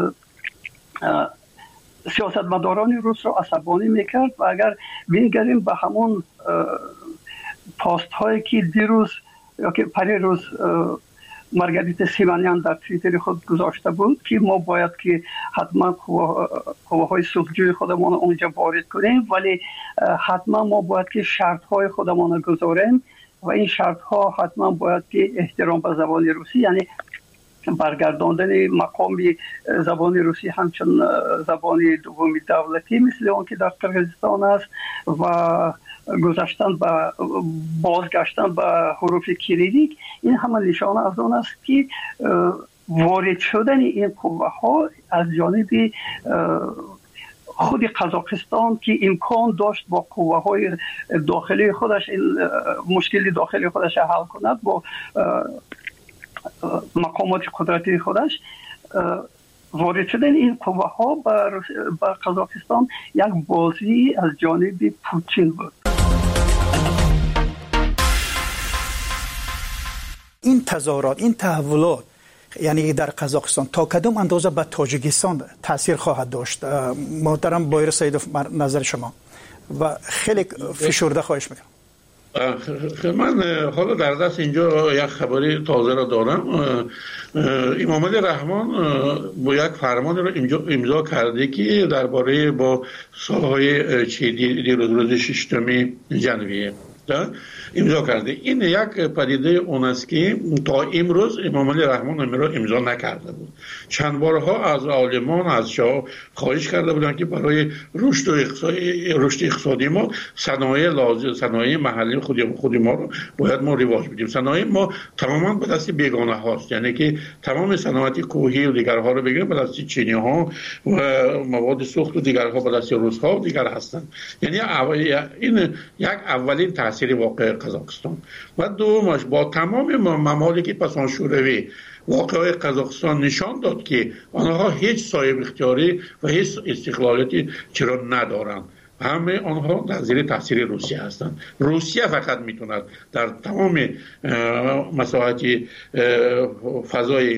S16: سیاستمداران روس را عصبانی میکرد و اگر بنگریم به همون پاست هایی که دیروز یا که پری روز مارگاریتا سیمانیان در توییتر خود گذاشته بود که ما باید که حتما قواهای صلحجوی خودمان اونجا وارد کنیم، ولی حتما ما باید که شرط های خودمان گذاریم و این شرط ها حتما باید که احترام به زبان روسی، یعنی برگرداندن مقام زبان روسی همچون زبان دومی دولتی مثل اون که در قرقیزستان است و گذاشتن به بازگشتن به حروف کریلیک، این همه نشانه از اون است که وارد شدن این قوه ها از جانب خود قزاقستان که امکان داشت با قوه های داخلی خودش این مشکل داخلی خودش حل کند، با مقامات قدرتی خودش وارد شدن این قوه ها به قزاقستان یک بازی از جانب پوتین بود.
S7: این تظاهرات، این تحولات یعنی در قزاقستان تا کدام اندازه به تاجیکستان تاثیر خواهد داشت؟ محترم بایر سیدوف نظر شما و خیلی فشرده خواهش میکنم.
S9: من حالا در دست اینجا یک خبری تازه را دارم. امام علی رحمان با یک فرمان را امضا کرده که درباره با سالهای دیروز روز ششم ژانویه امضا کرده. این یک پدیده اون است که تا امروز امام علی رحمان امیر را امضا نکرده بود. چند بارها از عالمان از شاه خواهش کرده بودند که برای رشد و اقتصادی رشد اقتصادی ما صنایع لازم صنایع محلی خودی خودی ما رو باید ما رواج بدیم. صنایع ما تماما به دست بیگانه هاست، یعنی که تمام صنایع کوهی و دیگرها رو بگیریم به دست چینی ها و مواد سوخت و دیگرها به دست روس ها و دیگر هستند. یعنی این یک اولین تاثیر واقع قزاقستان و دومش با تمام ممالک پسان شوروی واقعه قزاقستان نشان داد که آنها هیچ صاحب اختیاری و هیچ استقلالیتی چرا ندارند. همه آنها در زیر تاثیر روسیه هستند. روسیه فقط میتوند در تمام مساحت فضای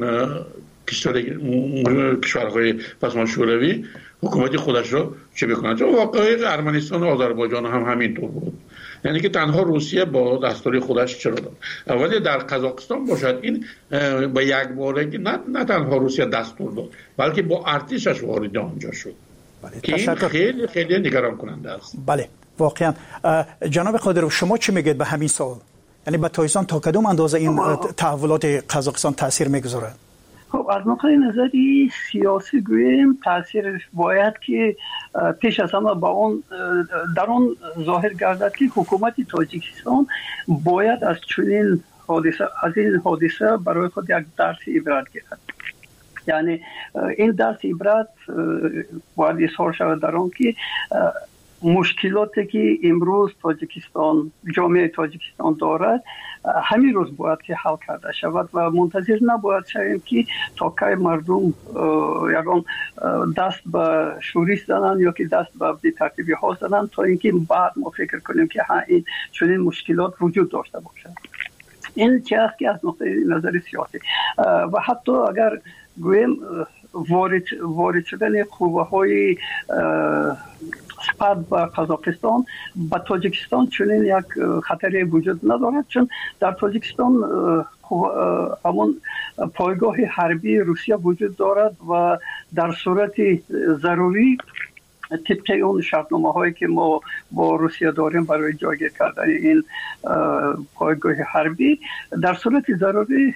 S9: کشورهای پسمان شوروی حکومت خودش را چه بکند. چون واقعه ارمنستان و آذربایجان هم همینطور بود، یعنی که تنها روسیه با دستور خودش چرا داد. ولی در قزاقستان باشد این با یک بارگی نه, نه تنها روسیه دستور داد بلکه با ارتشش وارد آنجا شد.
S7: بله.
S9: که این خیلی خیلی نگران کننده است.
S7: بله واقعا. جناب قادرов شما چی میگید به همین سوال؟ یعنی به تایستان تا کدام اندازه این تحولات قزاقستان تاثیر میگذاره؟
S16: خب از نقطه نظری سیاسی گوییم تاثیر باید که پیش از همه با اون در اون ظاهر گردد که حکومت تاجیکستان باید از چنین حادثه از این حادثه برای خود یک درس عبرت گیرد. یعنی این درس عبرت باید اظهار شود در آن که مشکلاتی که امروز تاجیکستان جامعه تاجیکستان دارد همین روز باید که حل کرده شود و منتظر نباید شویم که تا که مردم یکان دست به شورش زنند یا که دست به بی‌ترتیبی ها زنند تا اینکه بعد ما فکر کنیم که ها این چنین مشکلات وجود داشته باشد. این چه است که از نقطه نظر سیاسی و حتی اگر گویم وارد وارد شدن قوه های سپاه به قزاقستان با تاجیکستان چنین یک خطری وجود ندارد، چون در تاجیکستان همون پایگاه حربی روسیه وجود دارد و در صورت ضروری طبق اون شرطنامه هایی که ما با روسیه داریم برای جایگیر کردن این پایگاه حربی، در صورت ضروری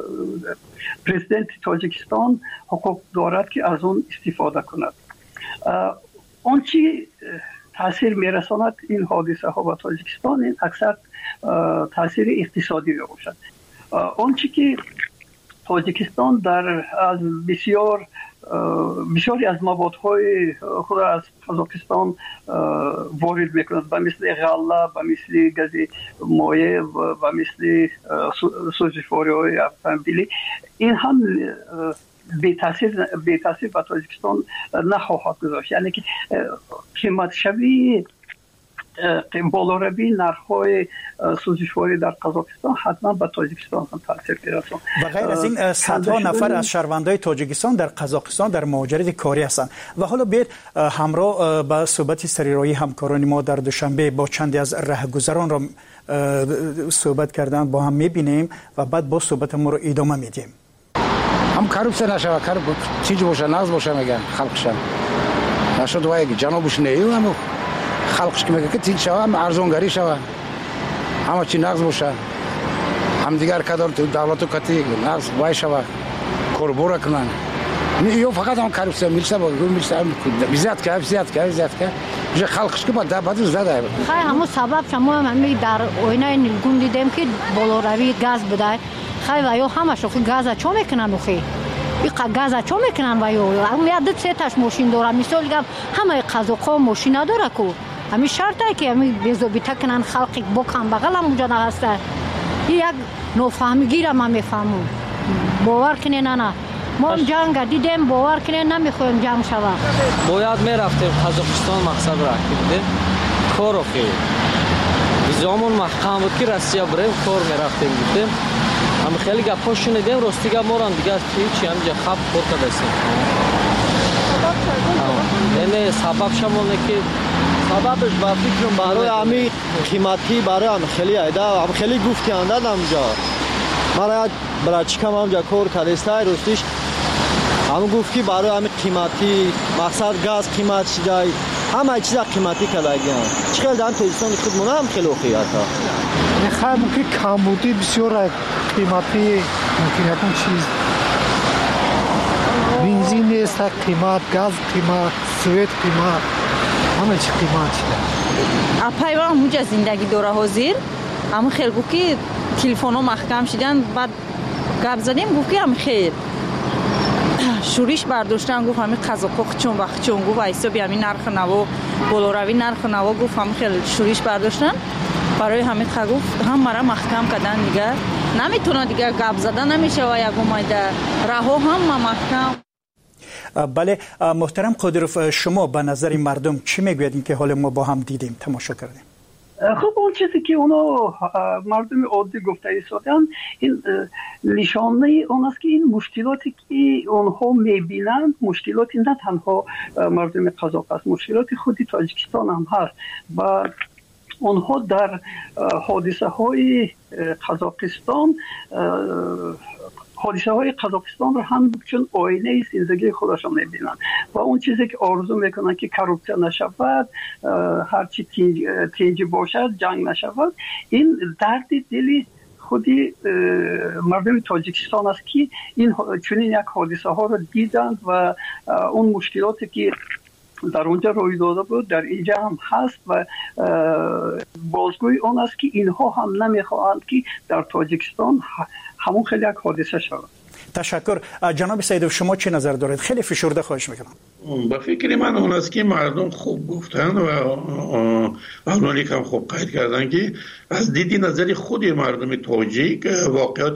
S16: پرزیدنت تاجیکستان حقوق دارد که از اون استفاده کند. آنچه تاثیر میرساند این حادثه ها به تاجیکستان این اکثر تاثیر اقتصادی می باشد. آنچه که تاجیکستان در از بسیار بسیاری از موادهای خود از قزاقستان وارد میکند، به مثل غله، به مثل گاز مایع و به مثل سوزشواری های اتومبیلی، این هم بی تاثیر بی تاثیر به تاجیکستان نخواهد گذاشت. یعنی که قیمت شوی بالاروی نرخ‌های سوزشواری در قزاقستان حتما به تاجیکستان هم تاثیر می‌رساند.
S7: و غیر از این صدها نفر از شهروندان تاجیکستان در قزاقستان در مهاجرت کاری هستند. و حالا بیر همراه با صحبت سریرایی همکاران ما در دوشنبه با چندی از راهگذران را صحبت کردن با هم می‌بینیم و بعد با صحبت ما رو ادامه میدیم.
S12: هم کارپسه نشوه، کار چیزی باشه، نغز باشه میگن خلقشم نشد وای جنابش نیو هم خلقش که میگه که تیل شوه هم ارزونگری شوه، همه چی نغز باشه، هم دیگر کدار تو دولت و کتی نغز وای شوه کاربور کنن. یو فقط هم کارپسه میلسه با گوی میلسه بیزیاد که بیزیاد که بیزیاد که میشه خلقش که با بعد زده.
S17: خیلی همون سبب شما هم در آینه نیلگون دیدیم که بالاروی گاز بده. خیلی وایو همشو که گاز چه میکنن اخی؟ این گاز چه میکنن وایو؟ هم یاد سه تاش ماشین داره، مثال گم همه قزاق‌ها ماشین نداره کو. همین شرطه که همین بیزوبیتا کنن خلقی بکن بغل هم اونجا نهسته. این یک نفهمیگی را ما میفهمم. باور کنین نه نه. ما جنگ دیدیم باور کنین نمیخوایم جنگ شود.
S18: باید میرفتیم قزاقستان مقصد را کردیم. کار اخی. زمان محکم بود که روسیه بریم کار میرفتیم دیدیم. هم خیلی گپا شنیدیم راستیگه موران دیگه چی همینجا خب خور کردیم. یعنی سبب شمونه که
S22: سببش با فکرم برای همین قیمتی برای هم خیلی ایده هم خیلی گفتی انداد همجا برای برای چیکم همجا کار کردستای راستیش هم گفت که برای همین قیمتی مقصد گاز قیمت شده همه چیز قیمتی کردگیان چقدر در تاجیکستان خود مونه هم خیلی خوبی هست.
S25: میخوام که کمبودی بسیار قیمتی ممکن یکم چیز بنزین نیست قیمت گاز قیمت سویت قیمت همه چی قیمت شده.
S26: اپایوان همونجا زندگی داره حاضر همون خیلی گفت که تلفن ها محکم شدن بعد گپ زدیم گفت که هم خیر شوریش برداشتن گفت همین قزاق‌ها چون وقت چون گفت ایسا بی همین نرخ نوا بالاروی نرخ نوا گفت همین خیلی شوریش برداشتن برای همین گفت هم مرا محکم کردن دیگه نمیتونه دیگه گپ زدن نمیشه و یک اومده رها هم محکم.
S7: بله محترم قادروف شما به نظر مردم چی میگویید که حال ما با هم دیدیم تماشا کردیم؟
S16: خب اون چیزی که اونا مردم عادی گفته ایستادن این نشانه اون است که این مشکلاتی که اونها میبینند مشکلاتی نه تنها مردم قزاق است، مشکلات خودی تاجیکستان هم هست و اونها در حادثه های قزاقستان حادثه های قزاقستان رو هم چون آینه زندگی خودشان میبینن و اون چیزی که آرزو میکنن که کروپسیون نشود، هرچی تینجی باشد جنگ نشود، این درد دلی خودی مردم تاجیکستان است که این چنین یک حادثه ها رو دیدند و اون مشکلاتی که در اونجا روی داده بود در اینجا هم هست و بازگوی اون است که اینها هم نمیخواهند که در تاجیکستان همون خیلی یک حادثه شود.
S7: تشکر. جناب سیدوف شما چه نظر دارید؟ خیلی فشرده خواهش میکنم.
S9: با فکر من اون است که مردم خوب گفتن و اولانی که هم خوب قید کردن که از دیدی نظر خود مردم تاجیک واقعات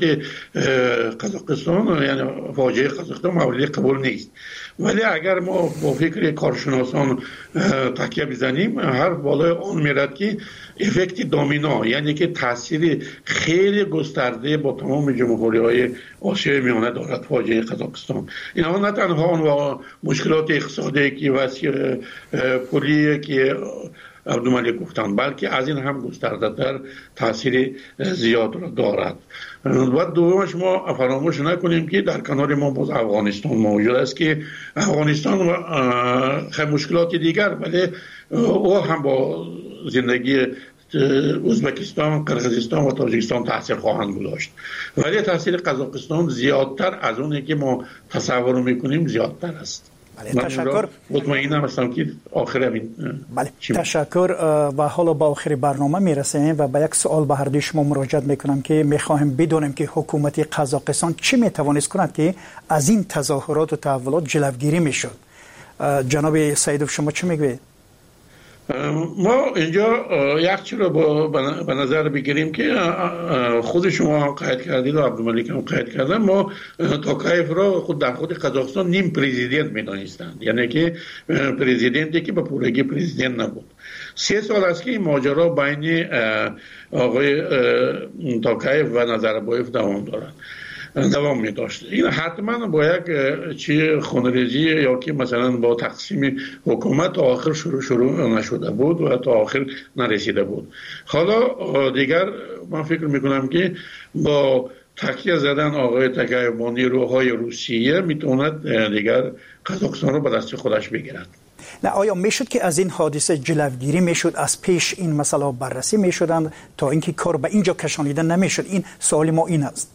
S9: قزاقستان یعنی فاجعه قزاقستان مورد قبول نیست، ولی اگر ما با فکر کارشناسان تکیه بزنیم هر بالای اون میرد که افکت دامینا یعنی که تاثیر خیلی گسترده با تمام جمهوری های آسیای میانه دارد فاجعه قزاقستان. اینها نه تنها اون مشکلات اقتصادی که وسیع پولی که عبدالملک گفتند، بلکه از این هم گسترده‌تر تاثیر زیاد را دارد. و دومش ما فراموش نکنیم که در کنار ما باز افغانستان موجود است که افغانستان خیلی مشکلات دیگر، ولی او هم با زندگی ازبکستان، قرقیزستان و تاجیکستان تاثیر خواهند گذاشت، ولی تاثیر قزاقستان زیادتر از اونی که ما تصور میکنیم زیادتر است.
S7: بله، تشکر.
S9: مطمئنم هستم که آخر همین.
S7: بله، تشکر. و حالا با آخر برنامه میرسیم و با یک سوال به هر دوی شما مراجعه میکنم که میخواهیم بدونیم که حکومت قزاقستان چه میتوانست کند که از این تظاهرات و تحولات جلوگیری میشد. جناب سیدوف شما چه میگوید؟
S9: ما اینجا یک چیز رو به نظر بگیریم که خود شما قید کردید و عبدالملک هم قید کردن، ما توکایف را خود در خود قزاقستان نیم پرزیدنت می‌دانستند، یعنی که پرزیدنتی که به پورگی پرزیدنت نبود. سه سال است که این ماجرا بین آقای توکایف و نظربایف دوام دارد دوام می داشت. این حتما با یک چی خونریزی یا که مثلا با تقسیم حکومت تا آخر شروع شروع نشده بود و تا آخر نرسیده بود. حالا دیگر من فکر میکنم که با تکیه زدن آقای توکایف با نیروهای روسیه میتواند دیگر قزاقستان رو به دست خودش بگیرد.
S7: نه، آیا میشد که از این حادثه جلوگیری میشد، از پیش این مسئله بررسی میشدند تا اینکه کار به اینجا کشانیده نمیشد؟ این سوال ما این است.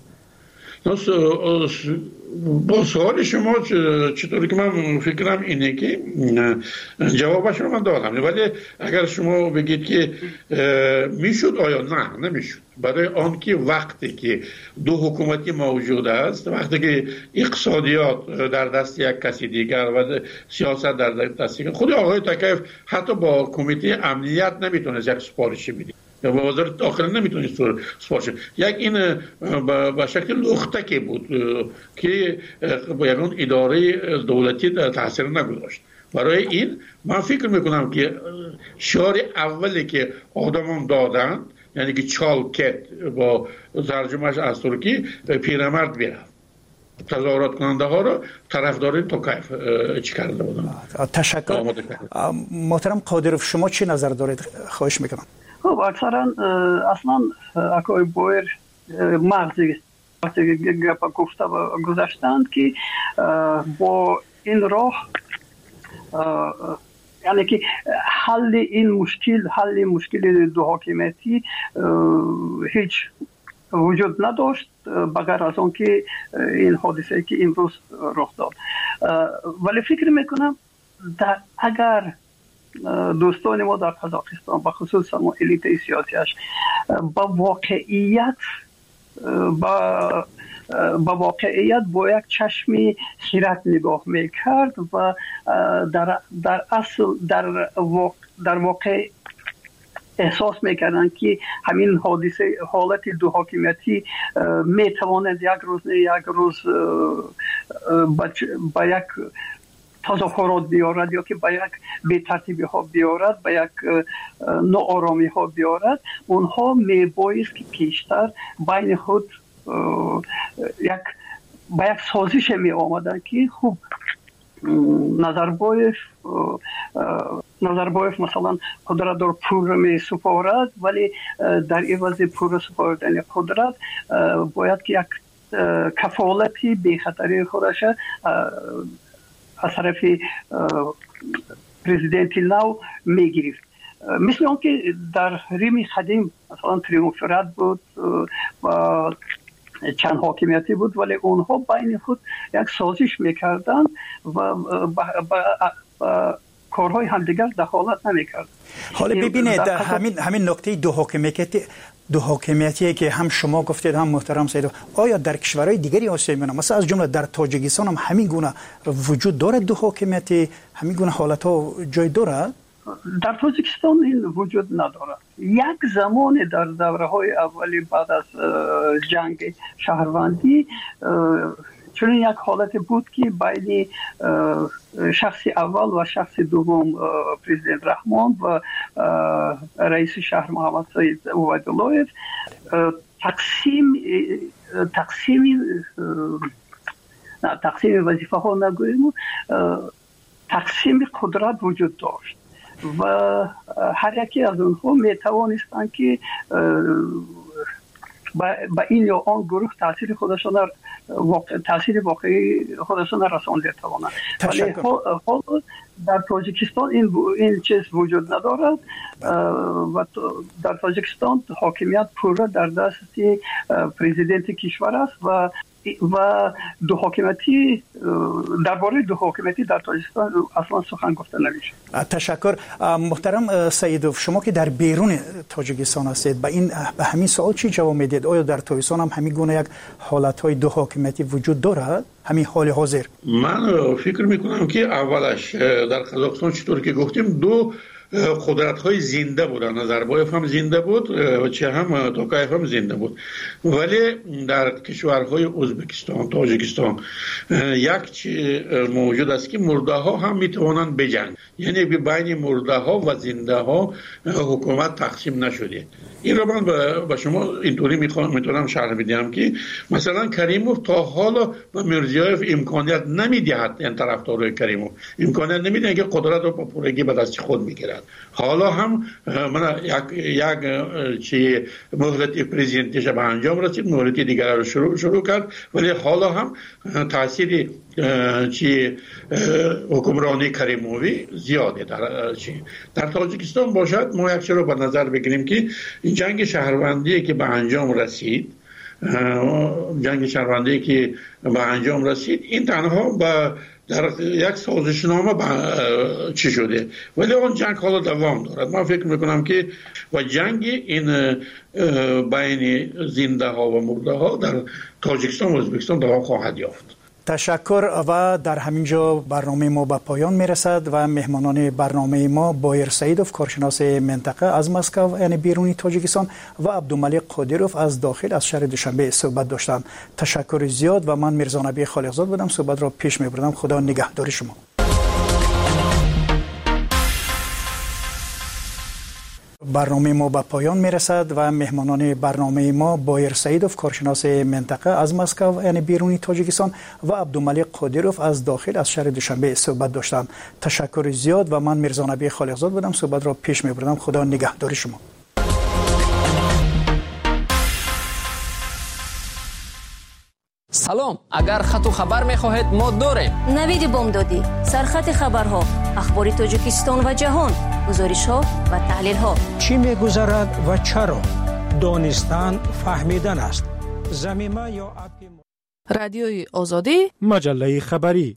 S9: با سوال شما چطوری که من فکرم اینه که جوابش رو من دادم، ولی اگر شما بگید که میشد، آیا نه نمیشد؟ برای آن که وقتی که دو حکومتی موجود است، وقتی که اقتصادیات در دست یک کسی دیگر و سیاست در دست دیگر، خود آقای توکایف حتی با کمیته امنیت نمیتونست یک سپارشی بده یا با وزارت داخله نمیتونست سپارش. یک این به شکل لختکی بود که با یکان اداره دولتی تاثیر نگذاشت. برای این من فکر میکنم که شعار اولی که آدمان دادند، یعنی که چالکت با ترجمهش از ترکی پیرمرد بیرفت، تظاهرات کننده ها رو طرفدار توکایف چی کرده بودن.
S7: تشکر. محترم قادرов شما چی نظر دارید؟ خواهش میکنم.
S16: خب اکثرا اصلا اکای بایر مغزی گپا گفته و گذاشتند که با این راه یعنی که حل این مشکل حل مشکل دو حاکمیتی هیچ وجود نداشت بغیر از اون که این حادثه که امروز رخ داد. ولی فکر میکنم در اگر دوستان ما در قزاقستان به خصوص ما الیت سیاسیش با واقعیت با با واقعیت با یک چشم خیرت نگاه میکرد و در در اصل در واقع در واقع احساس میکردن که همین حادثه حالت دو حاکمیتی میتواند یک روز یک روز با یک تظاهرات بیارد یا که با یک بی‌ترتیبی ها بیارد، با یک ناآرامی ها بیارد، اونها میبایست که پیشتر بین خود یک با یک سازش می آمدن که خوب نظربایف نظربایف مثلا قدرت در پور می سپارد، ولی در عوض پور سپاردن قدرت باید که یک کفالتی بی خطری خودش از طرف پرزیدنت نو میگیرید. مثل اون که در ریم قدیم مثلا تریومفرات بود و چند حاکمیتی بود، ولی اونها بین خود یک سازش میکردن و با کارهای همدیگر دخالت نمیکرد.
S7: حالا ببینید همین همین نکته دو حاکمیتی دو حاکمیتی که هم شما گفتید هم محترم سید، آیا در کشورهای دیگری آسیا میانه مثلا از جمله در تاجیکستان هم همین گونه وجود داره؟ دو حاکمیتی همین گونه حالت ها جای داره؟
S16: در تاجیکستان این وجود نداره. یک زمان در دوره های اولی بعد از جنگ شهروندی چون یک حالت بود که بین شخص اول و شخص دوم پرزیدنت رحمان و رئیس شهر محمد سید عبیدالله تقسیم تقسیم نه تقسیم وظیفه ها نگوییم، تقسیم قدرت وجود داشت. و هر یکی از اونها می توانستند که با این یا آن گروه تاثیر خودشان واقع تاثیر واقعی خودشان رسانده توانند. ولی حال در تاجیکستان این این چیز وجود ندارد و در تاجیکستان حاکمیت پورا در دست پرزیدنت کشور است و و دو حاکمیتی درباره دو حاکمیتی در تاجیکستان اصلا سخن گفته نمیشه.
S7: تشکر. محترم سیدوف، شما که در بیرون تاجیکستان هستید به این به همین سوال چی جواب میدید؟ آیا در تاجیکستان هم همین گونه یک حالت‌های دو حاکمیتی وجود دارد همین حال حاضر؟
S9: من فکر میکنم که اولش در قزاقستان چطور که گفتیم دو قدرت های زنده بودن، نظربایف هم زنده بود و چه هم توکایف هم زنده بود، ولی در کشورهای ازبکستان، تاجیکستان یک چیز موجود است که مرده ها هم میتوانند بجنگند، یعنی بین مرده ها و زنده ها حکومت تقسیم نشده. این رو من با شما اینطوری میتونم شرح بدم که مثلا کریموف تا حالا به میرزیایف امکانیت نمیدهد، این طرفدارای کریموف امکانیت نمیدهد که قدرت رو با پورگی به دست خود میگیرد. حالا هم من یک یک چی مهلت پرزیدنتش به انجام رسید، مهلت دیگر رو شروع شروع کرد، ولی حالا هم تاثیر چی حکمرانی کریموفی زیاده در چی در تاجیکستان باشد. ما یک چیز رو به نظر بگیریم که این جنگ شهروندی که به انجام رسید، جنگ شهروندی که به انجام رسید، این تنها با در یک سازشنامه چی شده، ولی اون جنگ حالا دوام دارد. من فکر میکنم که و جنگ این بین زنده ها و مرده ها در تاجیکستان و ازبکستان دوام خواهد یافت.
S7: تشکر. و در همین جا برنامه ما به پایان میرسد و مهمانان برنامه ما بایر سیدوف کارشناس منطقه از مسکو یعنی بیرونی تاجیکستان و عبدالملک قادروف از داخل از شهر دوشنبه صحبت داشتند. تشکر زیاد و من میرزا نبی خالقزاد بودم، صحبت را پیش میبردم. خدا نگهدار شما. برنامه ما به پایان میرسد و مهمانان برنامه ما بایر سیدوف کارشناس منطقه از مسکو یعنی بیرونی تاجیکستان و عبدالملک قادروف از داخل از شهر دوشنبه صحبت داشتند. تشکر زیاد و من میرزا نبی خالقزاد بودم، صحبت را پیش میبردم. خدا نگهدار شما.
S4: سلام، اگر خط و خبر میخواهید ما داریم.
S2: نوید بامدادی، سرخط خبرها، اخبار تاجیکستان و جهان، گزارش‌ها و تحلیل‌ها.
S11: چی می‌گذرد و چرا؟ دانستن فهمیدن است. زمینه یا اپی
S5: رادیوی آزادی،
S8: مجله خبری.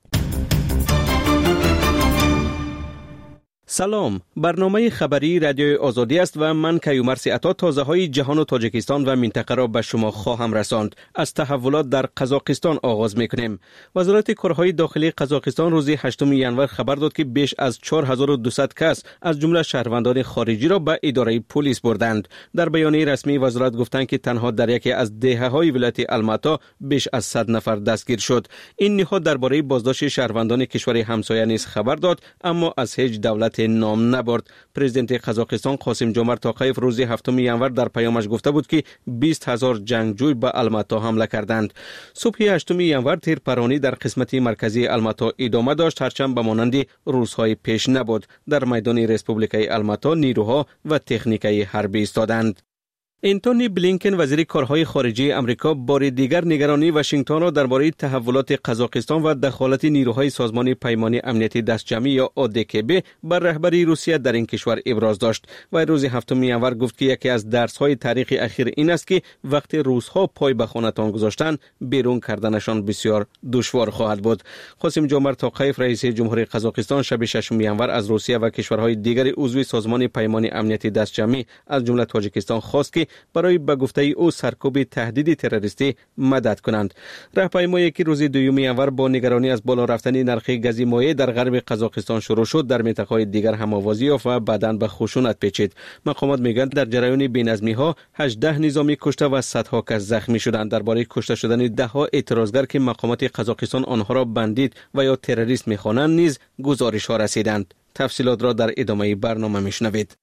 S13: سلام، برنامه خبری رادیوی آزادی است و من کیومرث عطا تازه های جهان و تاجیکستان و منطقه را به شما خواهم رساند. از تحولات در قزاقستان آغاز میکنیم. وزارت کارهای داخلی قزاقستان روز هشتم ژانویه خبر داد که بیش از چهار هزار و دویست کس از جمله شهروندان خارجی را به اداره پلیس بردند. در بیانیه رسمی وزارت گفتند که تنها در یکی از دهه‌های ولایت الماتا بیش از صد نفر دستگیر شد. این نهاد درباره بازداشت شهروندان کشور همسایه نیز خبر داد، اما از هیچ دولت نام نبرد. پرزیدنت قزاقستان قاسم جومرت توقایف روز هفتم ژانویه در پیامش گفته بود که بیست هزار جنگجوی به الماتا حمله کردند. صبح هشتم ژانویه تیرپرانی در قسمت مرکزی الماتا ادامه داشت، هرچند به مانند روزهای پیش نبود. در میدان رسپوبلیکای الماتا نیروها و تکنیکای حربی ایستادند. انتونی بلینکن وزیر کارهای خارجه امریکا بار دیگر نگرانی واشنگتن را درباره تحولات قزاقستان و دخالت نیروهای سازمان پیمان امنیتی دستجمعی یا اودکب بر رهبری روسیه در این کشور ابراز داشت و روز هفتم ژانویه گفت که یکی از درس‌های تاریخ اخیر این است که وقتی روس‌ها پای به خانه‌تان گذاشتند بیرون کردنشان بسیار دشوار خواهد بود. قاسم جومرت توقایف رئیس جمهوری قزاقستان شب ششم ژانویه از روسیه و کشورهای دیگر عضو سازمان پیمان امنیتی دستجمعی از جمله تاجیکستان خواست که برای به گفته او سرکوب تهدید تروریستی مدد کنند. راهپیمایی که روز دوم ژانویه با نگرانی از بالا رفتن نرخ گاز مایع در غرب قزاقستان شروع شد، در منطقه‌های دیگر هم آوازی یافت و بعداً به خشونت پیچید. مقامات میگویند در جریان بی‌نظمی‌ها هجده نظامی کشته و صدها کس زخمی شدند. درباره کشته شدن ده ها اعتراضگر که مقامات قزاقستان آنها را بندید و یا تروریست می‌خوانند نیز گزارش‌ها رسیدند. تفصیلات را در ادامه برنامه میشنوید.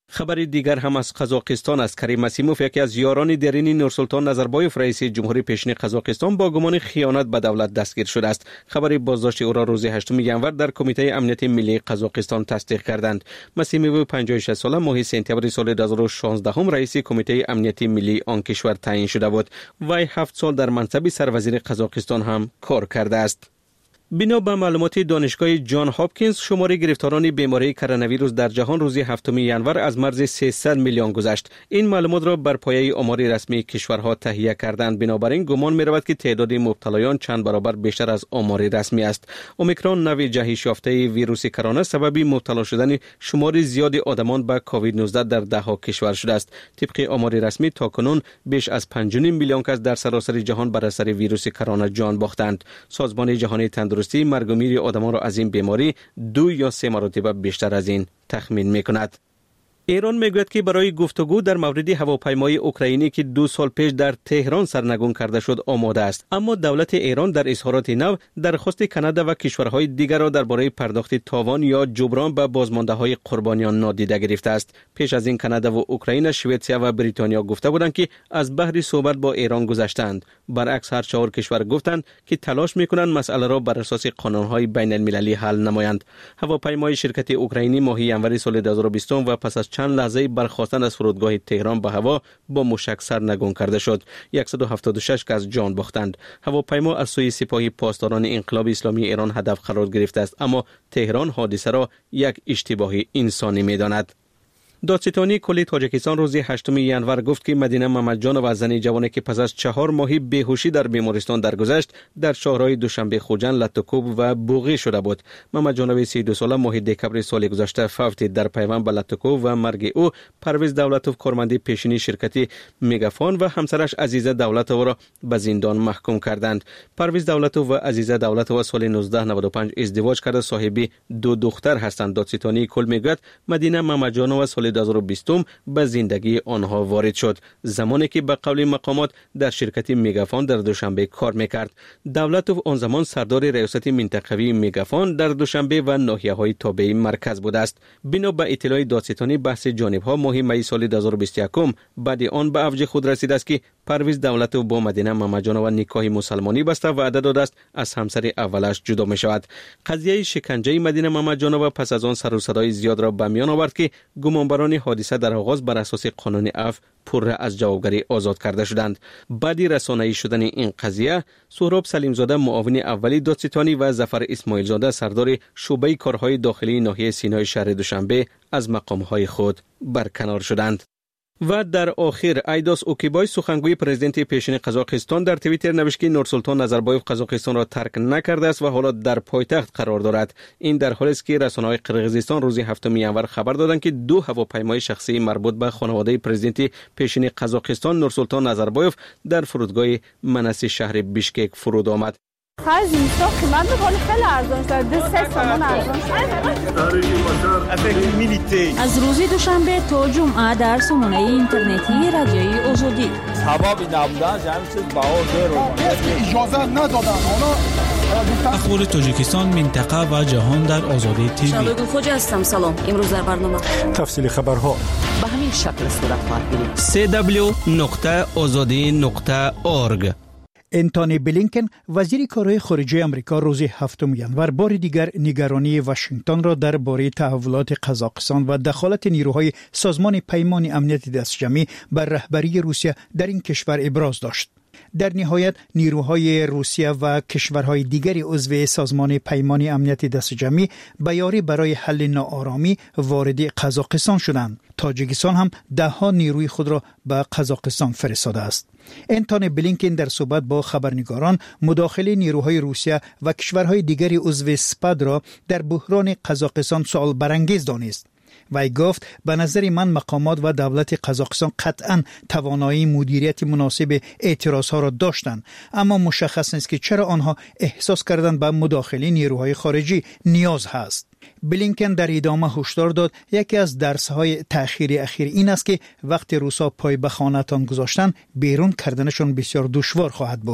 S13: خبر دیگر هم از قزاقستان است. کریم اسیموف یکی از یاران درین نورسلطان نظربایف رئیس جمهوری پیشین قزاقستان با گمان خیانت به دولت دستگیر شده است. خبر بازداشت او را روز هشتم ژانویه در کمیته امنیت ملی قزاقستان تصدیق کردند. مسیموف پنجاه و شش ساله ماه سپتامبر سال دو هزار و شانزده رئیس کمیته امنیت ملی آن کشور تعیین شده بود. وی هفت سال در منصب سروزیر قزاقستان هم کار کرده است. بنا به معلومات دانشگاه جان هاپکینز، شمار گرفتاران بیماری کرونا ویروس در جهان روز هفتم ژانویه از مرز سیصد میلیون گذشت. این معلومات را بر پایه آمار رسمی کشورها تهیه کردند. بنابراین گمان می‌رود که تعداد مبتلایان چند برابر بیشتر از آمار رسمی است. اومیکرون نوع جهش یافته ویروس کرونا سبب مبتلا شدن شمار زیادی آدمان به کووید نوزده در ده ها کشور شده است. طبق آمار رسمی تاکنون بیش از پنج و نیم میلیون کس در سراسر جهان بر اثر ویروس کرونا جان باختند. سازمان جهانی تندرستی مرگ و میر آدمان را از این بیماری دو یا سه مرتبه بیشتر از این تخمین میکند. ایران میگوید که برای گفتگو در مورد هواپیمای اوکراینی که دو سال پیش در تهران سرنگون کرده شد آماده است، اما دولت ایران در اظهارات نو درخواست کانادا و کشورهای دیگر را درباره پرداخت تاوان یا جبران به بازمانده‌های قربانیان نادیده گرفته است. پیش از این کانادا و اوکراین، شوئدیا و بریتانیا گفته بودند که از بحر صحبت با ایران گذشتند. برعکس هر چهار کشور گفتند که تلاش میکنند مسئله را بر اساس قانون‌های بین المللی حل نمایند. هواپیمای شرکت اوکراینی ماه ژانویه سال دو هزار و بیست و پس از چند لحظه برخاستن از فرودگاه تهران به هوا با موشک سرنگون کرده شد. صد و هفتاد و شش کس جان باختند. هواپیما از سوی سپاه پاسداران انقلاب اسلامی ایران هدف قرار گرفته است، اما تهران حادثه را یک اشتباه انسانی می‌داند. دادستانی کل تاجیکستان روز هشتم ژانویه گفت که مدینه محمدجانو و زنی جوانی که پس از چهار ماهی بیهوشی در بیمارستان درگذشت در شهرهای دوشنبه خوجند، لطوکوب و بوغی شده بود. محمدجانو سی و دو ساله ماه دکبر سال گذشته فوت در پیوند به لطوکوب و مرگ او پرویز دولتوف کارمند پیشینی شرکت میگافون و همسرش عزیزه دولتوف را به زندان محکوم کردند. پرویز دولتوف و عزیزه دولتوف سال نوزده نود و پنج ازدواج کرده صاحب دو دختر هستند. دادستانی کل میگوید مدینه محمدجانو سال دو هزار و بیست به زندگی آنها وارد شد، زمانی که به قول مقامات در شرکت میگافون در دوشنبه کار میکرد. دولتوف آن زمان سردار ریاست منطقوی میگافون در دوشنبه و ناحیه‌های تابع مرکز بوده است. بنا به اطلاع دادستانی بحث جانب‌ها ماه می سال دو هزار و بیست و یک بعد آن به اوج خود رسیده است که پرویز دولتوف با مدینه محمدجانو نکاح مسلمانی بسته و وعده داده است از همسر اولش جدا می شود. قضیه شکنجه مدینه محمدجانو پس از آن سر و صدای زیاد را به میان آورد که گمانبران حادثه در آغاز بر اساس قانون عفو پره از جوابگری آزاد کرده شدند. بعد رسانه‌ای شدن این قضیه، سهراب سلیمزاده معاون اولی دادستانی و ظفر اسماعیل زاده سردار شعبه کارهای داخلی ناحیه سینای شهر دوشنبه از مقامهای خود برکنار شدند. و در آخر ایداس اوکیبای سخنگوی پرزیدنت پیشین قزاقستان در توییتر نوشت که نورسلطان نظربایف قزاقستان را ترک نکرده است و حالا در پایتخت قرار دارد. این در حالی است که رسانه‌های قرقیزستان روز هفتم ژانویه خبر دادند که دو هواپیمای شخصی مربوط به خانواده پرزیدنت پیشین قزاقستان نورسلطان نظربایف در فرودگاه مناسی شهر بیشکک فرود آمد.
S1: خیلی زیستا قیمت می‌کنه، خیلی ارزان شد. دو سه تومان ارزان شد.
S2: از روز دوشنبه تا جمعه در سامانه اینترنتی رادیوی آزادی.
S3: سبب نبودن همین چیز باور رو
S1: اجازه ندادن.
S6: اخبار تاجیکستان، منطقه و جهان در آزادی تیوی.
S2: شبگون خوش هستم. سلام. امروز در برنامه
S8: تفصیل خبرها
S1: به همین شکل صورت خواهد گرفت.
S13: سی دبلیو نقطه آزادی نقطه اورگ.
S7: انتونی بلینکن وزیر کارهای خارجه آمریکا روز هفتم ژانویه بار دیگر نگرانی واشنگتن را درباره تحولات قزاقستان و دخالت نیروهای سازمان پیمان امنیت دستجمعی بر رهبری روسیه در این کشور ابراز داشت. در نهایت نیروهای روسیه و کشورهای دیگری عضو سازمان پیمان امنیت دستجمعی به یاری برای حل ناآرامی وارد قزاقستان شدند. تاجیکستان هم ده ها نیروی خود را به قزاقستان فرستاده است. انتونی بلینکن در صحبت با خبرنگاران مداخله نیروهای روسیه و کشورهای دیگری عضو سپاد را در بحران قزاقستان سوال برانگیز دانست. وی گفت به نظر من مقامات و دولت قزاقستان قطعاً توانایی مدیریت مناسب اعتراضها را داشتند، اما مشخص نیست که چرا آنها احساس کردند به مداخله نیروهای خارجی نیاز هست. بلینکن در ادامه هشدار داد یکی از درس‌های تأخیر اخیر این است که وقتی روسا پای به خانه‌تان گذاشتن بیرون کردنشان بسیار دشوار خواهد بود.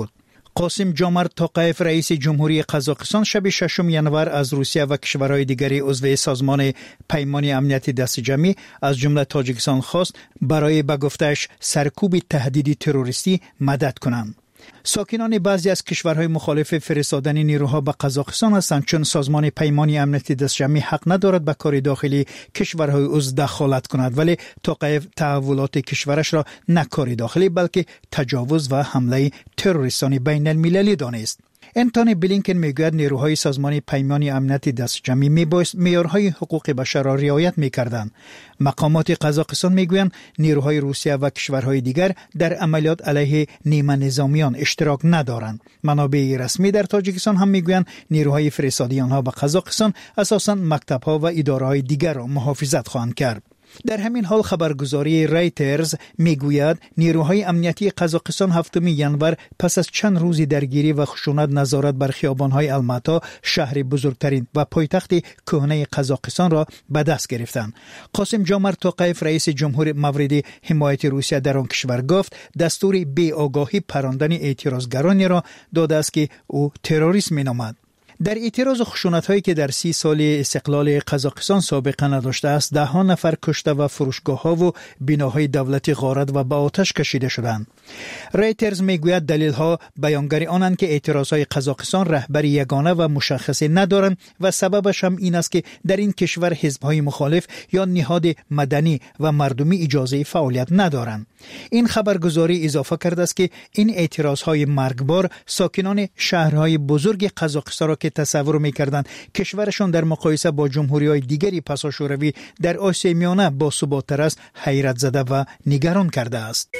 S7: قاسم جامرت توقیف رئیس جمهوری قزاقستان شب ششم ینور از روسیه و کشورهای دیگری عضو سازمان پیمان امنیت دست جمعی از جمله تاجیکستان خواست برای به گفته‌اش سرکوب تهدید تروریستی مدد کنند. ساکنان بعضی از کشورهای مخالف فرستادن نیروها به قزاقستان هستند، چون سازمان پیمان امنیت دست جمعی حق ندارد به کار داخلی کشورهای عضو دخالت کند، ولی توقیف تحولات کشورش را نه کار داخلی بلکه تجاوز و حمله تروریستانی بین المللی دانست. انتونی بلینکن میگوید نیروهای سازمان پیمان امنیت دست جمعی میبایست معیارهای حقوق بشر را رعایت میکردند. مقامات قزاقستان میگویند نیروهای روسیه و کشورهای دیگر در عملیات علیه نیمه نظامیان اشتراک ندارند. منابع رسمی در تاجیکستان هم میگویند نیروهای فرستادی آنها به قزاقستان اساساً مکتب‌ها و اداره‌های دیگر را محافظت خواهند کرد. در همین حال خبرگزاری رایترز میگوید نیروهای امنیتی قزاقستان هفتم ینور پس از چند روزی درگیری و خشونت نظارت بر خیابان‌های الماتا، شهر بزرگترین و پایتخت کهنه قزاقستان را به دست گرفتند. قاسم جامرت توقیف رئیس جمهور مورد حمایت روسیه در آن کشور گفت دستور بی آگاهی پراندن اعتراضگرانی را داده است که او تروریسم مینامد. در اعتراض خشونت‌هایی که در سی سال استقلال قزاقستان سابقه نداشته است، ده ها نفر کشته و فروشگاه‌ها و بناهای دولتی غارت و به آتش کشیده شدند. رایترز میگوید دلیل‌ها بیانگر آنند که اعتراضهای قزاقستان رهبری یگانه و مشخصی ندارند و سببش هم این است که در این کشور حزب‌های مخالف یا نهاد مدنی و مردمی اجازه فعالیت ندارند. این خبرگزاری اضافه کرده است که این اعتراضهای مرگبار ساکنان شهرهای بزرگ قزاقستان را که تصور می‌کردند کشورشان در مقایسه با جمهوری‌های دیگری پساشوروی در آسیای میانه با ثبات‌تر است، حیرت زده و نگران کرده است.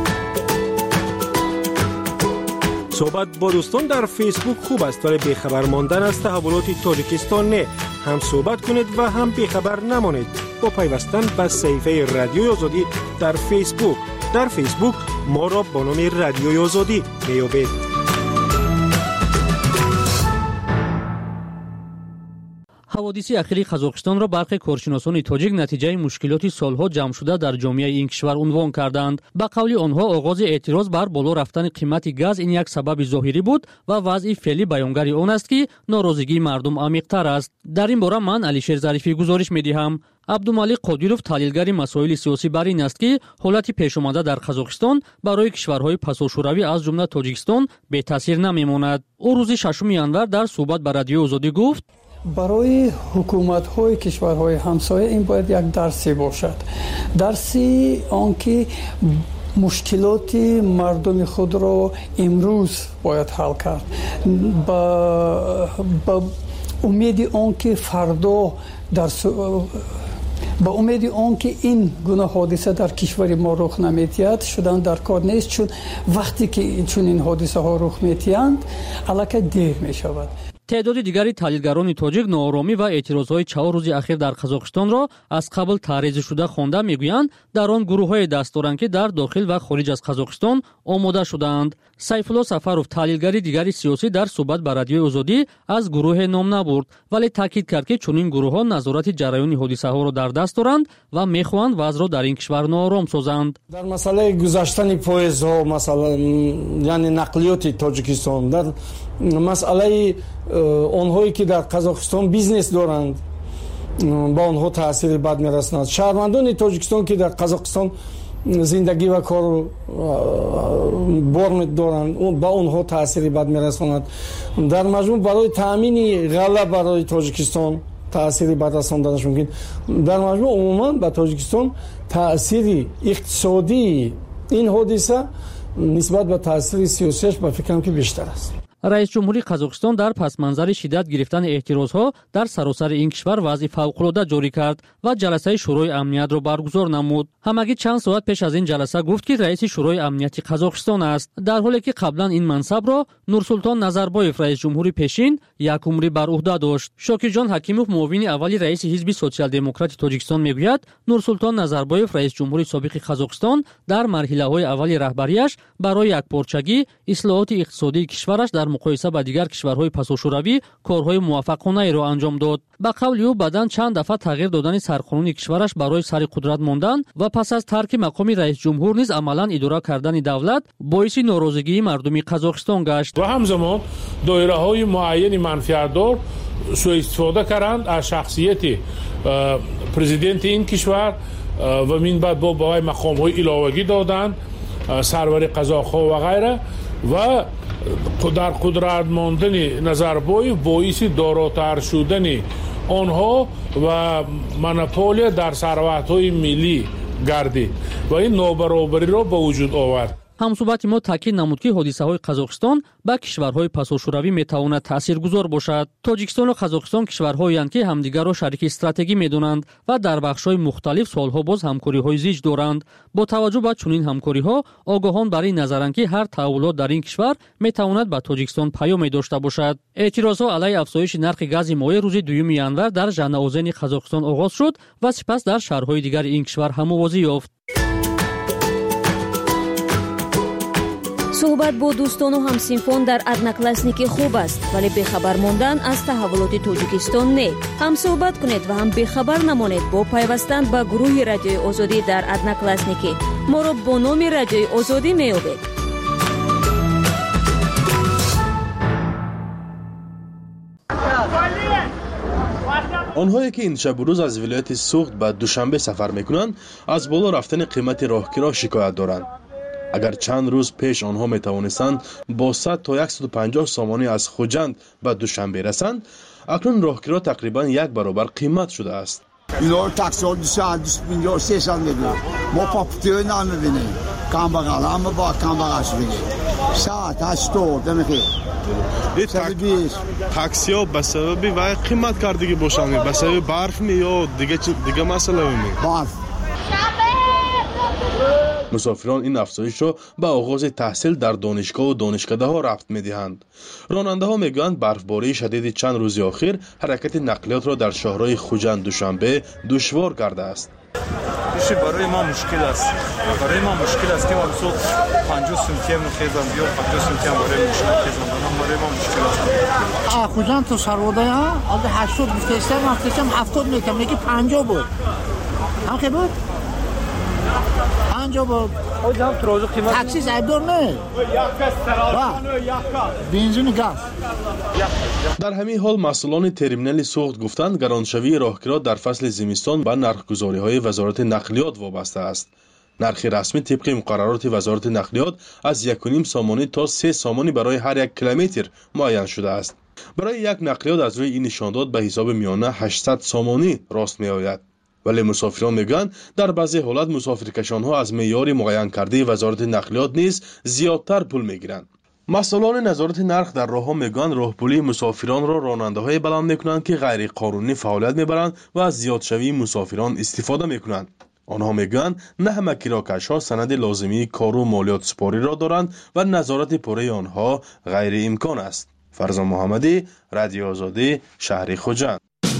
S8: صحبت با دوستان در فیسبوک خوب است، ولی بیخبر ماندن از تحولات تاجیکستان نه. هم صحبت کنید و هم بیخبر نمانید با پیوستن به صفحه رادیوی آزادی در فیسبوک. در فیسبوک ما را با نام رادیوی آزادی میابید.
S14: حوادث اخیر قزاقستان را برخی کارشناسان تاجیک نتیجه مشکلات سالها جمع شده در جامعه این کشور عنوان کردند. به قول آنها آغاز اعتراض بر بالا رفتن قیمت گاز این یک سبب ظاهری بود و وضع فعلی بیانگر آن است که ناراضگی مردم عمیق‌تر است. در این باره من علیشیر ظریفی گزارش می‌دهم. عبدالمالک قادیرов تحلیلگر مسائل سیاسی بر این است که حالت پیش آمده در قزاقستان برای کشورهای پساشوروی از جمله تاجیکستان بی تاثیر نمیماند. او روز ششم ینور در صحبت با رادیو آزادی گفت
S15: برای حکومت‌های کشورهای همسایه این باید یک درسی باشد. درسی آنکه مشکلات مردم خود را امروز باید حل کرد. با, با امید آنکه فردا در با امید آنکه این گونه حادثه در کشور ما رخ نمی‌دهد شدن در کار نیست، چون وقتی که چون این حادثه ها رخ می‌دهند الکی دیر می‌شود.
S14: تعداد دیگری تحلیلگران تاجیک ناآرامی و اعتراضهای چهار روز اخیر در قزاقستان را از قبل تعریض شده خوانده میگویند در آن گروه‌های دست دارند که در داخل و خارج از قزاقستان آماده شدند. سیفالله سفروف تحلیلگر دیگری سیاسی در صحبت با رادیوی آزادی از گروه نام نبرد، ولی تاکید کرد که چنین گروه‌ها نظارت جریان حادثه‌ها را در دست دارند و می‌خواهند وضع را در این کشور ناآرام سازند.
S22: در مسئله گذشتن پایزها مثلا یعنی نقلیات تاجیکستان، در مسئله آنهایی که در قزاقستان بیزنس دارند با آنها تاثیر بد میرساند. شهروندان تاجیکستان که در قزاقستان زندگی و کار بار دارند با آنها تاثیر بد میرساند. در مجموع برای تامین غله برای تاجیکستان تاثیر بد رساندنش ممکن. در مجموع عموما به تاجیکستان تاثیر اقتصادی این حادثه نسبت به تاثیر سیاسیش به فکرم که بیشتر است.
S14: رئیس جمهوری قزاقستان در پس منظر شدت گرفتن اعتراضها در سراسر این کشور وضع فوق‌العاده جاری کرد و جلسه شورای امنیت را برگزار نمود. همگی چند ساعت پیش از این جلسه گفت که رئیس شورای امنیت قزاقستان است، در حالی که قبلا این منصب را نورسلطان نظربایف رئیس جمهوری پیشین یک عمری بر عهده داشت. شاکرجان حکیموف معاون اولی رئیس حزب سوسیال دموکرات تاجیکستان میگوید نورسلطان نظربایف رئیس جمهوری سابق قزاقستان در مرحله‌های اول رهبریش برای یکپارچگی اصلاحات اقتصادی کشورش در муқоиса ба дигар кишварҳои пасошӯравӣ корҳои муваффақонаеро анҷом дод. ба қавли ӯ баъдан чанд дафъа тағйир додани сарқонуни кишвараш барои сари қудрат мондан ва пас аз тарки мақоми раисҷумҳур низ амалан идора кардани давлат боиси норозигии мардуми Қазоқистон гашт.
S10: ва ҳамзамон доираҳои муайяни манфиатдор суистифода карданд аз шахсияти президенти ин кишвар ва мин баъд бо ба вай мақомҳои иловагӣ доданд, сарвари қазоқҳо ва ғайра, ва дар қудрат мондани Назарбоев боиси доротар шудани онҳо ва монополия дар сарватҳои миллӣ гардид ва ин нобаробариро ба вуҷуд овард.
S14: ҳамсӯҳбати мо таъкид намуд, ки ҳодисаҳои Қазоқистон ба кишварҳои пасошӯравӣ метавонад таъсиргузор бошад. Тоҷикистону Қазоқистон кишварҳоянд, ки ҳамдигарро шарики стратегӣ медонанд ва дар бахшҳои мухталиф солҳо боз ҳамкориҳои зич доранд. бо таваҷҷӯҳ ба чунин ҳамкориҳо, огоҳон бар ин назаранд, ки ҳар таҳаввулот дар ин кишвар метавонад ба Тоҷикистон паёме дошта бошад. эътирозҳо алайҳи афзоиши нархи гази моеъ рӯзи дуюми январ дар Жанаозени Қазоқистон оғоз шуд ва сипас дар шаҳрҳои дигари ин кишвар ҳам овозӣ ёфт.
S2: суҳбат бо дӯстону ҳамсинфон дар одноклассники хуб аст, вале бехабар мондан аз таҳаввулоти Тоҷикистон не. ҳам суҳбат кунед ва ҳам бехабар намонед бо пайвастан ба гурӯҳи Радиои Озодӣ дар одноклассники. моро бо номи Радиои Озодӣ меёбед.
S19: онҳое ки ин шабу рӯз аз вилояти Суғд ба Душанбе сафар мекунанд, аз боло рафтани қимати роҳгиро шикоят доранд. агар чанд рӯз пеш онҳо метавонистанд бо сад то сад و панҷоҳ сомонӣ аз Хуҷанд ба Душанбе расанд, акнун роҳгиро тақрибан як баробар қимат шудааст.
S20: اینا تاکسی ها دوستان دوست پنجاه و سیصد میلیون ما پاپتوی نمیبینیم کم بغل همه با کم بغلش بگیم ساعت هشتاد دمیخیر
S21: تاکسی ها به سبب وای قیمت کردگی باشند به سبب برف می یا دیگه دیگه مسئله می
S20: برف
S19: مسافران این افزایش را به آغاز تحصیل در دانشگاه و دانشکده‌ها ربط می‌دهند. راننده‌ها می‌گویند برفباری شدید چند روز اخیر حرکت نقلیات را در شهرهای خوجند دوشنبه دشوار کرده است.
S23: بشه برای ما مشکل است. برای ما مشکل است که ما صبح پنجاه سنتی هم خیزم یا پنجاه سنتی هم برای مشکل خیزم برای ما مشکل است.
S24: خوجند تو سرواده ها از هشتاد می‌فرستم می‌فرستم هفتاد میگم میگه پنجاه بود. هم که بود؟ پنجاه بود. تاکسی زایدار نه. بنزین گاز.
S19: در همین حال مسئولان ترمینال سوخت گفتند گرانشوی راهگیرها در فصل زمستان به نرخ‌گذاری‌های وزارت نقلیات وابسته است. نرخ رسمی طبق مقررات وزارت نقلیات از یک و نیم سامانی تا سه سامانی برای هر یک کیلومتر معین شده است. برای یک نقلیات از روی این نشانداد به حساب میانه هشتصد سامانی راست می‌آید. ولی مسافران میگویند در بعضی حالت مسافرکشانها از معیار معین کرده وزارت نقلیات نیز زیادتر پول میگیرند. مسئولان نظارت نرخ در راهها میگویند راهپولی مسافران را راننده‌های بلند میکنند که غیر قانونی فعالیت میبرند و از زیادشوی مسافران استفاده میکنند. آنها میگویند نه همه کراکش‌ها سند لازمی کار و مالیات سپاری را دارند و نظارت پوره آنها غیر امکان است. فرزان محمدی، رادیو آزادی، شهر خوجند.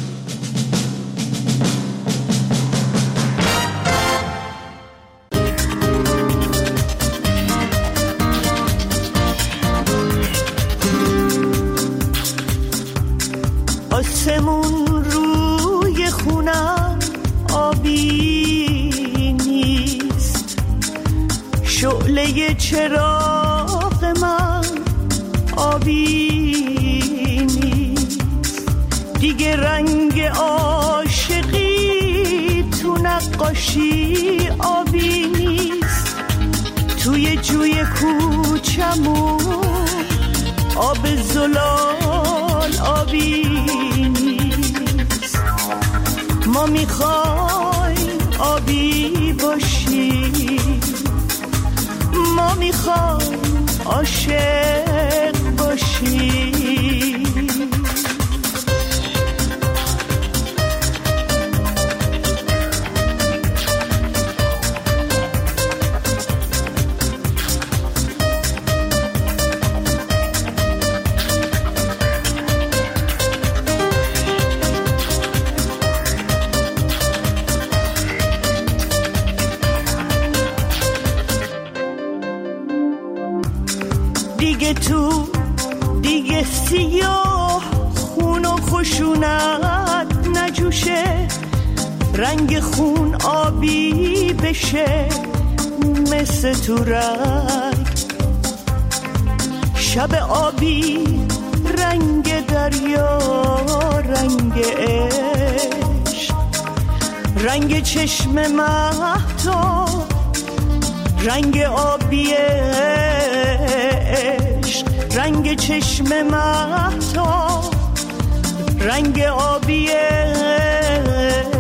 S27: آسمون روی خونم آبی نیست، شعله چراغ من آبی نیست، دیگه رنگ عاشقی تو نقاشی آبی نیست، توی جوی کوچمون آب زلال آبی نیست. ما میخوایم آبی باشیم، ما میخوایم عاشق باشیم. دیگه تو سیاه خون و خشونت نجوشه، رنگ خون آبی بشه مثل تو رنگ، شب آبی رنگ دریا، رنگ عشق، رنگ چشم مهتاب، رنگ آبی عشق، رنگ چشم مهتاب، رنگ آبی عشق.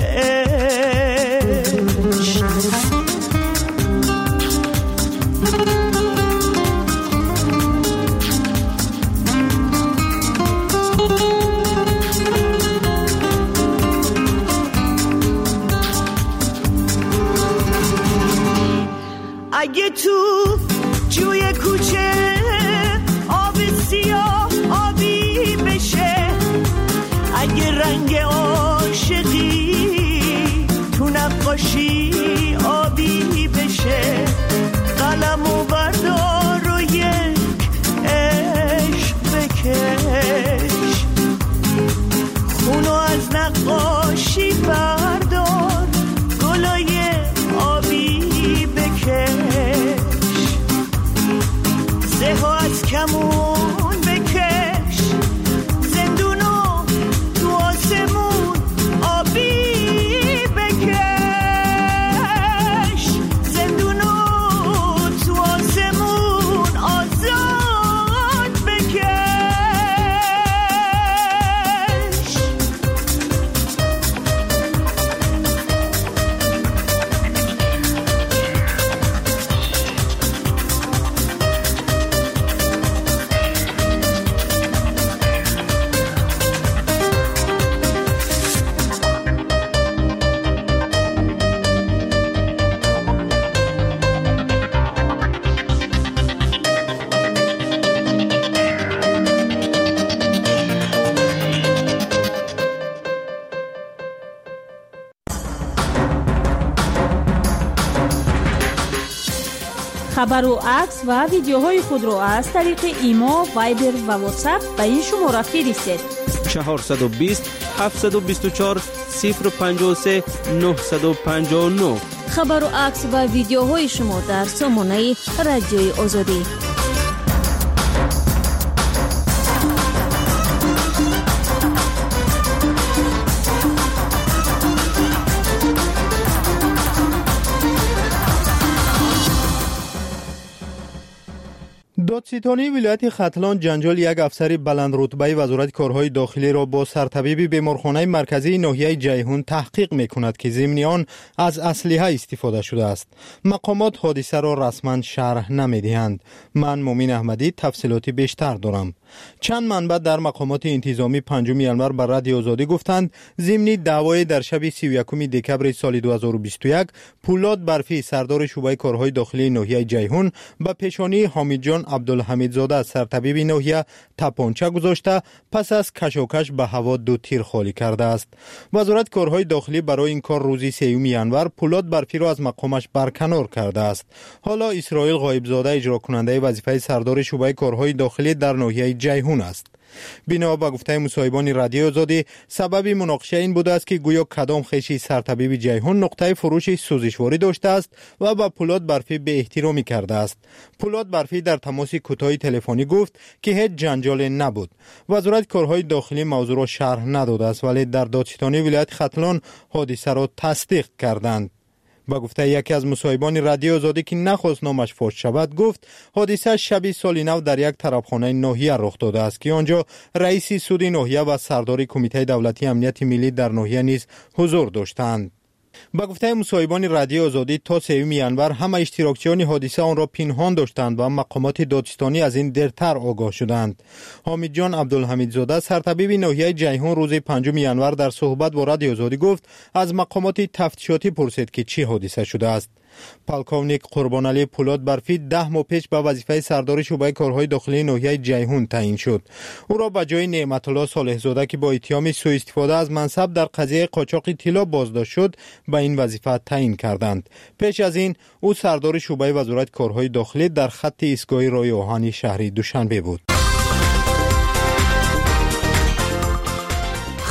S27: اگه تو جوی کوچه آب سیاه آبی بشه، اگه رنگ عاشقی تو نقاشی آبی بشه، قلمو بردار و یک عشق بکش، خونو از نقاشی بردار، گلای آبی بکش، زهو از کمون بکش، زندونو تو آسمون آبی بکش، زندونو تو آسمون آزاد بکش.
S2: خبر و عکس و ویدیوهای خود را از طریق ایما، وایبر و واتساپ به این شماره فرستید:
S13: چهارصد و بیست هفتصد و بیست و چهار صفر و پنجاه و سه نهصد و پنجاه و نه.
S2: خبر و عکس و ویدیوهای شما در سامانه رادیوی آزادی.
S9: دادستانی ولایت ختلان جنجال یک افسر بلند رتبه وزارت کارهای داخلی را با سرطبیب بیمارخانه مرکزی ناحیه جیهون تحقیق می‌کند که ضمن آن از اسلحه استفاده شده است. مقامات حادثه را رسما شرح نمی‌دهند. من مومن احمدی تفصیلاتی بیشتر دارم. چند منبع در مقامات انتظامی پنجم ینور بر رادیو آزادی گفتند ضمن دعوای در شب سی و یکم دکبر سال دو هزار و بیست و یک پولاد برفی سردار شعبه کارهای داخلی ناحیه جیهون به پیشانی حامد جان عبدالحمیدزاده سرطبیب ناحیه تپانچه گذاشته پس از کشاکش به هوا دو تیر خالی کرده است. وزارت کارهای داخلی برای این کار روز سوم ینور پولاد برفی را از مقامش برکنار کرده است. حالا اسرائیل غایبزاده اجرا کننده وظیفه سردار شعبه کارهای داخلی در ناحیه جیهون است. بنا به گفته مصاحبان رادیو آزادی سبب مناقشه این بوده است که گویا کدام خیشی سرطبیب جیهون نقطه فروش سوزشواری داشته است و با پولاد برفی به احترامی کرده است. پولاد برفی در تماس کوتاه تلفنی گفت که هیچ جنجال نبود. وزارت کارهای داخلی موضوع را شرح نداده است ولی در دادستانی ولایت ختلان حادثه را تصدیق کردند. با گفته یکی از مصاحبان رادیو آزادی که نخواست نامش فاش شود گفت حادثه شب سال نو در یک طرفخانه ناحیه رخ داده است که آنجا رئیس سود ناحیه و سردار کمیته دولتی امنیت ملی در ناحیه نیز حضور داشتند. با گفته مصاحبان رادیو آزادی تا سوم ینور همه اشتراکچیان حادثه آن را پنهان داشتند و مقامات دادستانی از این دیرتر آگاه شدند. حامد جان عبدالحمیدزاده سرطبیب ناحیه جیهون روز پنجم ینور در صحبت با رادیو آزادی گفت از مقامات تفتیشاتی پرسید که چی حادثه شده است. پالکونیک قربانعلی پولاد برفی ده ماه پیش به وظیفه سردار شعبه کارهای داخلی ناحیه جیهون تعیین شد. او را به جای نعمت الله صالح زاده که با اتهام سوء استفاده از منصب در قضیه قاچاق طلا بازداشت شد به این وظیفه تعیین کردند. پیش از این او سردار شعبه وزارت کارهای داخلی در خط ایستگاه راه آهن شهری دوشنبه بود.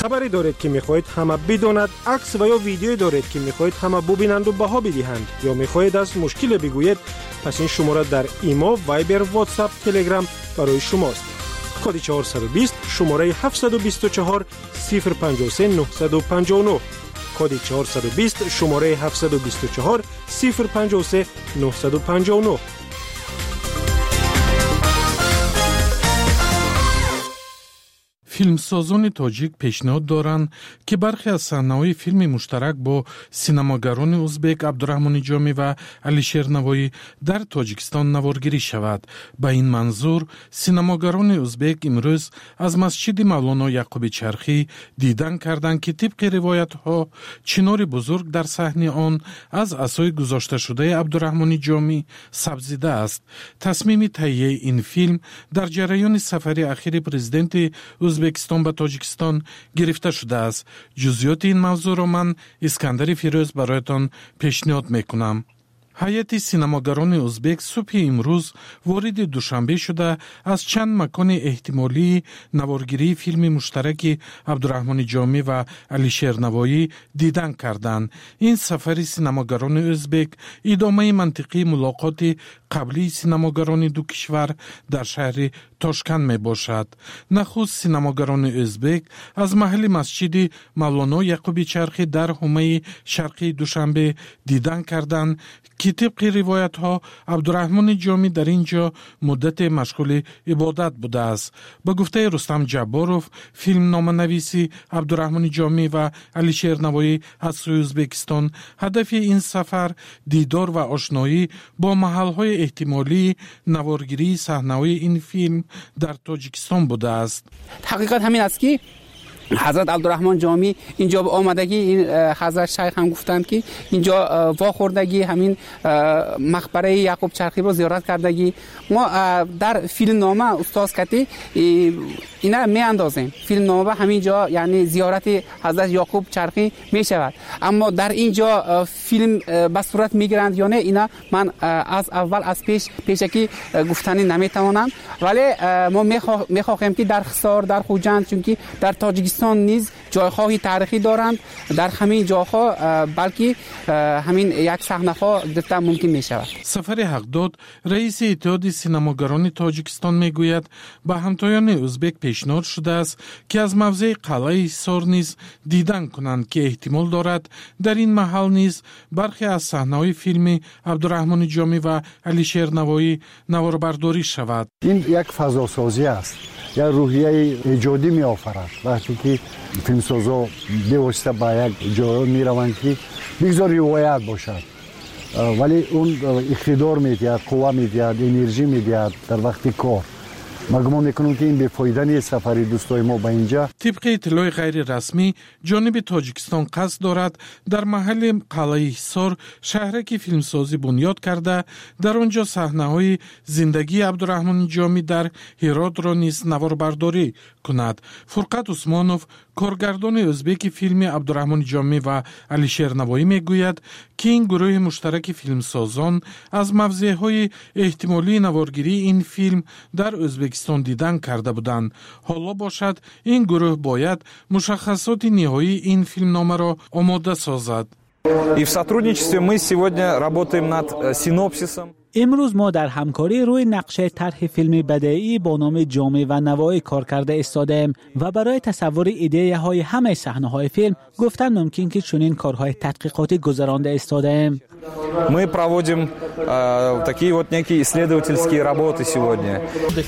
S8: خبری دارید که میخواهید همه بداند، عکس و یا ویدیویی دارید که میخواهید همه ببینند و بها بدهند یا میخواهید از مشکل بگویید، پس این شماره در ایما، وایبر، واتساپ، تلگرام برای شماست. کد چهارصد و بیست شماره هفتصد و بیست و چهار صفر پنجاه و سه نهصد و پنجاه و نه. کد چهارصد و بیست شماره هفتصد و بیست و چهار صفر پنجاه و سه نهصد و پنجاه و نه.
S4: فیلمسازان تاجیک پیشنهاد دارند که برخی از صحنه‌های فیلم مشترک با سینماگران ازبک عبدالرحمن جامی و علیشیر نوایی در تاجیکستان نوارگیری شود. با این منظور سینماگران ازبک امروز از مسجد مولانا یعقوب چرخی دیدن کردند که طبق روایت‌ها چنار بزرگ در صحنه آن از عصای گذاشته شده عبدالرحمن جامی سبزیده است. تصمیم تهیه این فیلم در جریان سفر اخیر پرزیدنت ازبکستان به تاجیکستان گرفته شده است. جزئیات این موضوع را من اسکندر فیروز برایتان پیشنهاد میکنم. هیئت سینماگران ازبک صبح امروز وارد دوشنبه شده از چند مکان احتمالی نوارگیری فیلم مشترک عبدالرحمن جامی و علیشیر نوایی دیدن کردند. این سفر سینماگران ازبک ادامه منطقی ملاقات قبلی سینماگران دو کشور در شهر تاشکند می باشد. نخست سینماگران ازبک از محل مسجد مولانا یعقوب چرخی در حومه شرقی دوشنبه دیدن کردند که طبق روایت ها عبدالرحمن جامی در اینجا مدت مشغول عبادت بوده است. به گفته رستم جباروف، فیلم نامه‌نویسی عبدالرحمن جامی و علیشیر نوایی از سوی ازبکستان، هدف این سفر دیدار و آشنایی با محل‌های احتمالی نوارگیری صحنه‌های این فیلم در تاجیکستان بوده است.
S12: حقیقت همین است که حضرت عبدالرحمن جامی اینجا به آمدگی این حضرت شیخ هم گفتند که اینجا واخوردگی همین مقبره یعقوب چرخی رو زیارت کردگی. ما در فیلم نامه استاد کتی اینا می اندازیم. فیلم نامه همینجا یعنی زیارت حضرت یعقوب چرخی می شود، اما در اینجا فیلم به صورت می گیرند یا نه اینا من از اول از پیش پیشکی گفتنی نمی توانم، ولی ما می خواهیم که در خسار، در خوجند، چون که در تاجیکستان نیز جایخواهی تاریخی دارند، در همین جاها بلکه همین یک صحنه ها دیدن ممکن می شود.
S4: سفر حقداد رئیس اتحاد سینماگران تاجیکستان می گوید به همتایان ازبک پیشنهاد شده است که از موضع قلعه حصار نیز دیدن کنند که احتمال دارد در این محل نیز برخی از صحنه‌های فیلم عبدالرحمن جامی و علیشیر نوایی نواربرداری شود.
S16: این یک فضاسازی است، یا روحیه ایجادی می آفرد. وقتی که فیلمسازا بیوسته به یک جای می روند که بگذار روایت باشد، ولی اون اقتدار می دهد، قوه می دهد، انرژی می دهد در وقت کار. ما گمان میکنم که این بی‌فایده نیست سفری دوستای ما به اینجا.
S4: طبق اطلاع غیر رسمی جانب تاجیکستان قصد دارد در محل قلعه حصار شهرکی فیلمسازی بنیاد کرده، در آنجا صحنه‌های زندگی عبدالرحمن جامی در هرات را نیز نواربرداری کند. فرقت عثمانوف، کارگردان ازبک فیلم عبدالرحمن جامی و علیشیر نوایی میگوید که این گروه مشترک فیلمسازان از موضع‌های احتمالی نوارگیری این فیلم در ازبکستان دیدن کرده بودند. حالا باشد این گروه باید مشخصات نهایی این فیلم نامه را آماده سازد.
S3: И в сотрудничестве мы сегодня работаем над синопсисом.
S6: امروز ما در همکاری روی نقشه طرح فیلم بدیعی با نام جامع و نوایی کار کرده ایستادیم و برای تصور ایده های همه صحنه های فیلم گفتن ممکن که چنین کارهای تحقیقاتی گذرانده ایستادیم.
S3: Мы проводим э, такие вот некие исследовательские работы сегодня.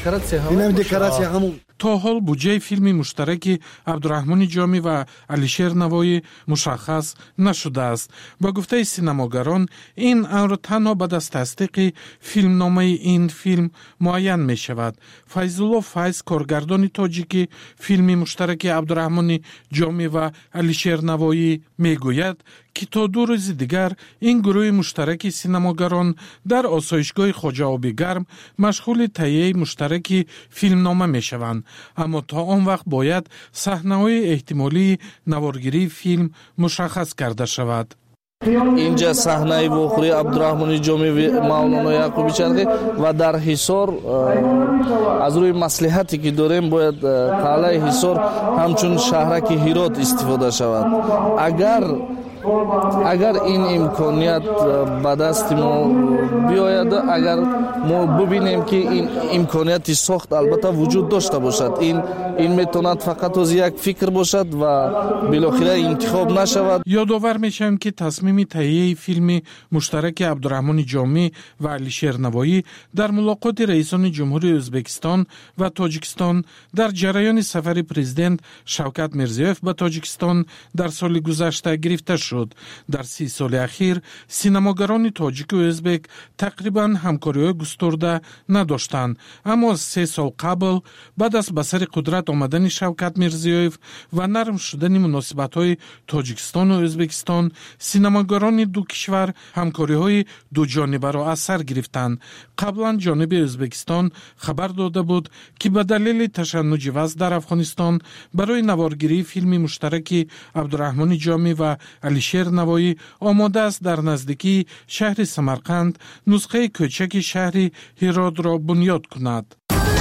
S4: تا حال بودجه فیلم مشترک عبدالرحمن جامی و علیشیر نوایی مشخص نشده است. با گفته سینماگران این امر تنها بعد از تصدیق فیلم نامه این فیلم معین می شود. فیض‌الله فیض، کارگردان تاجیکی فیلم مشترک عبدالرحمن جامی و علیشیر نوایی می گوید که تا دو روز دیگر این گروه مشترک سینماگران در آسایشگاه خواجه آبی گرم مشغول تهیه مشترک فیلم نامه می شوند، اما تا آن وقت باید صحنه‌های احتمالی نوارگیری فیلم مشخص کرده شود.
S1: اینجا صحنه وخوری عبدالرحمن جامی و مولانا یعقوبی چرخی و در حصار از روی مصلحتی که داریم باید قلعه حصار همچون شهرک هرات استفاده شود. اگر اگر این امکانیت به دست ما بیاید، اگر ما ببینیم که این امکانیت ساخت البته وجود داشته باشد، این این میتواند فقط از یک فکر باشد و بالاخره انتخاب نشود.
S4: یادآور میشم که تصمیم تهیه فیلم مشترک عبدالرحمن جامی و علیشیر نوایی در ملاقات رئیسان جمهوری ازبکستان و تاجیکستان در جریان سفر پرزیدنت شوکت میرزیوف به تاجیکستان در سال گذشته گرفته شد. در سی سال اخیر سینماگران تاجیک و ازبک تقریبا همکاری گسترده نداشتند، اما سه سال قبل بعد از به سر قدرت آمدن شوکت میرزیوف و نرم شدن مناسبت های تاجیکستان و ازبکستان، سینماگران دو کشور همکاری های دو جانبه را از سر گرفتند. قبلا جانب ازبکستان خبر داده بود که به دلیل تشنج وضع در افغانستان برای نوارگیری فیلم مشترک عبدالرحمن جامی و علیشیر نوایی آماده است در نزدیکی شهر سمرقند نسخه کوچک شهر هرات را بنیاد کند.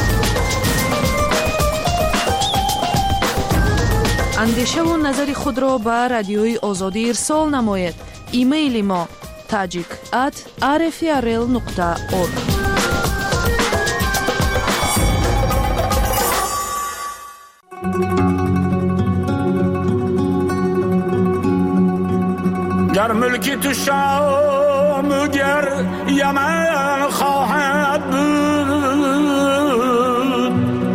S5: اندیشه و نظر خود را به رادیوی آزادی ارسال نمایید. ایمیل ما tajik at r f r l nokta org.
S11: گر ملکی تو شام گر یمن خواهد بود،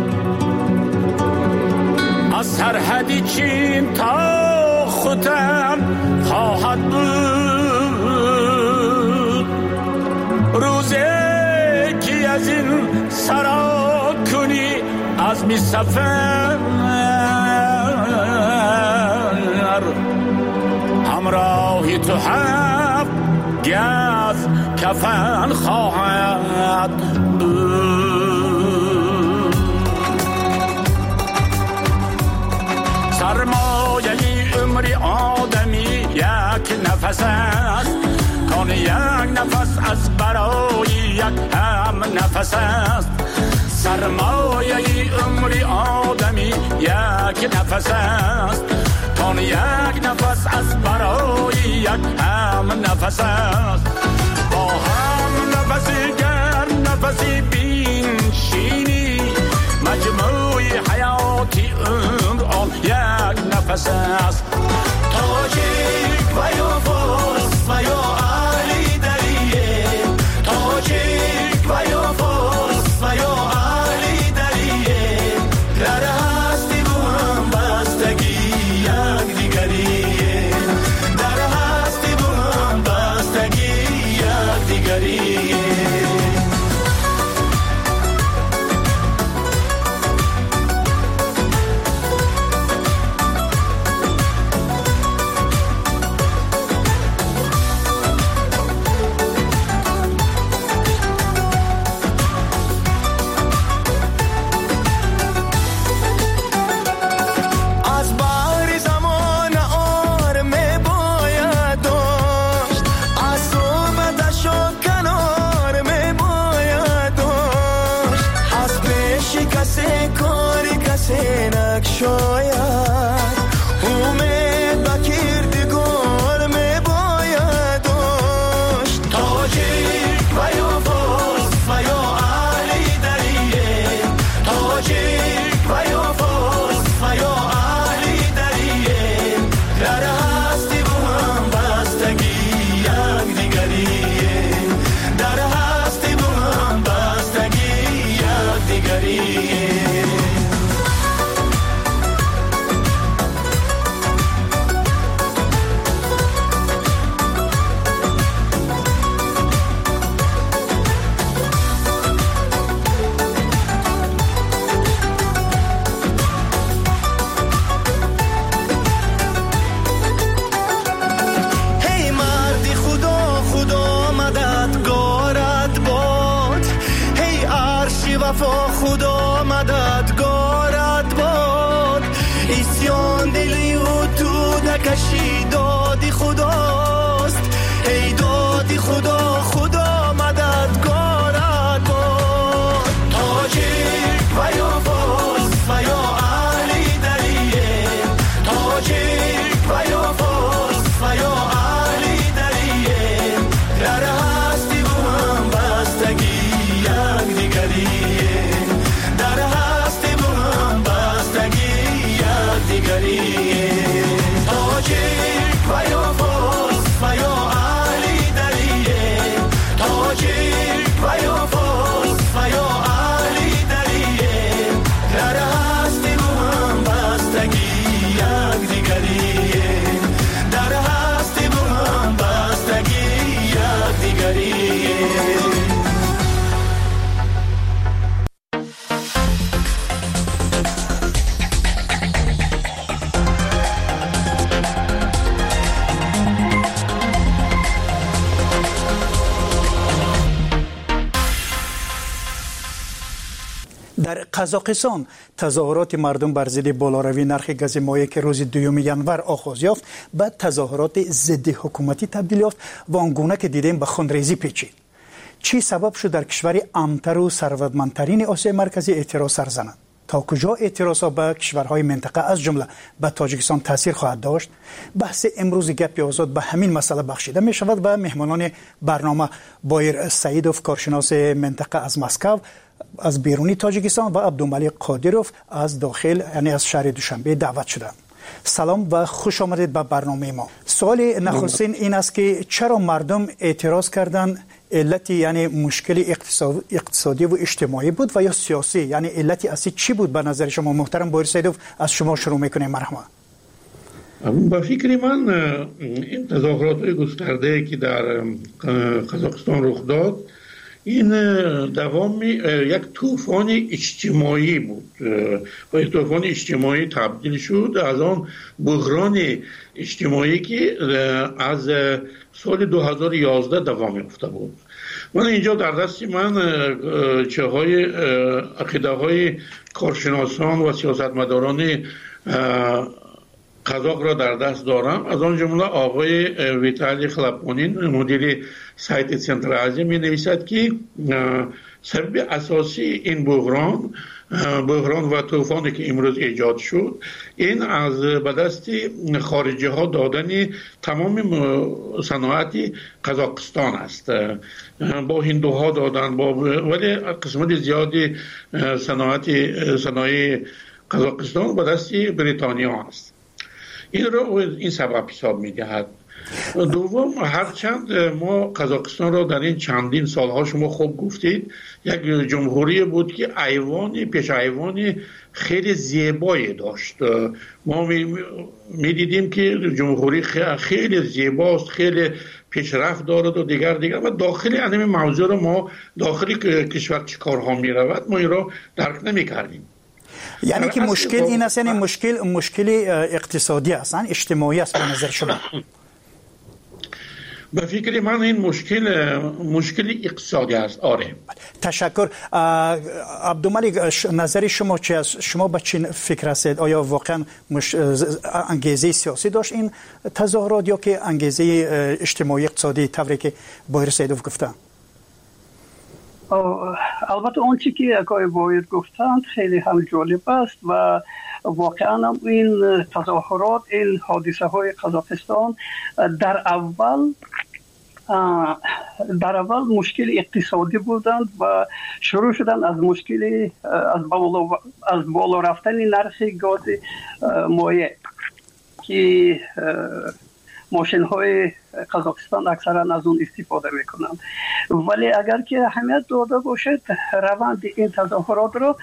S11: از سرحدی چین تا ختن خواهد بود. روزی که از این سرا کنی از می سفر، همراهی تو هفت گز کفن خواهد بود. سرمایه عمری آدمی یک نفس است، کان یک نفس از برای یک هم نفس است. سرمایه عمری آدمی یک نفس است، کان یک نفس از برای یک هم نفس است. با هم نفسی گر نفسی بینشینی، مجموعی حیاتی عمر آن یک نفس است. تاجیک و یا فارس و یا علی دریه، تاجیک و یا فارس و یا علی دریه، در هستی و هم بستگی یک دیگریه، در هستی و هم بستگی یک دیگریه. شاید امید با کردگار می باید داشت. تاجیک و یا فارس و یا علی دریه، تاجیک و یا فارس و یا علی دریه، در هستی و هم بستگی یک دیگریه، در هستی و هم بستگی یک دیگریه. وفا خدا مددگارت باد، اسیان دلی و تو نکشی دادی خداست.
S7: در قزاقستان تظاهرات مردم بر ضد بالاروی نرخ گاز مایع که روز دوم ژانویه آغاز یافت به تظاهرات ضد حکومتی تبدیل یافت و آنگونه که دیدیم به خونریزی پیچید. چی سبب شد در کشور امتر و ثروتمندترین آسیای مرکزی اعتراض سر زنند؟ تا کجا اعتراضها به کشورهای منطقه از جمله به تاجیکستان تاثیر خواهد داشت؟ بحث امروز گپ آزاد به همین مسئله بخشیده می شود و مهمانان برنامه بایر سعیدوف کارشناس منطقه از مسکو از بیرونی تاجیکستان و عبدالملک قادروف از داخل یعنی از شهر دوشنبه دعوت شدند. سلام و خوش آمدید به برنامه ما. سوال نخستین این است که چرا مردم اعتراض کردند؟ علتی یعنی مشکل اقتصادی و اجتماعی بود و یا سیاسی؟ یعنی علتی اصلی چی بود به نظر شما؟ محترم بایر سعیدوف از شما شروع میکنیم. مرحبا.
S15: با فکر من این تظاهرات گسترده که در قزاقستان رخ داد این دوام یک طوفان اجتماعی بود و این طوفان اجتماعی تبدیل شد از آن بحران اجتماعی که از سال دو هزار و یازده دوام یافته بود. من اینجا در دست من چه های عقیده های کارشناسان و سیاستمداران قزاق را در دست دارم. از آن جمله آقای ویتالی خلپونین مدیر سایت سنتر آزیا می نویسد که سبب اساسی این بحران بحران و طوفانی که امروز ایجاد شد این از به دست خارجی ها دادن تمام صنایع قزاقستان است. با هندوها دادن با ولی قسمت زیادی صنایع صنایع قزاقستان به دست بریتانیا است. این را این سبب حساب می دهد. دوم، هرچند ما قزاقستان را در این چندین سالها شما خوب گفتید یک جمهوری بود که ایوان پیش ایوان خیلی زیبایی داشت. ما می دیدیم که جمهوری خیلی زیباست، خیلی پیشرفت دارد و دیگر دیگر و داخلی انمی موضوع را ما داخلی کشور چه کارها می رود ما این را درک نمی کردیم.
S7: یعنی که مشکل این است، یعنی مشکل مشکل اقتصادی است، اجتماعی است به نظر شما؟
S15: به فکر من این مشکل مشکل اقتصادی است. آره.
S7: تشکر. عبدالملک نظر شما چی است؟ شما به چی فکر هستید؟ آیا واقعا مش... انگیزه سیاسی داشت این تظاهرات یا که انگیزه اجتماعی اقتصادی طوری که بایر سعیدوف گفته؟
S17: البته اون چی که آقای بایر گفتند خیلی هم جالب است و واقعا این تظاهرات این حادثه های قزاقستان در اول در اول مشکل اقتصادی بودند و شروع شدن از مشکل از بالا از بالا رفتن نرخ گاز مایع که ماشین های قزاقستان اکثرا از اون استفاده میکنند. ولی اگر که اهمیت داده باشد روند این تظاهرات رو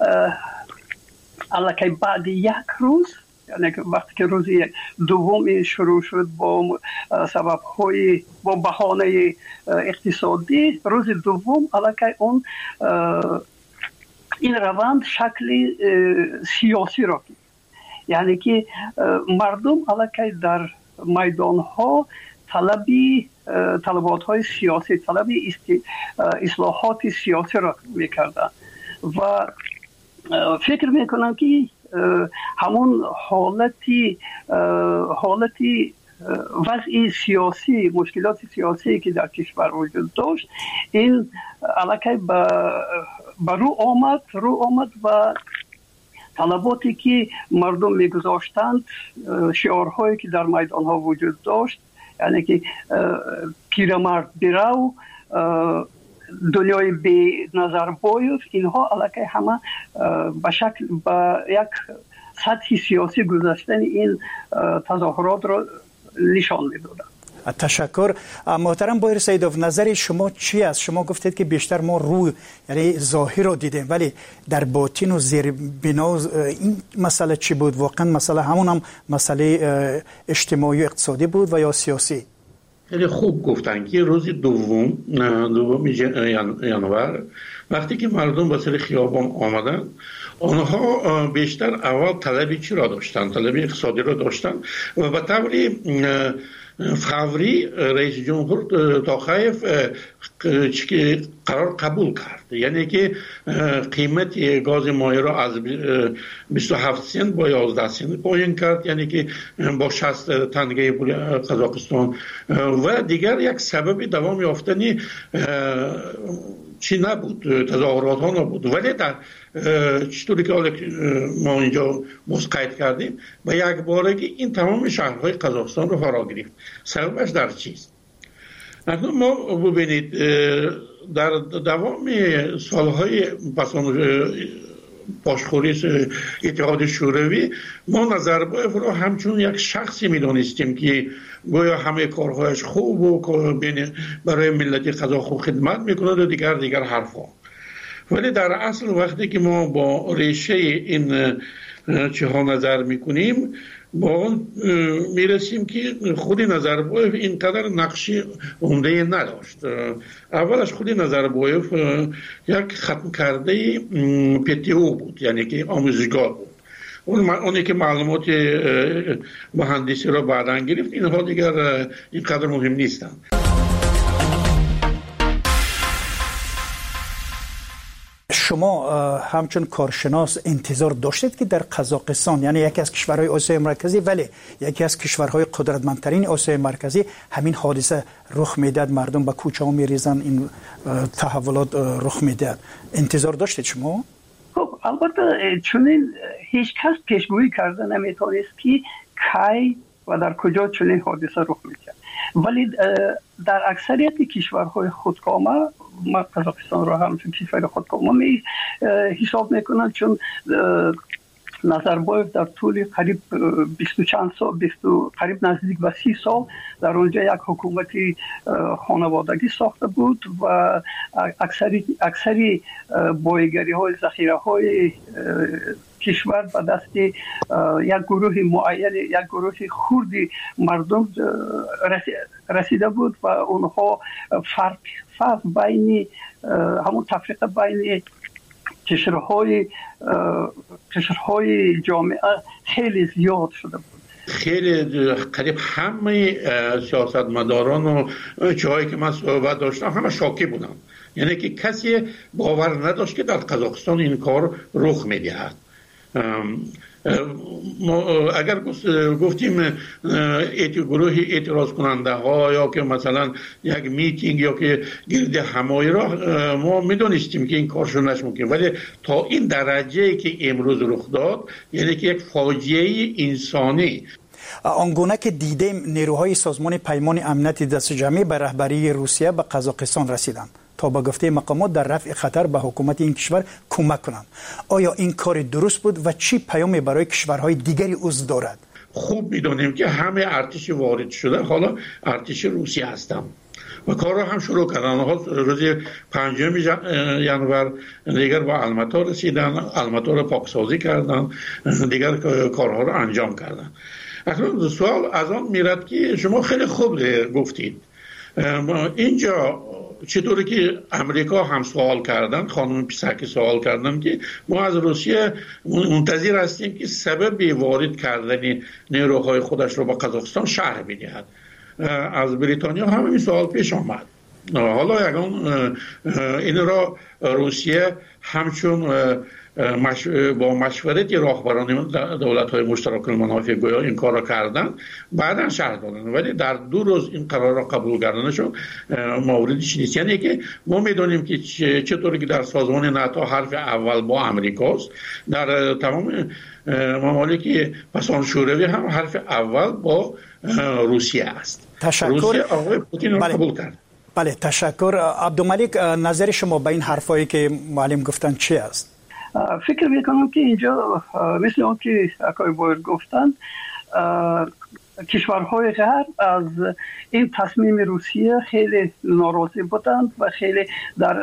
S17: الکی بعد یک روز، یعنی وقتی که روز دوم شروع شد با سبب های با بهانه اقتصادی، روز دوم الکی اون این روند شکل سیاسی را گرفت. یعنی که مردم الکی در میدان ها طلبی طلبات های سیاسی، طلبی اصلاحات سیاسی را میکردن و فکر میکنم که همون حالتی حالتی وضع سیاسی، مشکلات سیاسی که در کشور وجود داشت این علاقه به رو آمد رو آمد و طلباتی که مردم میگذاشتند، شعارهایی که در میدان ها وجود داشت، یعنی که پیرمرد برو، دنیای بی نظر باید، اینها علاقه همه به شکل به یک سطح سیاسی گذاشتن این تظاهرات را نشان میدادند.
S7: تشکر. محترم بایر سعیدوف، نظر شما چی است؟ شما گفتید که بیشتر ما روی یعنی ظاهر رو دیدیم ولی در باطن و زیر بنا این مسئله چی بود؟ واقعا مسئله همون هم مسئله اجتماعی و اقتصادی بود و یا سیاسی؟
S15: خیلی خوب گفتن که روز دوم دوم ژانویه وقتی که مردم به سر خیابان آمدن آنها بیشتر اول طلب چی را داشتن؟ طلب اقتصادی را داشتن و به طوری فوری رئیس جمهور توخایف قرار قبول کرد، یعنی که قیمت گاز مایع را از بیست و هفت سنت با یازده سنت پایین کرد، یعنی که با شصت تنگه پول قزاقستان و دیگر یک سبب دوام یافتنی چی نبود، تظاهرات ها نبود، ولی در چطوری که ما اینجا مسقط کردیم و یک بارگی این تمام شهرهای قزاقستان رو فرا گرفت. سببش در چیست؟ اکنون ما ببینید در دوام سالهای پاسخوری اتحاد شوروی ما نظربایف رو همچون یک شخصی میدانستیم که گویا همه کارهایش خوب و برای ملت قزاق خدمت میکنه و دیگر دیگر حرفا. ولی در اصل وقتی که ما با ریشه این چه ها نظر میکنیم با میرسیم که خودی نظربایف اینقدر نقشی عمده نداشت. اولش خودی نظربایف یک ختم کرده پتیو بود، یعنی که آموزشگاه بود. اون اونی که معلومات مهندسی را بعداً گرفت، اینها دیگر اینقدر مهم نیستند.
S7: شما همچون کارشناس انتظار داشتید که در قزاقستان، یعنی یکی از کشورهای آسیای مرکزی ولی یکی از کشورهای قدرتمندترین آسیای مرکزی، همین حادثه رخ میداد، مردم به کوچه ها میریزن، این تحولات رخ میداد، انتظار داشتید شما؟
S17: خب البته چون هیچ کس پیشگویی کرده نمیتونست که کی و در کجا چنین حادثه رخ میکرد، ولی در اکثریت کشورهای خودکامه، ما قزاقستان را همچون کشور خودکامه می حساب میکنن، چون نظربایف در طول قریب بیست و چند سال، بیست قریب نزدیک به سی سال در اونجا یک حکومتی خانوادگی ساخته بود و اکثری اکثری بایگری های ذخیره های کشور به دست یک گروه معین، یک گروه خردی مردم رسیده بود و اونها فرق فرق بین همون تفریق بین کشورهای کشورهای جامعه خیلی زیاد شده بود.
S15: خیلی قریب همه سیاستمداران و جایی که من صحبت داشتم همه شاکی بودن، یعنی که کسی باور نداشت که در قزاقستان این کار رخ میدهد. اگر گفتیم گروه اعتراض کننده ها یا که مثلا یک میتینگ یا که گرد همایی را ما میدونستیم که این کارشون نشمون کنیم، ولی تا این درجه که امروز رخ داد، یعنی که یک فاجعه انسانی.
S7: آنگونه که دیدیم نیروهای سازمان پیمان امنیت دست جمعی به رهبری روسیه به قزاقستان رسیدند تا با گفته مقامات در رفع خطر به حکومت این کشور کمک کنند. آیا این کار درست بود و چی پیامی برای کشورهای دیگری عضو دارد؟
S15: خوب میدونیم که همه ارتش وارد شده حالا ارتش روسیه هستند و کار را هم شروع کردن. روز پنجم ژانویه دیگر با الماتا رسیدن، الماتا را پاکسازی کردن، دیگر کارها را انجام کردن. اکنون سوال از آن میرد که شما خیلی خوب گفتید اینجا چطوری که امریکا هم سوال کردن، خانم پیسکی سوال کردن که ما از روسیه منتظر هستیم که سبب وارد کردن نیروهای خودش رو با قزاقستان شرح بدهد. از بریتانیا هم این سوال پیش آمد. حالا یکان این را روسیه همچون مش... با مشورت راهبران دولت‌های مشترک المنافع گویا این کار را کردن، بعداً شرح دادن، ولی در دو روز این قرار را قبول کردنشون موردش نیست. یعنی که ما میدونیم که چطوری که در سازمان ناتو حرف اول با امریکاست، در تمام ممالک پسان شوروی هم حرف اول با روسیه است.
S7: تشکر.
S15: روسیه آقای پوتین را قبول کرد.
S7: بله تشکر. عبدالملک، نظر شما به این حرفایی که معلم گفتن چی است؟
S17: فکر میکنم که اینجا مثل اون که اکای باید گفتن کشورهای غرب از این تصمیم روسیه خیلی ناراضی بودند و خیلی در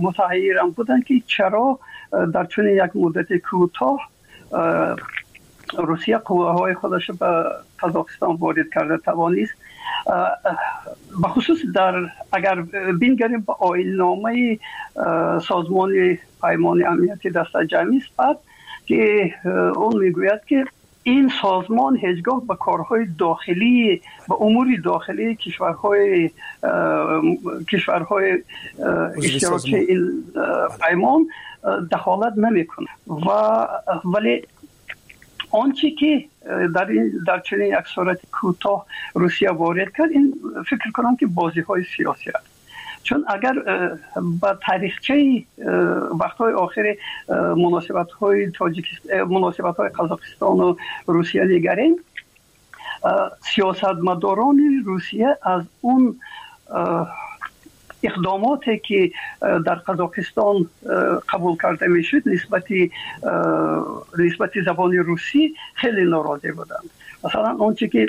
S17: متحیرم بودند که چرا در چنین یک مدت کوتاه روسیه قواهای خودش به قزاقستان وارد کرده توانست. به خصوص در اگر بینگریم به آیین‌نامه سازمان پیمان امنیتی دست جمعی است که اون میگوید که این سازمان هیچگاه به کارهای داخلی به امور داخلی کشورهای کشورهای اشتراکی این پیمان دخالت نمیکنه و ولی آنچه که در این در چنین یک صورت کوتاه روسیه وارد کرد این فکر کنم که بازی های سیاسی است. چون اگر با تاریخچه وقت‌های آخر مناسبت‌های تاجیکستان مناسبت‌های قزاقستان و روسیه نگریم، سیاستمداران روسیه از اون اقداماتی که در قزاقستان قبول کرده میشد نسبت نسبت زبان روسی خیلی ناراضی بودند. مثلا آنچه که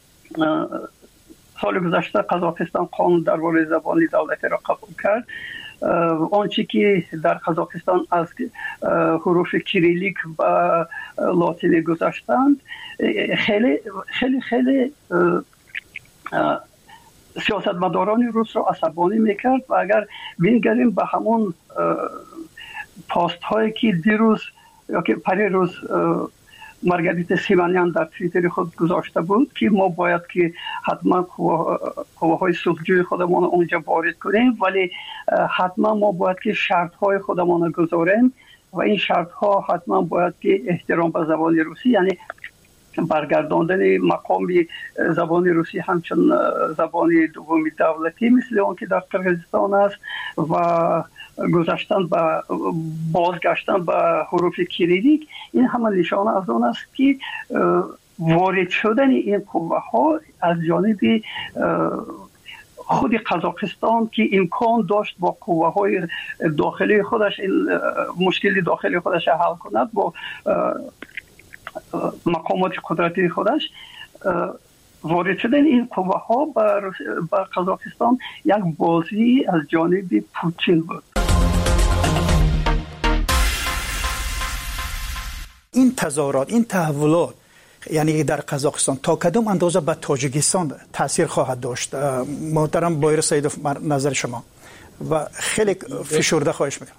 S17: سال گذشته قزاقستان قانون درباره زبان دولتی را قبول کرد، آنچه که در قزاقستان از حروف کریلیک و لاتینی گذاشتند خیلی خیلی خیلی سیاستمداران روس را عصبانی میکرد و اگر بینگریم به همون پاست هایی که دیروز یا که پری روز مارگاریتا سیمانیان در توییتر خود گذاشته بود که ما باید که حتما قواهای صلحجوی خودمان اونجا وارد کنیم ولی حتما ما باید که شرط های خودمان گذاریم و این شرط ها حتما باید که احترام به زبان روسی یعنی برگرداندن مقام زبان روسی همچون زبان دومی دولتی مثل اون که در قرقیزستان است و گذاشتن به بازگشتن به حروف کریلیک این همه نشانه از اون است که وارد شدن این قوه ها از جانب خود قزاقستان که امکان داشت با قوه های داخلی خودش این مشکل داخلی خودش حل کند با مقامات قدرتی خودش وارد شدن این قوه ها به قزاقستان یک بازی از جانب پوتین بود.
S7: این تظاهرات این تحولات یعنی در قزاقستان تا کدام اندازه به تاجیکستان تاثیر خواهد داشت؟ محترم بایر سیدوف نظر شما و خیلی فشرده خواهش میکنم.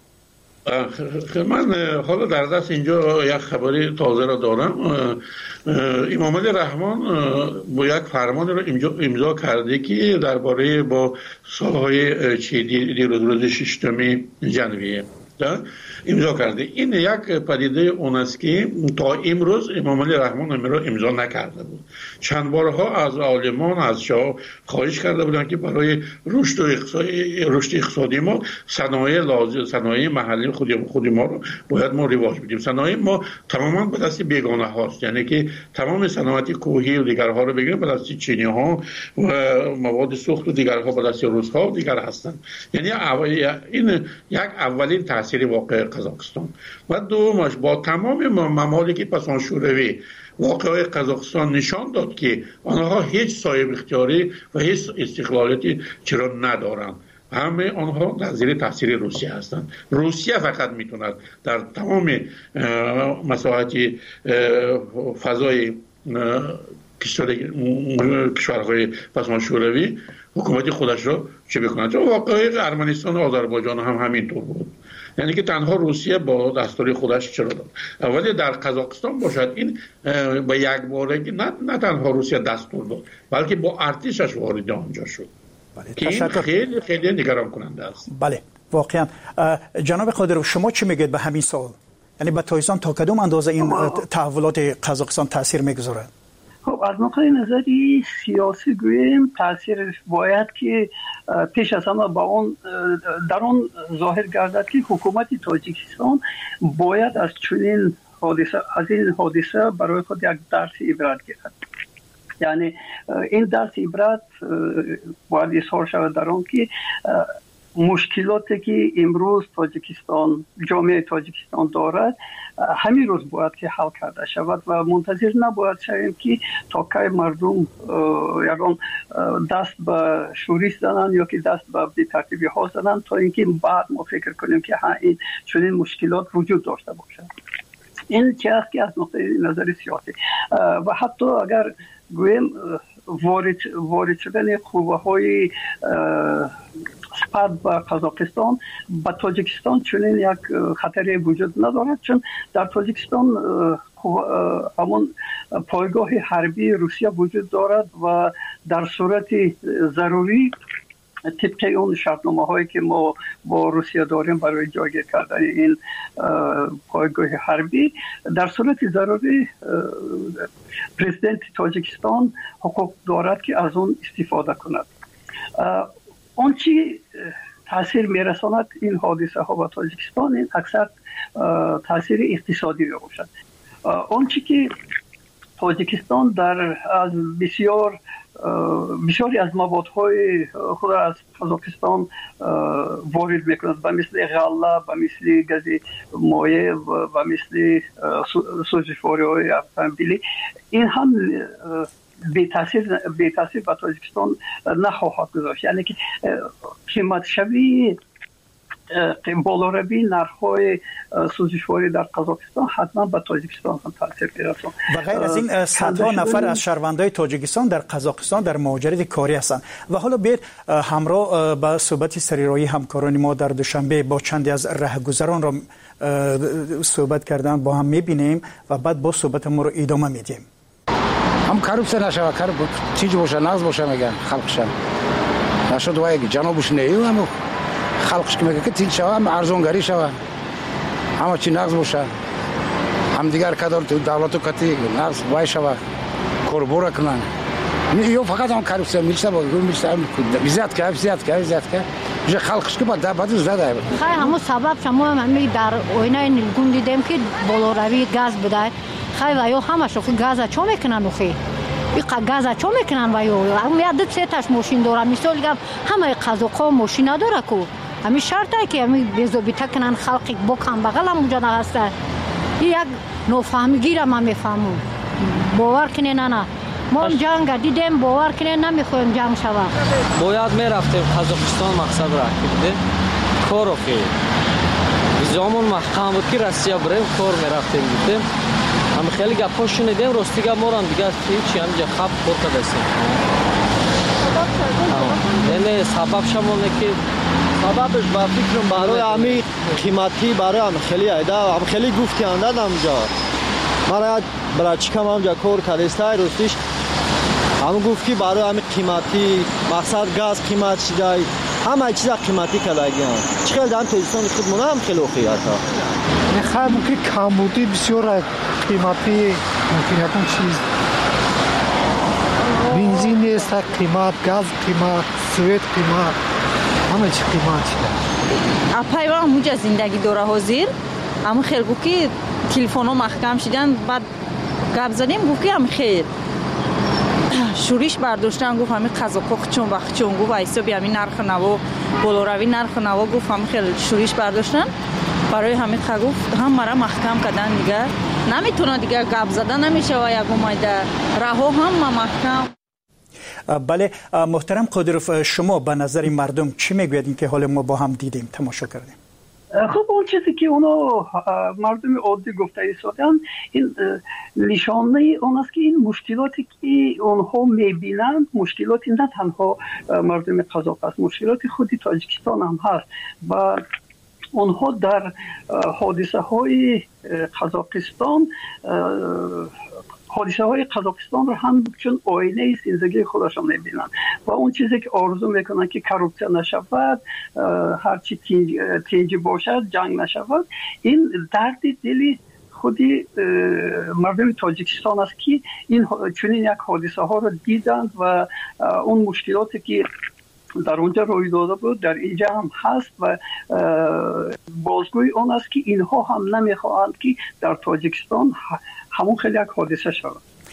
S15: من حالا در دست اینجا یک خبری تازه را دارم. امام علی رحمان با یک فرمان را امضا کرده که درباره با سالهای چی دیروز روز ششم ژانویه امضا کرده. این یک پدیده اون است که تا امروز امام علی رحمان امرا امضا نکرده بود. چند بارها از عالمان از شاه خواهش کرده بودند که برای رشد و اقتصادی رشد اقتصادی ما صنایع لازم صنایع محلی خود خود ما رو باید ما رواج بدیم. صنایع ما تماما به دست بیگانه هاست، یعنی که تمام صنایع کوهی و دیگرها رو بگیریم به دست چینی ها و مواد سوخت و دیگرها به دست روس ها و دیگر هستند. یعنی این یک اولین تاثیر واقع قزاقستان و دومش با تمام ممالک پسان شوروی واقعه قزاقستان نشان داد که آنها هیچ صاحب اختیاری و هیچ استقلالیتی چرا ندارند. همه آنها در زیر تاثیر روسیه هستند. روسیه فقط میتوند در تمام مساحت فضای کشورهای پسمان شوروی حکومت خودش را چه بکند. واقعه ارمنستان و آذربایجان هم همینطور بود، یعنی که تنها روسیه با دستور خودش چرا داد. ولی در قزاقستان باشد این با یک بارگی نه, نه تنها روسیه دستور داد بلکه با ارتشش وارد آنجا شد.
S7: بله.
S15: که این خیلی خیلی نگران کننده است.
S7: بله واقعا. جناب قادرو شما چی میگید به همین سوال؟ یعنی به تایستان تا کدوم اندازه این تحولات قزاقستان تاثیر میگذارد؟
S17: خب از نقطه نظری سیاسی گوییم تاثیرش باید که پیش از همه با اون در اون ظاهر گردد که حکومت تاجیکستان باید از چنین حادثه از این حادثه برای خود یک درس عبرت گیرد. یعنی این درس عبرت باید اظهار شود در آن که مشکلاتی که امروز تاجیکستان جامعه تاجیکستان دارد همین روز باید که حل کرده شود و منتظر نباید شویم که تا که مردم یکان دست به شوریش زنن یا که دست به بی‌ترتیبی ها زنن تا اینکه بعد ما فکر کنیم که ها این چنین مشکلات وجود داشته باشد. این چه است که از نقطه نظر سیاسی و حتی اگر گویم وارد وارد شدن قوه‌های سپاه به قزاقستان به تاجیکستان چنین یک خطری وجود ندارد، چون در تاجیکستان همون پایگاه حربی روسیه وجود دارد و در صورت ضروری طبق اون شرطنامه هایی که ما با روسیه داریم برای جایگیر کردن این پایگاه حربی، در صورت ضروری پرزیدنت تاجیکستان حقوق دارد که از اون استفاده کند. اون چی تاثیر میرساند این حادثه ها به تاجیکستان، این اکثر تاثیر اقتصادی باشد. اون چی که تاجیکستان در از بسیار بسیاری از موادهای خود از قزاقستان وارد میکند، به مثل غله، به مثل گاز مایع و به مثل سوزشواری های اتومبیلی، این هم بی تاثیر بی تاثیر به تاجیکستان نخواهد گذاشت. یعنی که قیمت شوی بالا روی نرخ‌های سوزشواری در قزاقستان حتما به تاجیکستان هم تاثیر می‌رساند.
S7: و غیر از این صدها نفر از شهروندان تاجیکستان در قزاقستان در مهاجرت کاری هستند. و حالا بیر همراه با صحبت سریرایی همکاران ما در دوشنبه با چندی از راهگذران را صحبت کردن با هم می‌بینیم و بعد با صحبت ما رو ادامه میدیم.
S10: هم کارپسه نشوه، کارپ چیزی باشه، ناز باشه میگن خلقشان نشد و یک جنابش نیو هم خلقش که میگه که تیل شوه هم ارزونگری شوه، همه چی نقص باشه، هم دیگر کدار تو دولت و کتی نقص وای شوه، کوربورا کنن. یا فقط هم کارپسه میشه با گروه میشه هم زیاد که زیاد که زیاد که میشه خلقش که بعد بعد زده.
S14: خیلی همون سبب شما هم در آینه نیلگون دیدیم که بالا روی گاز بده. خیلی و یا همش خو گاز چه میکنن خیلی این گاز چه میکنن و یا هم یاد سه تاش ماشین داره، مثلا میگم همه قزاق‌ها ماشین نداره کو، همین شرطه که همین بیزوبیتا کنن خلقی با کم بغل هم اونجا نهسته. این یک نفهمیگی را من میفهمم، باور کنین نه نه ما جنگ دیدیم، باور کنین نمیخوایم جنگ شود.
S18: باید میرفتیم قزاقستان مقصد را کردیم کارو که زمان محکم بود که روسیه بریم کار میرفتیم دیدیم. هم خیلی گپا شنیدیم، راستی گپ ما هم دیگه چی همینجا خب کار کردیم. یعنی سبب شمونه که
S21: سببش با فکرم برای همین قیمتی برای هم خیلی ایده هم خیلی گفتی انداد همجا مرا برای چیکم همجا کار کردستای راستیش هم گفتی برای همین قیمتی مقصد گاز قیمت شده همه چیز قیمتی کلاگیان چقدر دارم تجربه خود مونه هم خیلی خوبی هستا
S22: میخوام که کمبودی بسیار قیمتی ممکن یکم چیز بنزین نیست قیمت گاز قیمت سویت قیمت همه چی قیمت شده
S25: اپای و موجه زندگی دوره حاضر اما خیلی گفت که تلفن ها محکم شدن بعد گپ زدیم گفت که هم خیر شوریش برداشتن گفت همین قزاق‌ها چون وقت چون گفت ایسا بی همین نرخ نوا بالاروی نرخ نوا گفت همین خیلی شوریش برداشتن برای همین گفت هم مرا محکم کردن دیگه نمیتونه دیگه گپ زدن نمیشه و یک اومده رها هم محکم.
S7: بله محترم قادروف، شما به نظر مردم چی میگویید که حال ما با هم دیدیم تماشا کردیم؟
S17: خب اون چیزی که اونا مردم عادی گفته ایستادن این نشانه اون است که این مشکلاتی که اونها میبینند مشکلاتی نه تنها مردم قزاق است، مشکلات خودی تاجیکستان هم هست و اونها در حادثه های قزاقستان حادثه های قزاقستان رو هم چون آینه زندگی خودشان میبینن و اون چیزی که آرزو میکنن که کروپسیا نشود، هرچی تنجی باشد جنگ نشود، این درد دلی خودی مردم تاجیکستان است که این چنین یک حادثه ها رو دیدند و اون مشکلاتی که در اونجا روی داده بود در اینجا هم هست و بازگوی اون است که اینها هم نمیخواهند که در تاجیکستان همون خیلی یک حادثه شود.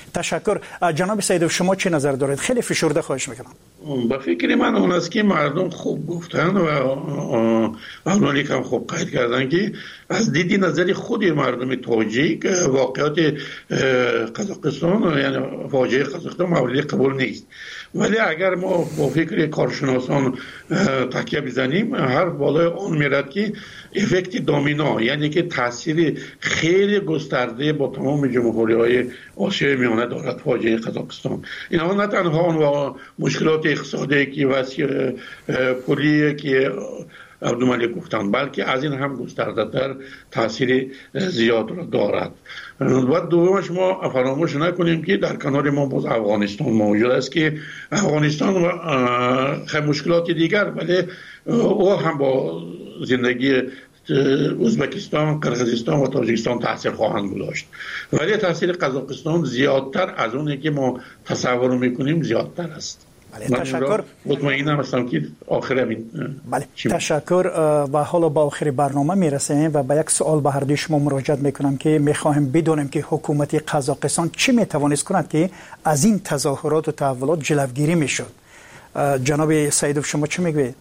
S7: تشکر. جناب سیدوف شما چه نظر دارید؟ خیلی فشرده خواهش میکنم.
S15: با فکر من اون است که مردم خوب گفتن و آنانی هم خوب قید کردن که از دیدی نظری خود مردم تاجیک واقعات قزاقستان یعنی فاجعه قزاقستان مورد قبول نیست، ولی اگر ما با فکر کارشناسان تکیه بزنیم هر بالای آن میرد که افکت دامینا یعنی که تاثیر خیلی گسترده با تمام جمهوری های آسیای میانه دارد فاجعه قزاقستان. اینها نه تنها مشکلات اقتصادی که وسیع پولی که عبدالملک گفتند بلکه از این هم گسترده تر تاثیر زیاد را دارد. و دومش ما فراموش نکنیم که در کنار ما باز افغانستان موجود است که افغانستان خیلی مشکلات دیگر ولی او هم با زندگی ازبکستان، قرقیزستان و تاجیکستان تاثیر خواهند گذاشت، ولی تاثیر قزاقستان زیادتر از اونی که ما تصور میکنیم زیادتر است.
S7: بله تشکر.
S15: مطمئنم هستم که آخر همین.
S7: بله تشکر. و حالا با آخر برنامه میرسیم و با یک سوال به هر دوی شما مراجعه میکنم که میخواهیم بدونیم که حکومت قزاقستان چه میتوانست کند که از این تظاهرات و تحولات جلوگیری میشد. جناب سیدوف شما چه میگوید؟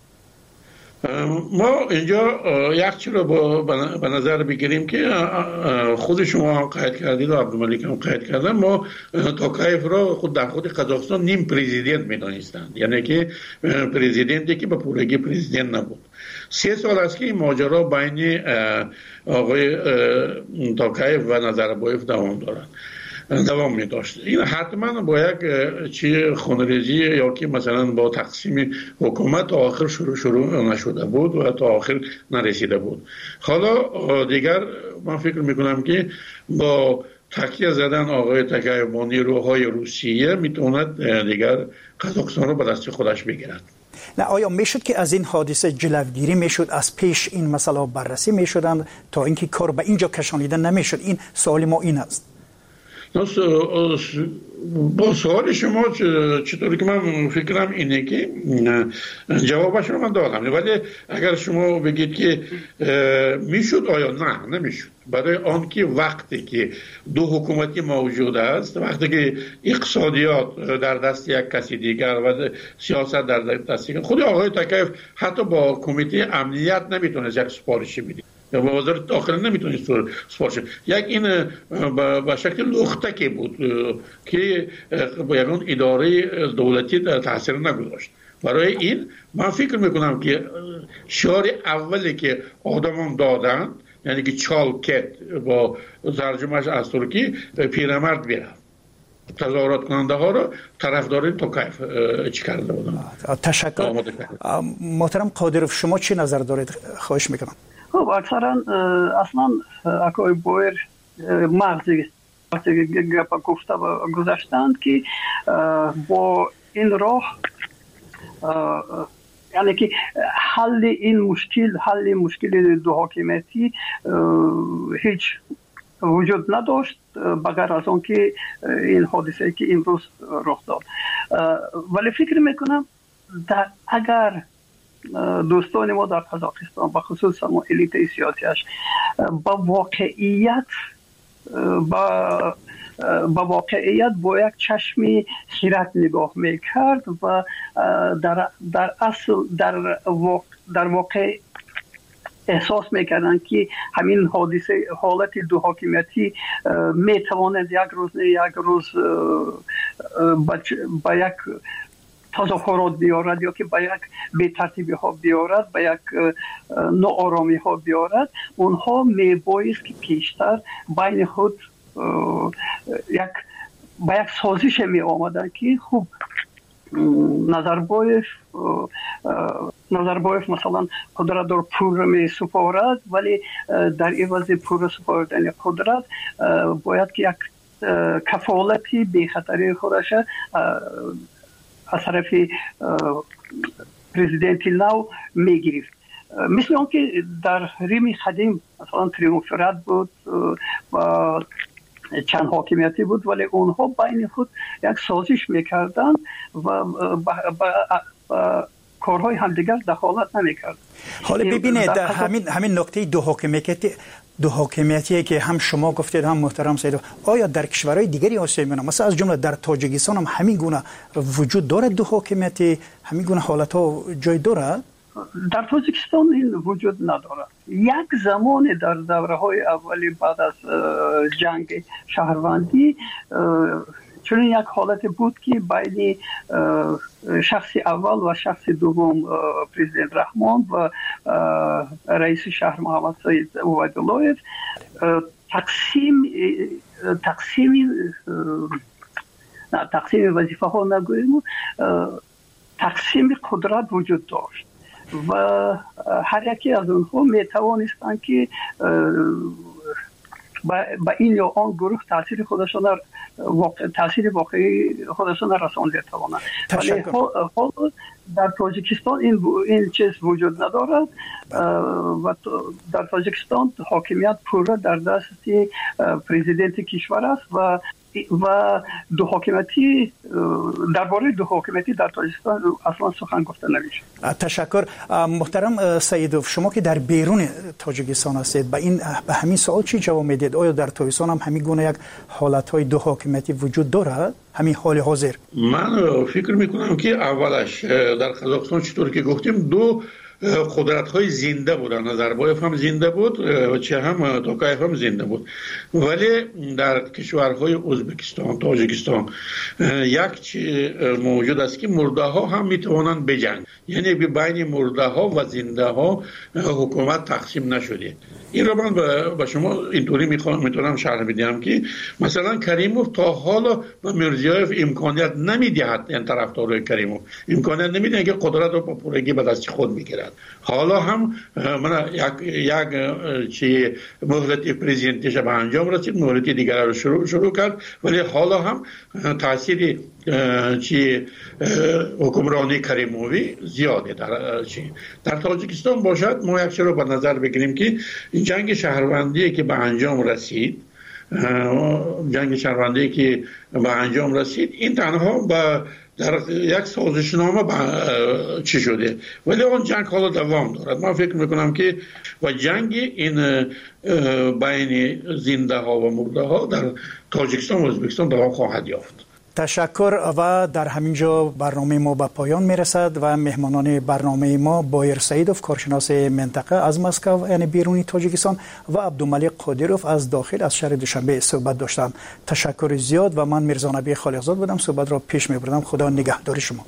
S15: ما اینجا یک چیز رو به نظر بگیریم که خود شما هم قید کردید و عبدالملک هم قید کردن، ما توکایف را خود در خود قزاقستان نیم پرزیدنت میدانستند، یعنی که پرزیدنتی که به پورگی پرزیدنت نبود. سه سال است که این ماجرا بین آقای توکایف و نظربایف دوام دارد دوام می داشت. این حتما با یک چی خونریزی یا که مثلا با تقسیم حکومت تا آخر شروع شروع نشده بود و تا آخر نرسیده بود. حالا دیگر من فکر میکنم که با تکیه زدن آقای توکایف با نیروهای روسیه میتواند دیگر قزاقستان رو به دست خودش بگیرد.
S7: نه آیا میشد که از این حادثه جلوگیری میشد، از پیش این مسئله بررسی میشدن تا اینکه کار به اینجا کشانیده نمیشد؟ این سوال ما این است.
S15: با سوال شما چطوری که من فکرم اینه که جوابش رو من دادم، ولی اگر شما بگید که میشد آیا نه نمیشد، برای آن که وقتی که دو حکومتی موجود است، وقتی که اقتصادیات در دست یک کسی دیگر و سیاست در دست یک، خود آقای توکایف حتی با کمیته امنیت نمیتونه یک سپارشی بده یا با وزارت داخله نمیتونید سپارش. یک این به شکل لختکی بود که با یکان اداره دولتی تاثیر نگذاشت. برای این من فکر میکنم که شعار اولی که آدمان دادن یعنی که چالکت با ترجمهش از ترکی پیرمرد بیرد تظاهرات کننده ها رو طرفدار توکایف چی کرده بودن.
S7: تشکر. محترم قادروف شما چی نظر دارید؟ خواهش میکنم.
S17: خب اکثرا اصلا اکای بایر مغزی وقتی گپا گفته و گذاشتند که با این راه یعنی که حل این مشکل حل مشکل دو حاکمیتی هیچ وجود نداشت بغیر از اون که این حادثه که امروز رخ داد. ولی فکر میکنم در اگر دوستان ما در قزاقستان به خصوص ما الیت سیاسیش با واقعیت با با واقعیت با یک چشم خیرت نگاه میکرد و در در اصل در واقع در واقع احساس میکردن که همین حادثه حالت دو حاکمیتی میتواند یک روز یک روز با یک تظاهرات بیارد یا که با یک بی‌ترتیبی ها بیارد، با یک ناآرامی ها بیارد، اونها میبایست که پیشتر بین خود یک با یک سازش می آمدن که خوب نظربایف نظربایف مثلا قدرت دار پور می سپارد، ولی در عوض پور سپاردن قدرت باید که یک کفالتی بی خطری خودش از طرف پرزیدنتی نو میگرفت. مثل اون که در ریم قدیم مثلا تریومفرات بود و چند حاکمیتی بود، ولی اونها بین خود یک سازش میکردن و با کارهای همدیگر دخالت نمیکرد.
S7: حالا ببینید همین همین نکته دو حاکمیتی دو حاکمیتی که هم شما گفتید هم محترم سید، آیا در کشورهای دیگری آسیا میانه مثلا از جمله در تاجیکستان هم همین گونه وجود دارد؟ دو حاکمیتی همین گونه حالت ها جای دارد؟
S17: در تاجیکستان این وجود ندارد. یک زمان در دوره های اولی بعد از جنگ شهروندی چون یک حالت بود که بین شخص اول و شخص دوم پرزیدنت رحمان و رئیس شهر محمد سید عبیدالله تقسیم تقسیم نه تقسیم وظیفه ها نگوییم، تقسیم قدرت وجود داشت و هر یکی از اونها می توانستند که با این یا آن گروه تاثیر خودشان واقع تاثیر واقعی خودشان رسانده توانند. ولی حال در تاجیکستان این این چیز وجود ندارد و در تاجیکستان حاکمیت پورا در دست پرزیدنت کشور است و و دو حاکمیتی درباره دو حاکمیتی در تاجیکستان اصلا سخن گفته نمیشه.
S7: تشکر. محترم سیدوف، شما که در بیرون تاجیکستان هستید، به این به همین سوال چی جواب میدید؟ آیا در تاجیکستان هم همین گونه یک حالت‌های دو حاکمیتی وجود دارد همین حال حاضر؟
S15: من فکر میکنم که اولش در قزاقستان چطور که گفتیم دو قدرت های زنده بودن، نظربایف هم زنده بود و چه هم توکایف هم زنده بود، ولی در کشورهای ازبکستان، تاجیکستان یک چیز موجود است که مرده ها هم میتوانند بجنگند، یعنی بین مرده ها و زنده ها حکومت تقسیم نشده. این رو من با شما اینطوری میتونم شرح بدم که مثلا کریموف تا حالا به میرزیایف امکانیت نمیدهد، این طرفدارای کریموف امکانیت نمیدهد که قدرت رو با پورگی به دست خود بگیرد. حالا هم من یک یک چی مهلت پرزیدنتش به انجام رسید، مهلت دیگر رو شروع شروع کرد، ولی حالا هم تاثیر چی حکمرانی کریموفی زیاده در چی در تاجیکستان باشد. ما یک چیز رو به نظر بگیریم که جنگ شهروندی که به انجام رسید جنگ شهروندی که به انجام رسید این تنها با در یک سازشنامه چی شده، ولی اون جنگ حالا دوام دارد. من فکر میکنم که و جنگ این بین زنده ها و مرده ها در تاجیکستان و ازبکستان دوام خواهد یافت.
S7: تشکر. و در همینجا برنامه ما به پایان میرسد و مهمانان برنامه ما بایر سیدوف کارشناس منطقه از مسکو یعنی بیرونی تاجیکستان و عبدالملیک قادروف از داخل از شهر دوشنبه صحبت داشتند. تشکر زیاد و من میرزا نبی خالقزاد بودم، صحبت را پیش میبردم. خدا نگهدار شما.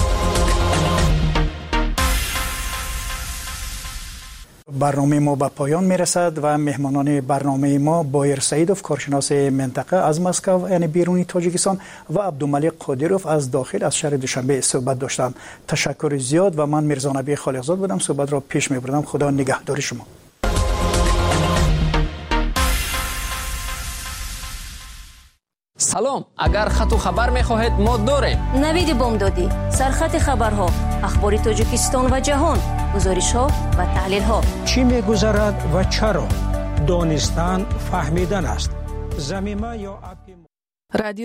S7: برنامه ما به پایان میرسد و مهمانان برنامه ما بایر سیدوف کارشناس منطقه از مسکو یعنی بیرونی تاجیکستان و عبدالملیک قادروف از داخل از شهر دوشنبه صحبت داشتند. تشکر زیاد و من میرزا نبی خالقزاد بودم، صحبت را پیش میبردم. خدا نگهدار شما.
S13: سلام، اگر خط و خبر میخواهید ما داریم.
S2: نوید بامدادی، سرخط خبرها، اخبار تاجیکستان و جهان، گزارش ها و تحلیل ها.
S8: چی میگذرد و چرا؟ دانستن فهمیدن است. زمینه یا اپ